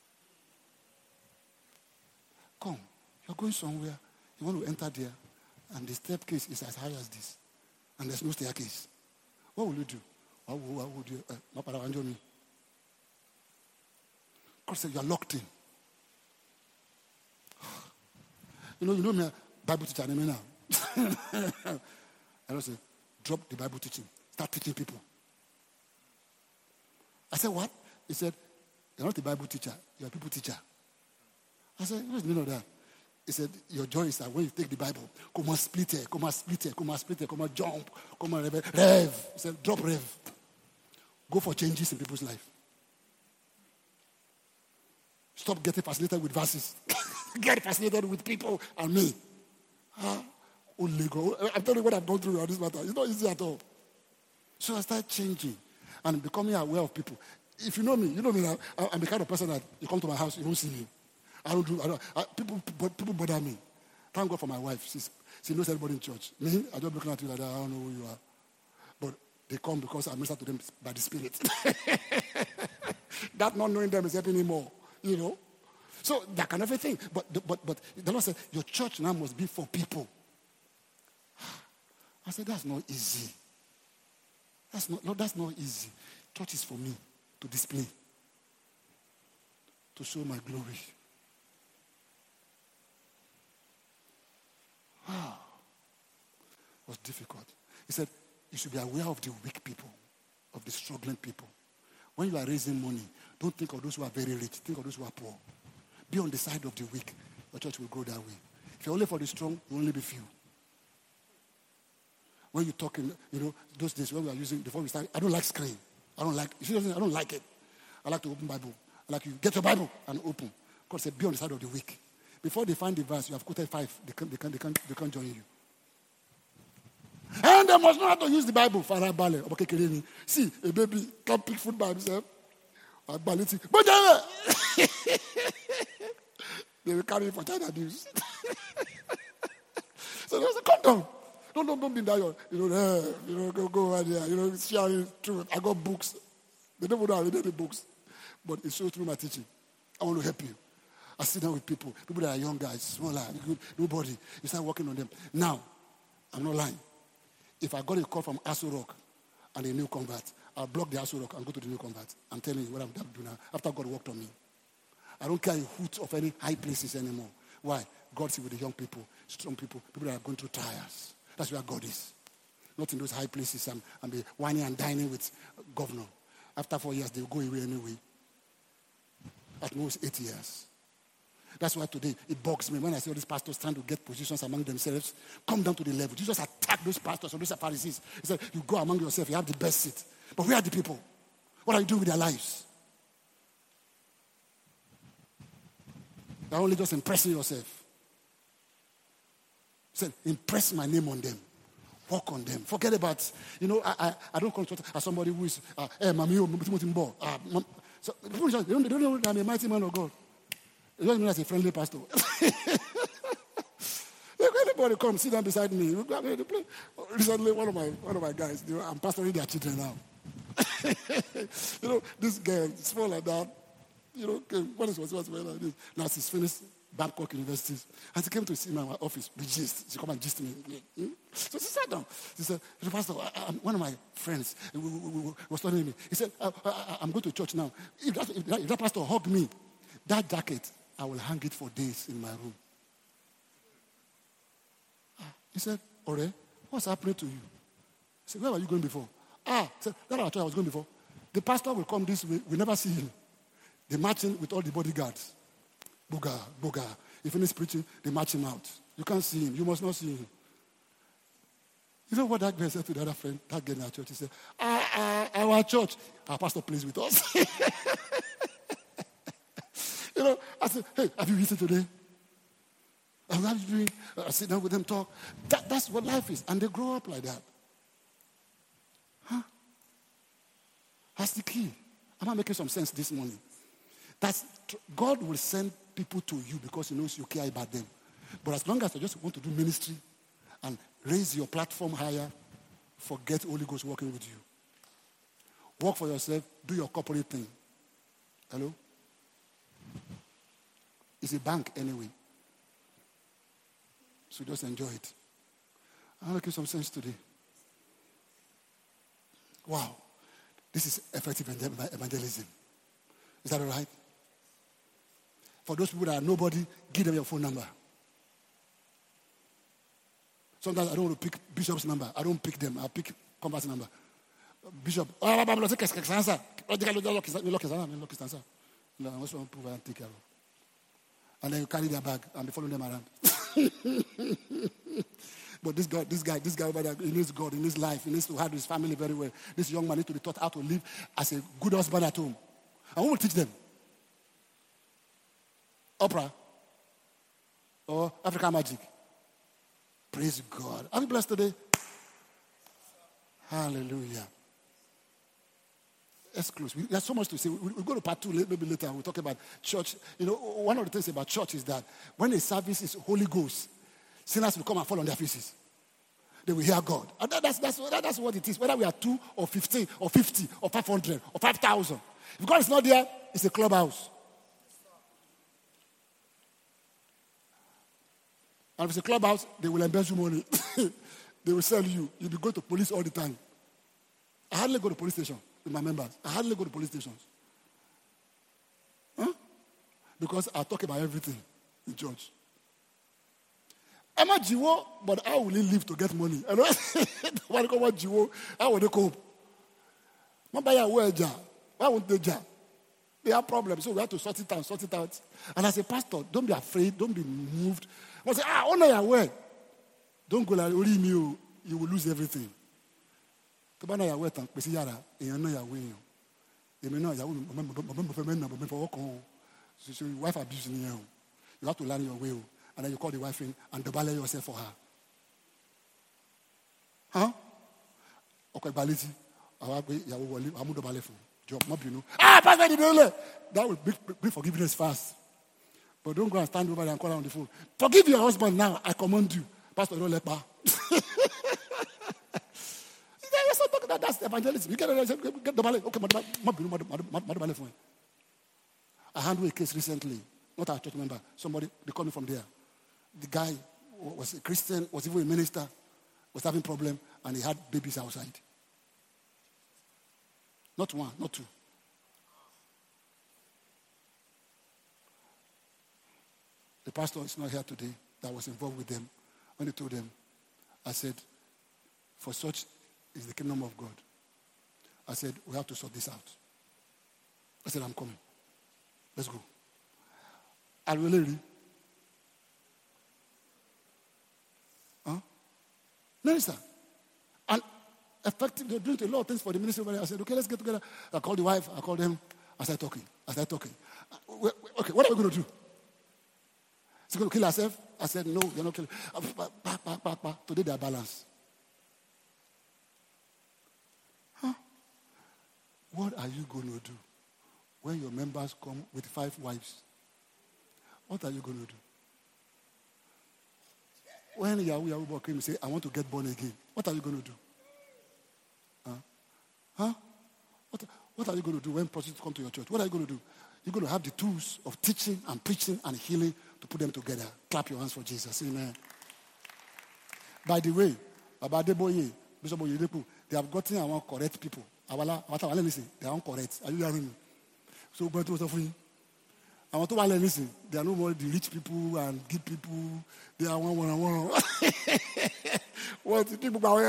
Come. You're going somewhere. You want to enter there. And the staircase is as high as this. And there's no staircase. What will you do? What would you do? God said, you are locked in. You know me, Bible teacher, I mean now. I said, drop the Bible teaching. Start teaching people. I said, what? He said, You're not a Bible teacher. You're a people teacher. I said, what's the meaning of that? He said, your joy is that when you take the Bible, come on, split it, come on, split it, come on, split it, come on, jump, come on, rev. He said, drop rev. Go for changes in people's life. Stop getting fascinated with verses. Get fascinated with people and me. Only go. I'm telling you what I've gone through on this matter. It's not easy at all. So I started changing and becoming aware of people. If you know me now, I'm the kind of person that you come to my house, you don't see me. People bother me. Thank God for my wife. She knows everybody in church. Me, I just looking at you like that. I don't know who you are. But they come because I minister to them by the Spirit. That not knowing them is helping me more. You know? So that kind of a thing. But the Lord said, your church now must be for people. I said, that's not easy. That's not easy. Church is for me to display, to show my glory. It was difficult. He said, you should be aware of the weak people, of the struggling people. When you are raising money, don't think of those who are very rich. Think of those who are poor. Be on the side of the weak. Your church will grow that way. If you're only for the strong, you'll only be few. When you talk in, those days when we are using, before we start, I don't like screen. I don't like it. I like to open Bible. I like you, get your Bible and open. God said, be on the side of the weak. Before they find the verse, you have quoted 5. They can't join you. And they must know how to use the Bible. See, a baby can't pick food by himself. They will carry it for China news. So they said, come down. Don't be in that, go over there, sharing truth. I got books. They don't know I read the books. But it's so through my teaching. I want to help you. I sit down with people that are young guys, smaller, nobody. You start working on them. Now, I'm not lying. If I got a call from Aso Rock and a new convert, I'll block the Aso Rock and go to the new convert. I'm telling you what I'm doing now after God worked on me. I don't care a hoot of any high places anymore. Why? God's with the young people, strong people that are going through trials. That's where God is. Not in those high places and be whining and dining with governor. After 4 years, they'll go away anyway. At most 8 years. That's why today it bugs me when I see all these pastors trying to get positions among themselves. Come down to the level. Jesus attacked those pastors or those Pharisees. He said, you go among yourself, you have the best seat. But where are the people? What are you doing with their lives? You're only just impressing yourself. He said, impress my name on them. Work on them. Forget about, I don't control as somebody who is, so people they don't know that I'm a mighty man of God. They don't know as a friendly pastor. Anybody come sit down beside me. Recently, one of my guys, I'm pastoring their children now. This girl, small like that. What's like this? Now she's finished Babcock University. And she came to see me in my office. We gist. She come and gist me. So she sat down. She said, Pastor, one of my friends was telling me. He said, I'm going to church now. If that pastor hug me, that jacket, I will hang it for days in my room. He said, Ore, what's happening to you? I said, where were you going before? He said, that's our church I was going before. The pastor will come this way. We never see him. They march in with all the bodyguards. Booga. He finished preaching, they march him out. You can't see him. You must not see him. You know what that guy said to the other friend? That guy in our church. He said, our church, our pastor plays with us. I said, hey, have you eaten today? How are you doing? I sit down with them, talk. That's what life is. And they grow up like that. That's the key. Am I making some sense this morning? God will send people to you because he knows you care about them. But as long as you just want to do ministry and raise your platform higher, forget Holy Ghost working with you. Work for yourself. Do your corporate thing. Hello? It's a bank anyway. So just enjoy it. I'm making some sense today. Wow. This is effective evangelism. Is that all right? For those people that are nobody, give them your phone number. Sometimes I don't want to pick Bishop's number. I don't pick them. I pick Compass number. Bishop. No, I just want to prove and take care of. And then you carry their bag and be following them around. But this guy over there, he needs God, he needs life, he needs to handle his family very well. This young man needs to be taught how to live as a good husband at home. And who will teach them? Oprah or African Magic? Praise God. Are you blessed today? Hallelujah. Let's close. There's so much to say. We'll go to part 2 maybe later. We'll talk about church. You know, one of the things about church is that when a service is Holy Ghost, sinners will come and fall on their faces. They will hear God. And that's what it is. Whether we are 2 or 15 or 50 or 500 or 5,000. If God is not there, it's a clubhouse. And if it's a clubhouse, they will embezzle money. They will sell you. You'll be going to police all the time. I hardly go to police station with my members. I hardly go to police stations. Huh? Because I talk about everything in church. I'm a Jiwo, but how will he live to get money? I don't want to come out Jiwo. How will they cope? Why won't they jar? They have problems, so we have to sort it out. And as a pastor, don't be afraid, don't be moved. I say, honor your way. Don't go like, only me, you will lose everything. To honor your way, you know your way. You may not, so your wife abusing you. You have to learn your way. And then you call the wife in and double yourself for her. Huh? Okay, baliti. I'm double for job. Pastor, that will bring forgiveness fast. But don't go and stand over there and call her on the phone. Forgive your husband now. I command you. Pastor, don't let her. That's evangelism. You get double. Okay, I handled a case recently. Not our church member. Somebody, they called me from there. The guy was a Christian, was even a minister, was having a problem, and he had babies outside. Not one, not two. The pastor is not here today that was involved with them. When he told them, I said, for such is the kingdom of God. I said, we have to sort this out. I said, I'm coming. Let's go. I really. Huh? Minister. And effective, they're doing a lot of things for the ministry. I said, okay, let's get together. I called the wife, I called him. I started talking. Okay, what are we going to do? Is he going to kill herself? I said, no, you're not killing. Today they are balanced. Huh? What are you going to do when your members come with 5 wives? What are you going to do? When Yahoo boy came and say, I want to get born again, what are you going to do? Huh? What are you going to do when prostitutes come to your church? What are you going to do? You're going to have the tools of teaching and preaching and healing to put them together. Clap your hands for Jesus. Amen. By the way, Abadeboye, Bishop Oyedepo, they have gotten our correct people. They are incorrect. Are you hearing me? So, but what's offering? I want to listen. They are no more the rich people and good people. They are one. What people I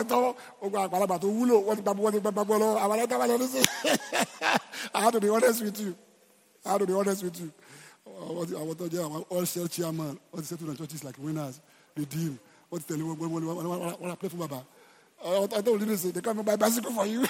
have to be honest with you. I want to tell all shell chairman, all the settlement churches like winners, redeem. What tell you when I play for Baba? I don't really say they come and buy bicycle for you.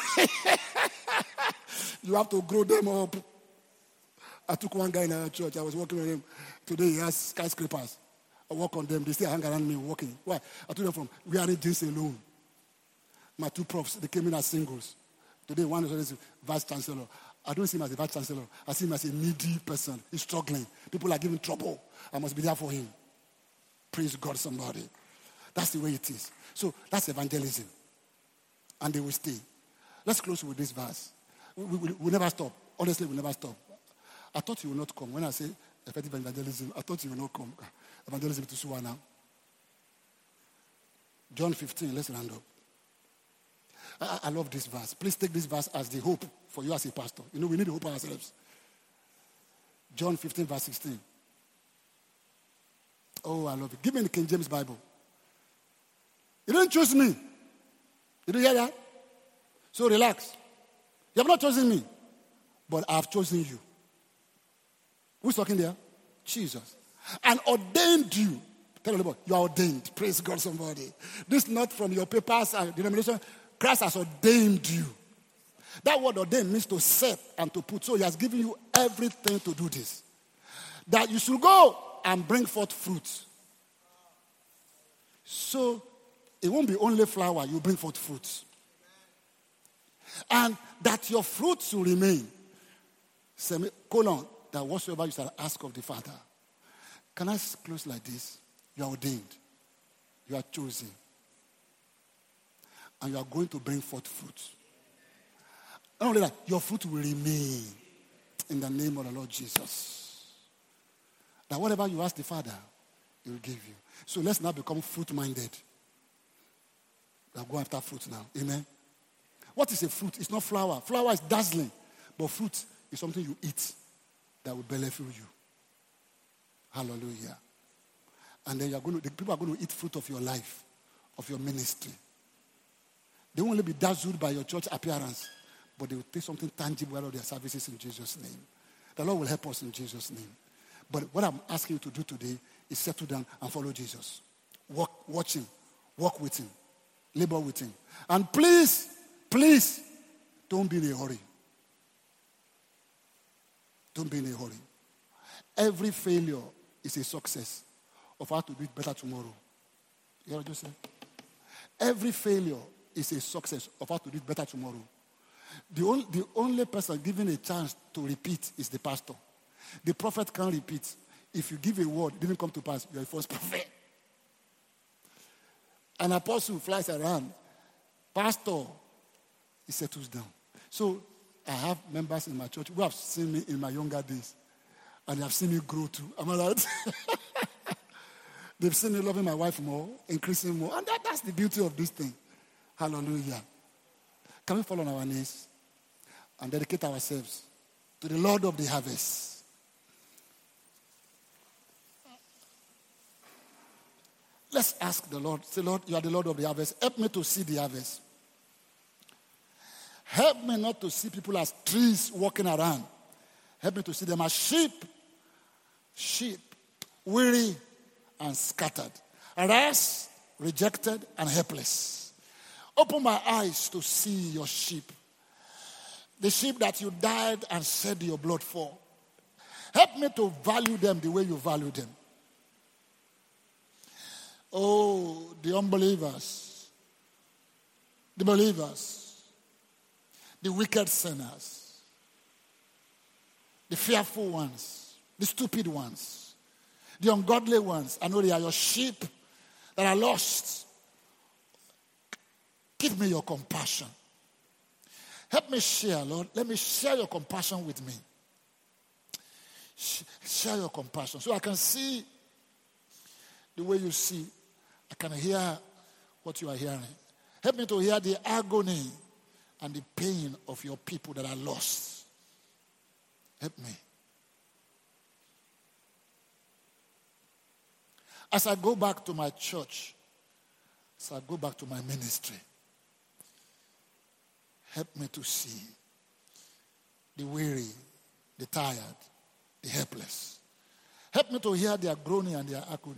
You have to grow them up. I took one guy in our church. I was working with him. Today he has skyscrapers. I work on them. They still hang around me working. Why? I took them from wearing jeans alone. My 2 profs, they came in as singles. Today one is a vice chancellor. I don't see him as a vice chancellor. I see him as a needy person. He's struggling. People are giving trouble. I must be there for him. Praise God, somebody. That's the way it is. So that's evangelism. And they will stay. Let's close with this verse. We never stop. Honestly, we never stop. I thought you will not come. When I say effective evangelism, I thought you will not come. Evangelism to Suwa now. John 15, let's round up. I love this verse. Please take this verse as the hope for you as a pastor. You know, we need to hope ourselves. John 15, verse 16. Oh, I love it. Give me the King James Bible. You didn't choose me. Did you hear that? So relax. You have not chosen me, but I have chosen you. Who's talking there? Jesus. And ordained you. Tell your neighbor, you are ordained. Praise God, somebody. This is not from your papers and denomination. Christ has ordained you. That word ordained means to set and to put. So he has given you everything to do this. That you should go and bring forth fruit. So it won't be only flower, you bring forth fruit. And that your fruits will remain. Semicolon, that whatsoever you shall ask of the Father. Can I close like this? You are ordained. You are chosen. And you are going to bring forth fruit. Not only that, your fruit will remain in the name of the Lord Jesus. That whatever you ask the Father, he will give you. So let's now become fruit-minded. We'll go after fruit now. Amen. What is a fruit? It's not flour. Flour is dazzling. But fruit is something you eat that will benefit you. Hallelujah. And then the people are going to eat fruit of your life, of your ministry. They won't only be dazzled by your church appearance, but they will take something tangible out of their services in Jesus' name. The Lord will help us in Jesus' name. But what I'm asking you to do today is settle down and follow Jesus. Watch him. Walk with him. Labor with him. And please, don't be in a hurry. Don't be in a hurry. Every failure is a success of how to do it better tomorrow. You know what I just said? Every failure is a success of how to do it better tomorrow. The only person given a chance to repeat is the pastor. The prophet can't repeat. If you give a word, it didn't come to pass, you're a false prophet. An apostle flies around. Pastor, he settles down. So I have members in my church who have seen me in my younger days. And they have seen me grow too. Am I right? They've seen me loving my wife more, increasing more. And that's the beauty of this thing. Hallelujah. Can we fall on our knees and dedicate ourselves to the Lord of the harvest? Let's ask the Lord. Say, Lord, you are the Lord of the harvest. Help me to see the harvest. Help me not to see people as trees walking around. Help me to see them as sheep. Sheep, weary and scattered. Harassed, rejected, and helpless. Open my eyes to see your sheep. The sheep that you died and shed your blood for. Help me to value them the way you value them. Oh, the unbelievers, the believers, the wicked sinners, the fearful ones, the stupid ones, the ungodly ones. I know they are your sheep that are lost. Give me your compassion. Help me share, Lord. Let me share your compassion with me. Share your compassion so I can see the way you see. I can hear what you are hearing. Help me to hear the agony and the pain of your people that are lost. Help me. As I go back to my church, as I go back to my ministry, help me to see the weary, the tired, the helpless. Help me to hear their groaning and their agony.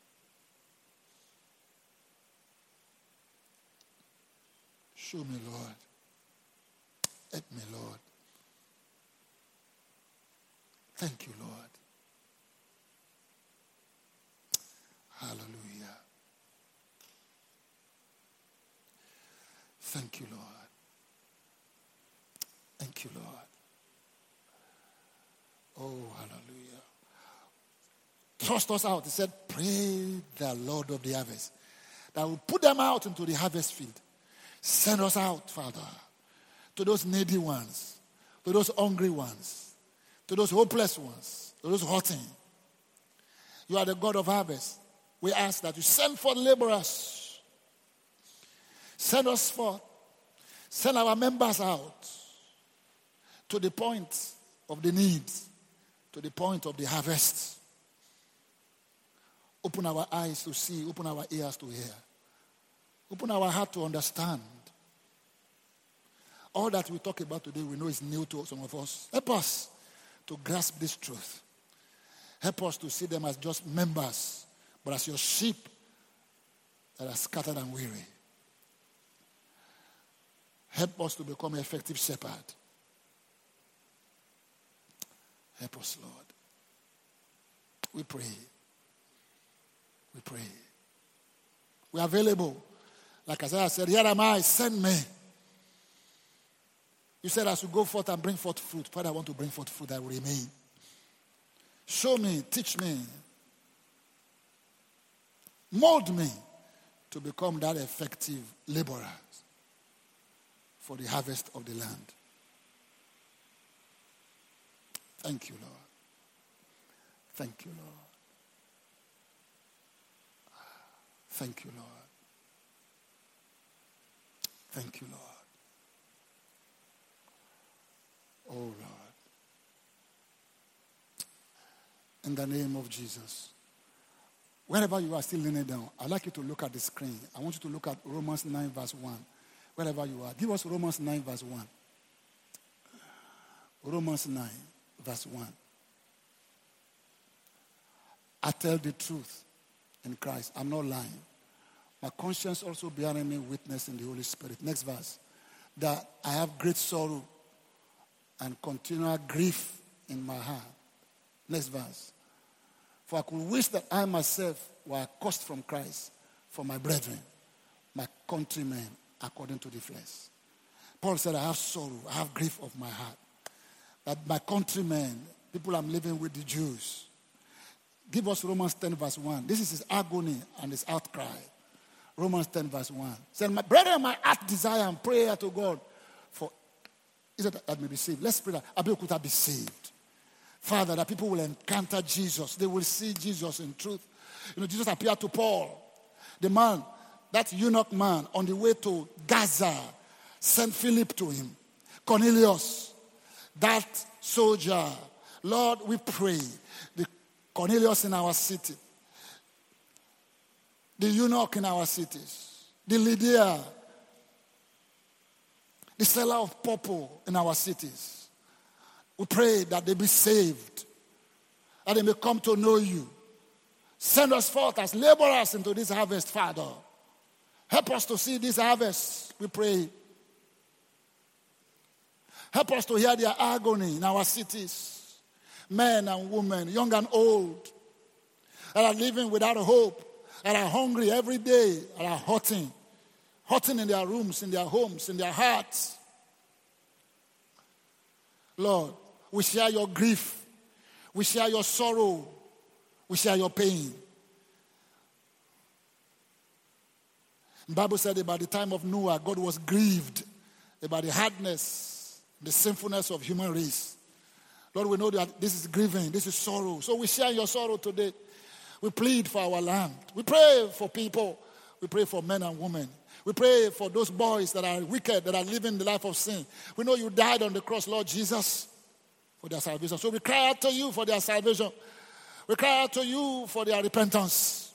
Show me, Lord. Help me, Lord. Thank you, Lord. Hallelujah. Thank you, Lord. Thank you, Lord. Oh, hallelujah. Thrust us out. He said, pray the Lord of the harvest that will put them out into the harvest field. Send us out, Father, to those needy ones, to those hungry ones, to those hopeless ones, to those hurting. You are the God of harvest. We ask that you send forth laborers. Send us forth. Send our members out to the point of the needs, to the point of the harvest. Open our eyes to see, open our ears to hear. Open our heart to understand. All that we talk about today, we know is new to some of us. Help us to grasp this truth Help us to see them as just members, but as your sheep that are scattered and weary. Help us to become an effective shepherd. Help us, Lord. We pray. We pray. We are available. Like Isaiah said, here am I, send me. You said I should go forth and bring forth fruit. Father, I want to bring forth fruit that will remain. Show me, teach me, mold me to become that effective laborer for the harvest of the land. Thank you, Lord. Thank you, Lord. Thank you, Lord. Thank you, Lord. Oh, Lord. In the name of Jesus. Wherever you are still leaning down, I'd like you to look at the screen. I want you to look at Romans 9 verse 1. Wherever you are. Give us Romans 9 verse 1. Romans 9 verse 1. I tell the truth in Christ. I'm not lying. My conscience also bearing me witness in the Holy Spirit. Next verse. That I have great sorrow and continual grief in my heart. Next verse. For I could wish that I myself were accursed from Christ for my brethren, my countrymen, according to the flesh. Paul said, I have sorrow, I have grief of my heart. That my countrymen, people I'm living with, the Jews. Give us Romans 10 verse 1. This is his agony and his outcry. Romans 10 verse 1. Said, my brethren, my heart desire and prayer to God for is that I may be saved. Let's pray that Abiyakuta be saved. Father, that people will encounter Jesus. They will see Jesus in truth. You know, Jesus appeared to Paul. The man, that eunuch man on the way to Gaza, sent Philip to him. Cornelius, that soldier. Lord, we pray. The Cornelius in our city. The eunuch in our cities. The Lydia. The seller of purple in our cities. We pray that they be saved. That they may come to know you. Send us forth as laborers into this harvest, Father. Help us to see this harvest, we pray. Help us to hear their agony in our cities. Men and women, young and old, that are living without hope, that are hungry every day, that are hurting. Hurting in their rooms, in their homes, in their hearts. Lord, we share your grief. We share your sorrow. We share your pain. The Bible said about the time of Noah, God was grieved about the hardness, the sinfulness of human race. Lord, we know that this is grieving, this is sorrow. So we share your sorrow today. We plead for our land. We pray for people. We pray for men and women. We pray for those boys that are wicked, that are living the life of sin. We know you died on the cross, Lord Jesus, for their salvation. So we cry out to you for their salvation. We cry out to you for their repentance.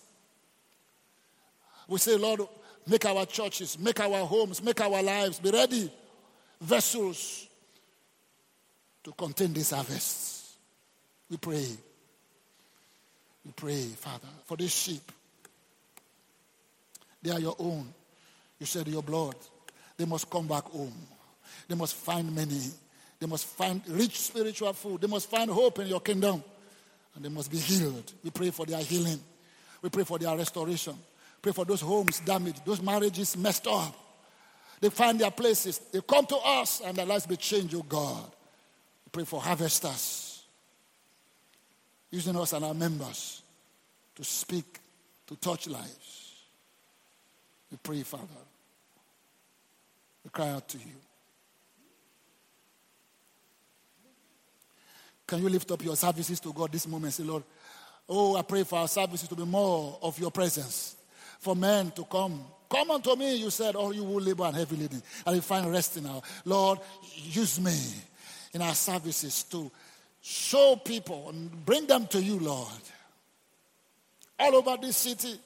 We say, Lord, make our churches, make our homes, make our lives be ready vessels to contain this harvest. We pray. We pray, Father, for these sheep. They are your own. You said your blood. They must come back home. They must find many. They must find rich spiritual food. They must find hope in your kingdom. And they must be healed. We pray for their healing. We pray for their restoration. Pray for those homes damaged, those marriages messed up. They find their places. They come to us and their lives be changed, oh God. We pray for harvesters. Using us and our members to speak, to touch lives. We pray, Father. We cry out to you. Can you lift up your services to God this moment and say, Lord, oh, I pray for our services to be more of your presence. For men to come. Come unto me, you said, all you will labor and heavy laden. And you find rest in our. Lord, use me in our services to show people and bring them to you, Lord. All over this city.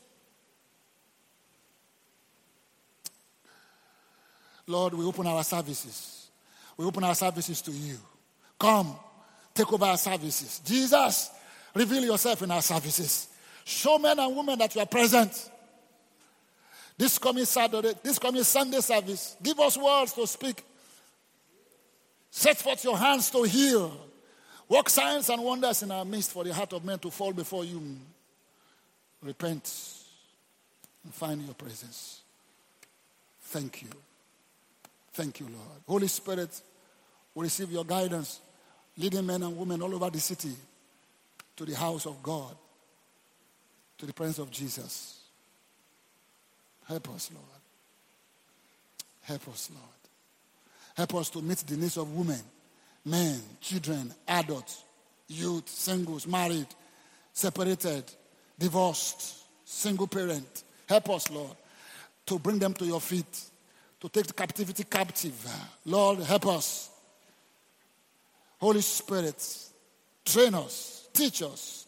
Lord, we open our services. We open our services to you. Come, take over our services. Jesus, Reveal yourself in our services. Show men and women that you are present. This coming Saturday, this coming Sunday service, give us words to speak. Set forth your hands to heal. Work signs and wonders in our midst for the heart of men to fall before you. Repent and find your presence. Thank you. Thank you, Lord. Holy Spirit, we receive your guidance, leading men and women all over the city to the house of God, to the presence of Jesus. Help us, Lord. Help us, Lord. Help us to meet the needs of women, men, children, adults, youth, singles, married, separated, divorced, single parent. Help us, Lord, to bring them to your feet, to take the captivity captive. Lord, help us. Holy Spirit, train us, teach us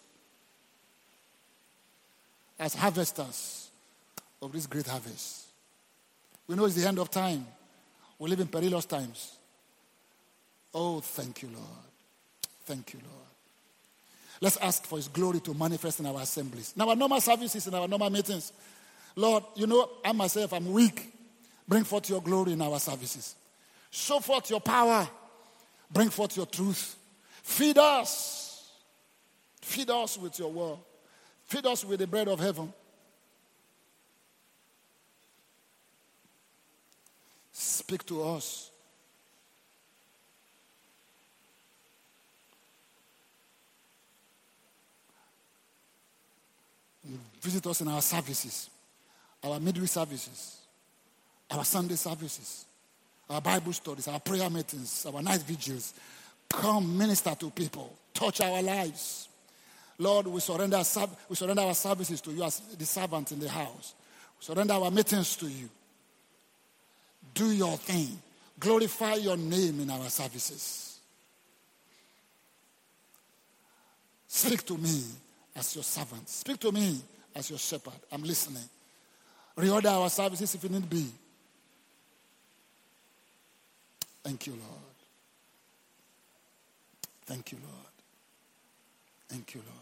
as harvesters of this great harvest. We know it's the end of time. We live in perilous times. Oh, thank you, Lord. Thank you, Lord. Let's ask for his glory to manifest in our assemblies. In our normal services, in our normal meetings. Lord, you know, I myself, I'm weak. Bring forth your glory in our services. Show forth your power. Bring forth your truth. Feed us. Feed us with your word. Feed us with the bread of heaven. Speak to us. Visit us in our services, our midweek services, our Sunday services, our Bible studies, our prayer meetings, our night vigils. Come minister to people. Touch our lives. Lord, we surrender our services to you as the servant in the house. We surrender our meetings to you. Do your thing. Glorify your name in our services. Speak to me as your servant. Speak to me as your shepherd. I'm listening. Reorder our services if it need be. Thank you, Lord. Thank you, Lord. Thank you, Lord.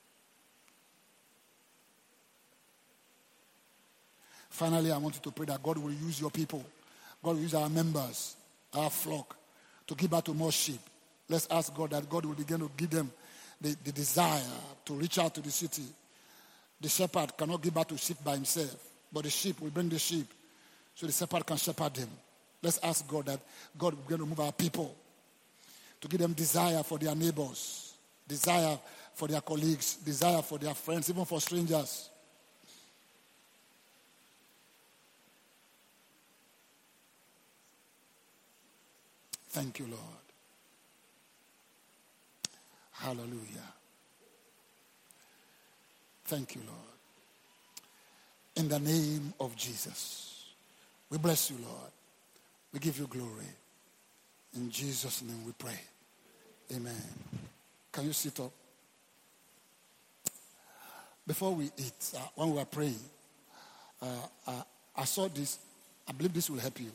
Finally, I want you to pray that God will use your people. God will use our members, our flock, to give out to more sheep. Let's ask God that God will begin to give them the desire to reach out to the city. The shepherd cannot give out to sheep by himself, but the sheep will bring the sheep so the shepherd can shepherd them. Let's ask God that God will begin to move our people to give them desire for their neighbors, desire for their colleagues, desire for their friends, even for strangers. Thank you, Lord. Hallelujah. Thank you, Lord. In the name of Jesus, we bless you, Lord. We give you glory. In Jesus' name we pray. Amen. Can you sit up? Before we eat, when we were praying, I saw this. I believe this will help you.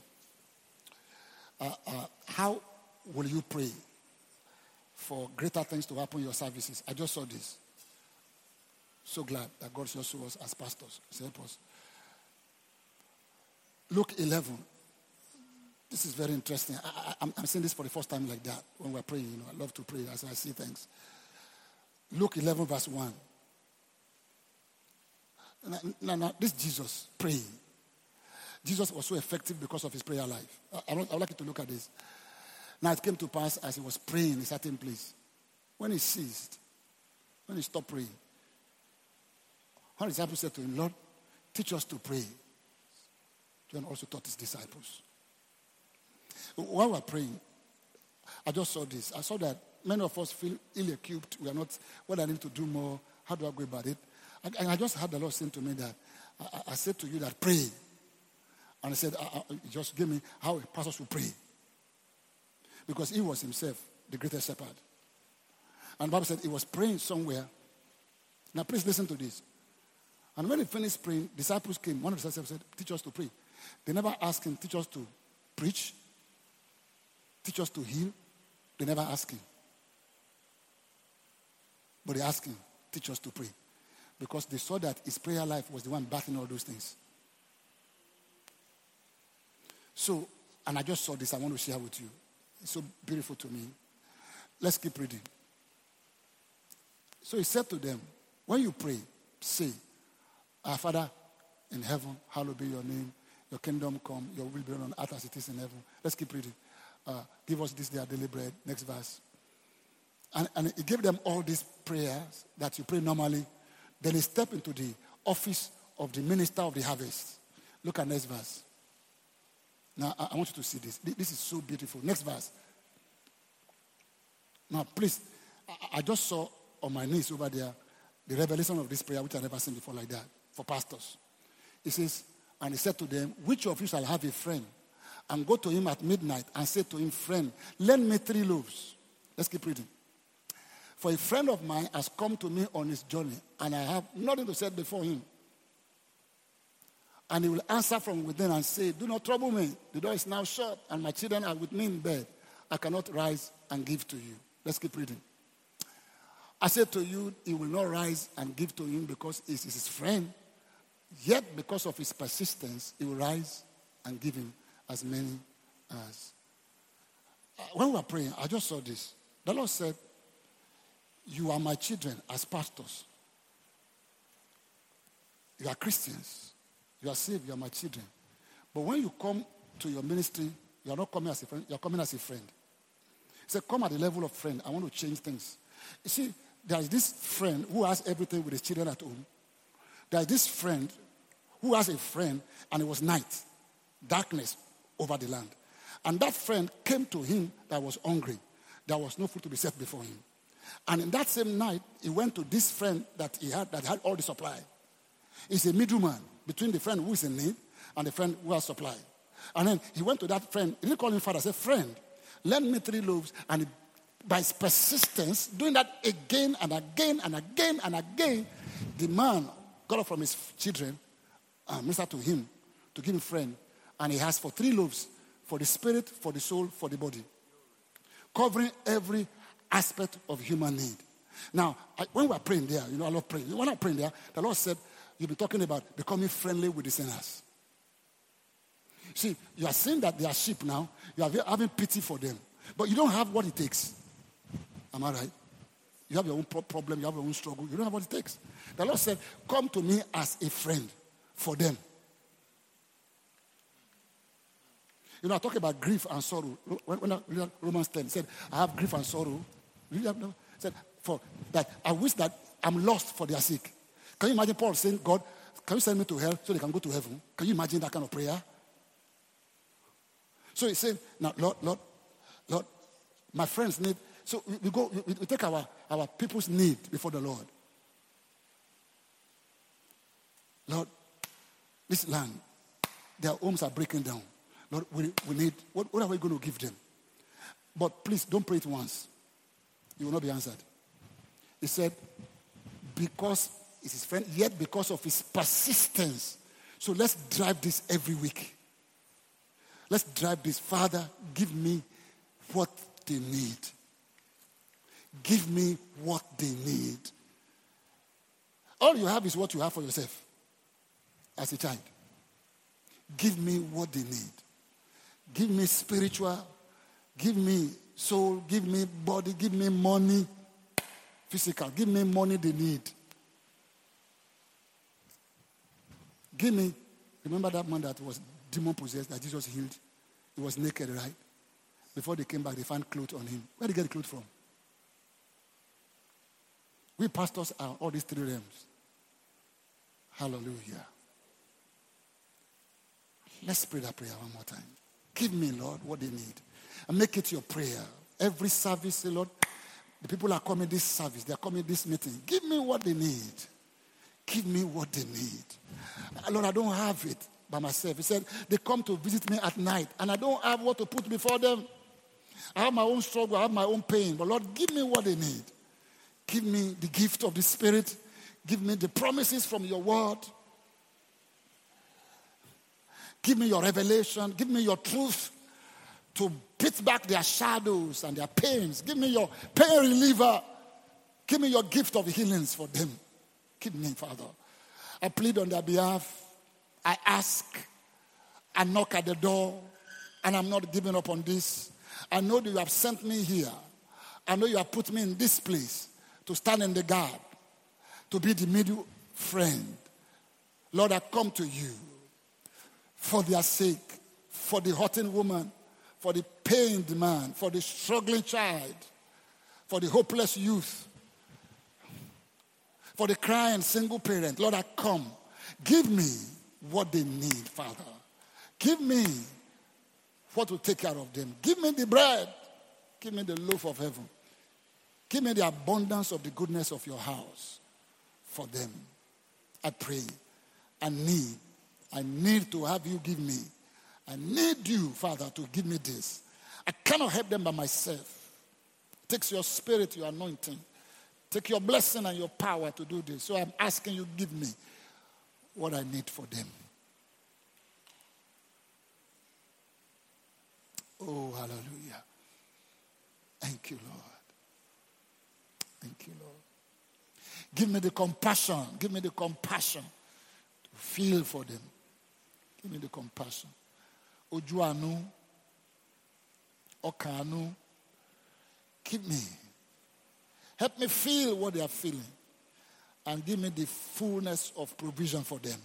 How will you pray for greater things to happen in your services? I just saw this. So glad that God shows us as pastors. Help us. Luke 11. This is very interesting. I'm seeing this for the first time like that when we're praying. You know, I love to pray as I see things. Luke 11 verse 1. Now, this Jesus praying. Jesus was so effective because of his prayer life. I would like you to look at this. Now it came to pass as he was praying in a certain place. When he ceased, when he stopped praying, one disciple said to him, Lord, teach us to pray. John also taught his disciples. While we're praying, I just saw this. I saw that many of us feel ill-equipped. We are not, what I need to do more, how do I go about it? And I just heard the Lord saying to me that, I said to you that pray. And I said, he just gave me how a pastor should pray. Because he was himself the greatest shepherd. And the Bible said he was praying somewhere. Now please listen to this. And when he finished praying, disciples came. One of the disciples said, teach us to pray. They never asked him, teach us to preach, teach us to heal. They never asked him. But they asked him, teach us to pray. Because they saw that his prayer life was the one battling all those things. So, and I just saw this, I want to share with you. It's so beautiful to me. Let's keep reading. So he said to them, when you pray, say, our Father in heaven, hallowed be your name. Your kingdom come, your will be done on earth as it is in heaven. Let's keep reading. Give us this day our daily bread. Next verse. And he gave them all these prayers that you pray normally. Then he stepped into the office of the minister of the harvest. Look at next verse. Now, I want you to see this. This is so beautiful. Next verse. Now, please, I just saw on my knees over there the revelation of this prayer, which I've never seen before like that, for pastors. It says, and he said to them, which of you shall have a friend and go to him at midnight and say to him, friend, lend me 3 loaves. Let's keep reading. For a friend of mine has come to me on his journey, and I have nothing to set before him. And he will answer from within and say, do not trouble me. The door is now shut, and my children are with me in bed. I cannot rise and give to you. Let's keep reading. I said to you, he will not rise and give to him because he is his friend. Yet because of his persistence, he will rise and give him as many as. When we were praying, I just saw this. The Lord said, you are my children as pastors. You are Christians. You are saved. You are my children. But when you come to your ministry, you are not coming as a friend. You are coming as a friend. He said, come at the level of friend. I want to change things. You see, there is this friend who has everything with his children at home. There is this friend who has a friend, and it was night, darkness over the land. And that friend came to him that was hungry. There was no food to be set before him. And in that same night, he went to this friend that had all the supply. He's a middleman between the friend who is in need and the friend who has supply. And then he went to that friend. He didn't call him father. He said, friend, lend me 3 loaves. And by his persistence, doing that again and again and again and again, the man got up from his children and ministered to him to give him a friend. And he asked for 3 loaves for the spirit, for the soul, for the body, covering every aspect of human need. Now, when we are praying there, I love praying. When I'm praying there, the Lord said, you'll be talking about becoming friendly with the sinners. See, you are saying that they are sheep now. You are having pity for them. But you don't have what it takes. Am I right? You have your own problem. You have your own struggle. You don't have what it takes. The Lord said, come to me as a friend for them. I talk about grief and sorrow. When Romans 10 said, I have grief and sorrow. Said, for that I wish that I'm lost for their sake. Can you imagine Paul saying, God, can you send me to hell so they can go to heaven? Can you imagine that kind of prayer? So he said, now, Lord, my friends need. So we take our people's need before the Lord. Lord, this land, their homes are breaking down. Lord, we need, what are we going to give them? But please, don't pray it once. You will not be answered. He said, because it's his friend, yet because of his persistence. So let's drive this every week. Let's drive this. Father, give me what they need. Give me what they need. All you have is what you have for yourself as a child. Give me what they need. Give me spiritual. Give me soul. Give me body. Give me money. Physical. Give me money they need. Give me. Remember that man that was demon possessed that Jesus healed? He was naked, right? Before they came back, they found clothes on him. Where did he get the clothes from? We pastors are all these 3 realms. Hallelujah. Let's pray that prayer one more time. Give me, Lord, what they need. And make it your prayer. Every service, say, Lord, the people are coming this service. They are coming this meeting. Give me what they need. Give me what they need. Lord, I don't have it by myself. He said, they come to visit me at night, and I don't have what to put before them. I have my own struggle. I have my own pain. But Lord, give me what they need. Give me the gift of the Spirit. Give me the promises from your word. Give me your revelation. Give me your truth to beat back their shadows and their pains. Give me your pain reliever. Give me your gift of healings for them. Give me, Father. I plead on their behalf. I ask. I knock at the door. And I'm not giving up on this. I know that you have sent me here. I know you have put me in this place to stand in the gap, to be the middle friend. Lord, I come to you for their sake, for the hurting woman, for the pained man, for the struggling child, for the hopeless youth, for the crying single parent. Lord, I come. Give me what they need, Father. Give me what will take care of them. Give me the bread. Give me the loaf of heaven. Give me the abundance of the goodness of your house for them. I pray. I need to have you give me. I need you, Father, to give me this. I cannot help them by myself. It takes your spirit, your anointing. Take your blessing and your power to do this. So I'm asking you, give me what I need for them. Oh, hallelujah. Thank you, Lord. Thank you, Lord. Give me the compassion. Give me the compassion to feel for them. Give me the compassion. Ojuanu, Okanu, keep me. Help me feel what they are feeling. And give me the fullness of provision for them.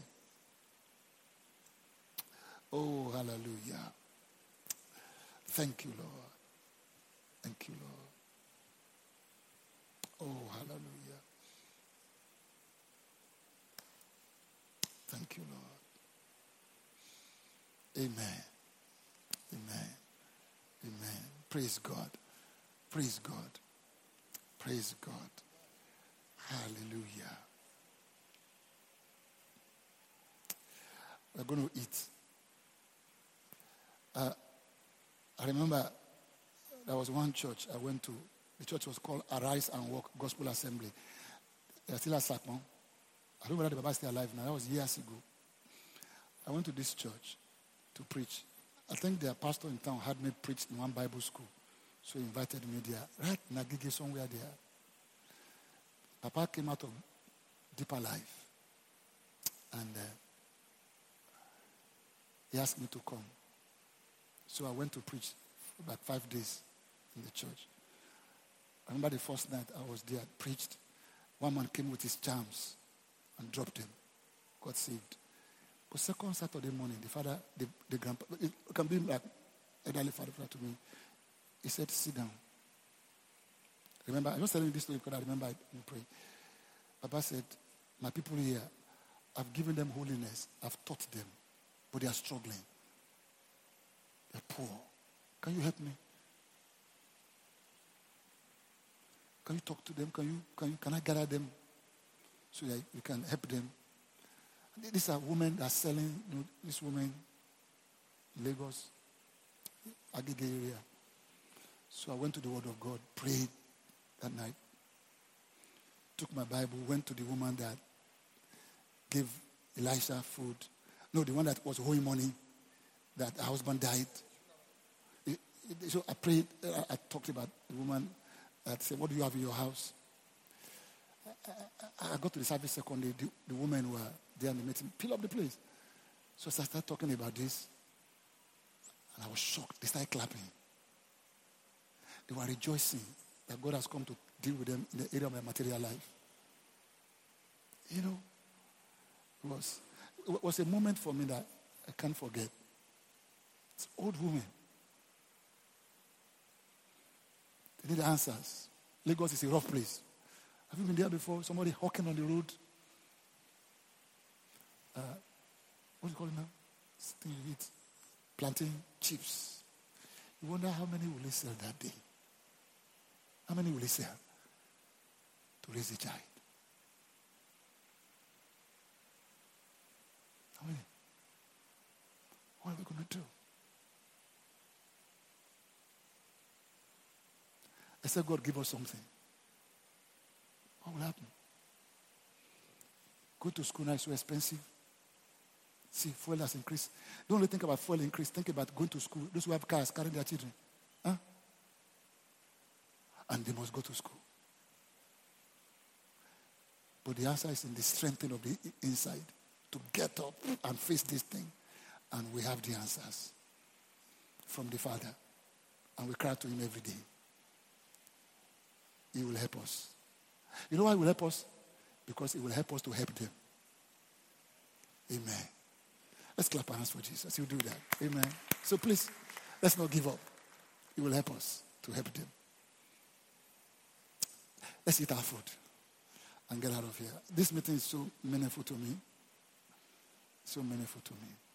Oh, hallelujah. Thank you, Lord. Thank you, Lord. Oh, hallelujah. Thank you, Lord. Amen. Amen. Amen. Praise God. Praise God. Praise God. Hallelujah. We're going to eat. I remember there was one church I went to. The church was called Arise and Walk Gospel Assembly. They're still at Sakmon. I don't know whether the Baba is still alive now. That was years ago. I went to this church to preach. I think their pastor in town had me preach in one Bible school. So he invited me there. Right in Agege, somewhere there. Papa came out of deeper life. And he asked me to come. So I went to preach for about 5 days in the church. I remember the first night I was there, preached. One man came with his charms and dropped him. Got saved. But second Saturday morning, the father, the grandpa, it can be like elderly father to me. He said, sit down. Remember, I'm just telling you this story because I remember we prayed. Papa said, my people here, I've given them holiness. I've taught them. But they are struggling. They're poor. Can you help me? Can you talk to them? Can I gather them so that you can help them? These are women that are selling, this woman in Lagos, Agege area. So I went to the Word of God, prayed that night, took my Bible, went to the woman that gave Elisha food. No, the one that was owing money, that her husband died. So I prayed, I talked about the woman that said, what do you have in your house? I got to the service second day, the women were there in the meeting, fill up the place. So I started talking about this, and I was shocked. They started clapping. They were rejoicing that God has come to deal with them in the area of their material life. You know, it was a moment for me that I can't forget. It's old women. They need answers. Lagos is a rough place. Have you been there before? Somebody hawking on the road. What do you call it now? Thing you eat. Plantain chips. You wonder how many will they sell that day? How many will they sell to raise a child? How many? What are we going to do? I said, God, give us something. What will happen? Go to school now is so expensive. See, fuel has increased. Don't only think about fuel increase. Think about going to school. Those who have cars carrying their children. Huh? And they must go to school. But the answer is in the strengthening of the inside to get up and face this thing. And we have the answers from the Father. And we cry to him every day. He will help us. You know why he will help us? Because he will help us to help them. Amen. Let's clap our hands for Jesus. He'll do that. Amen. So please, let's not give up. He will help us to help them. Let's eat our food and get out of here. This meeting is so meaningful to me. So meaningful to me.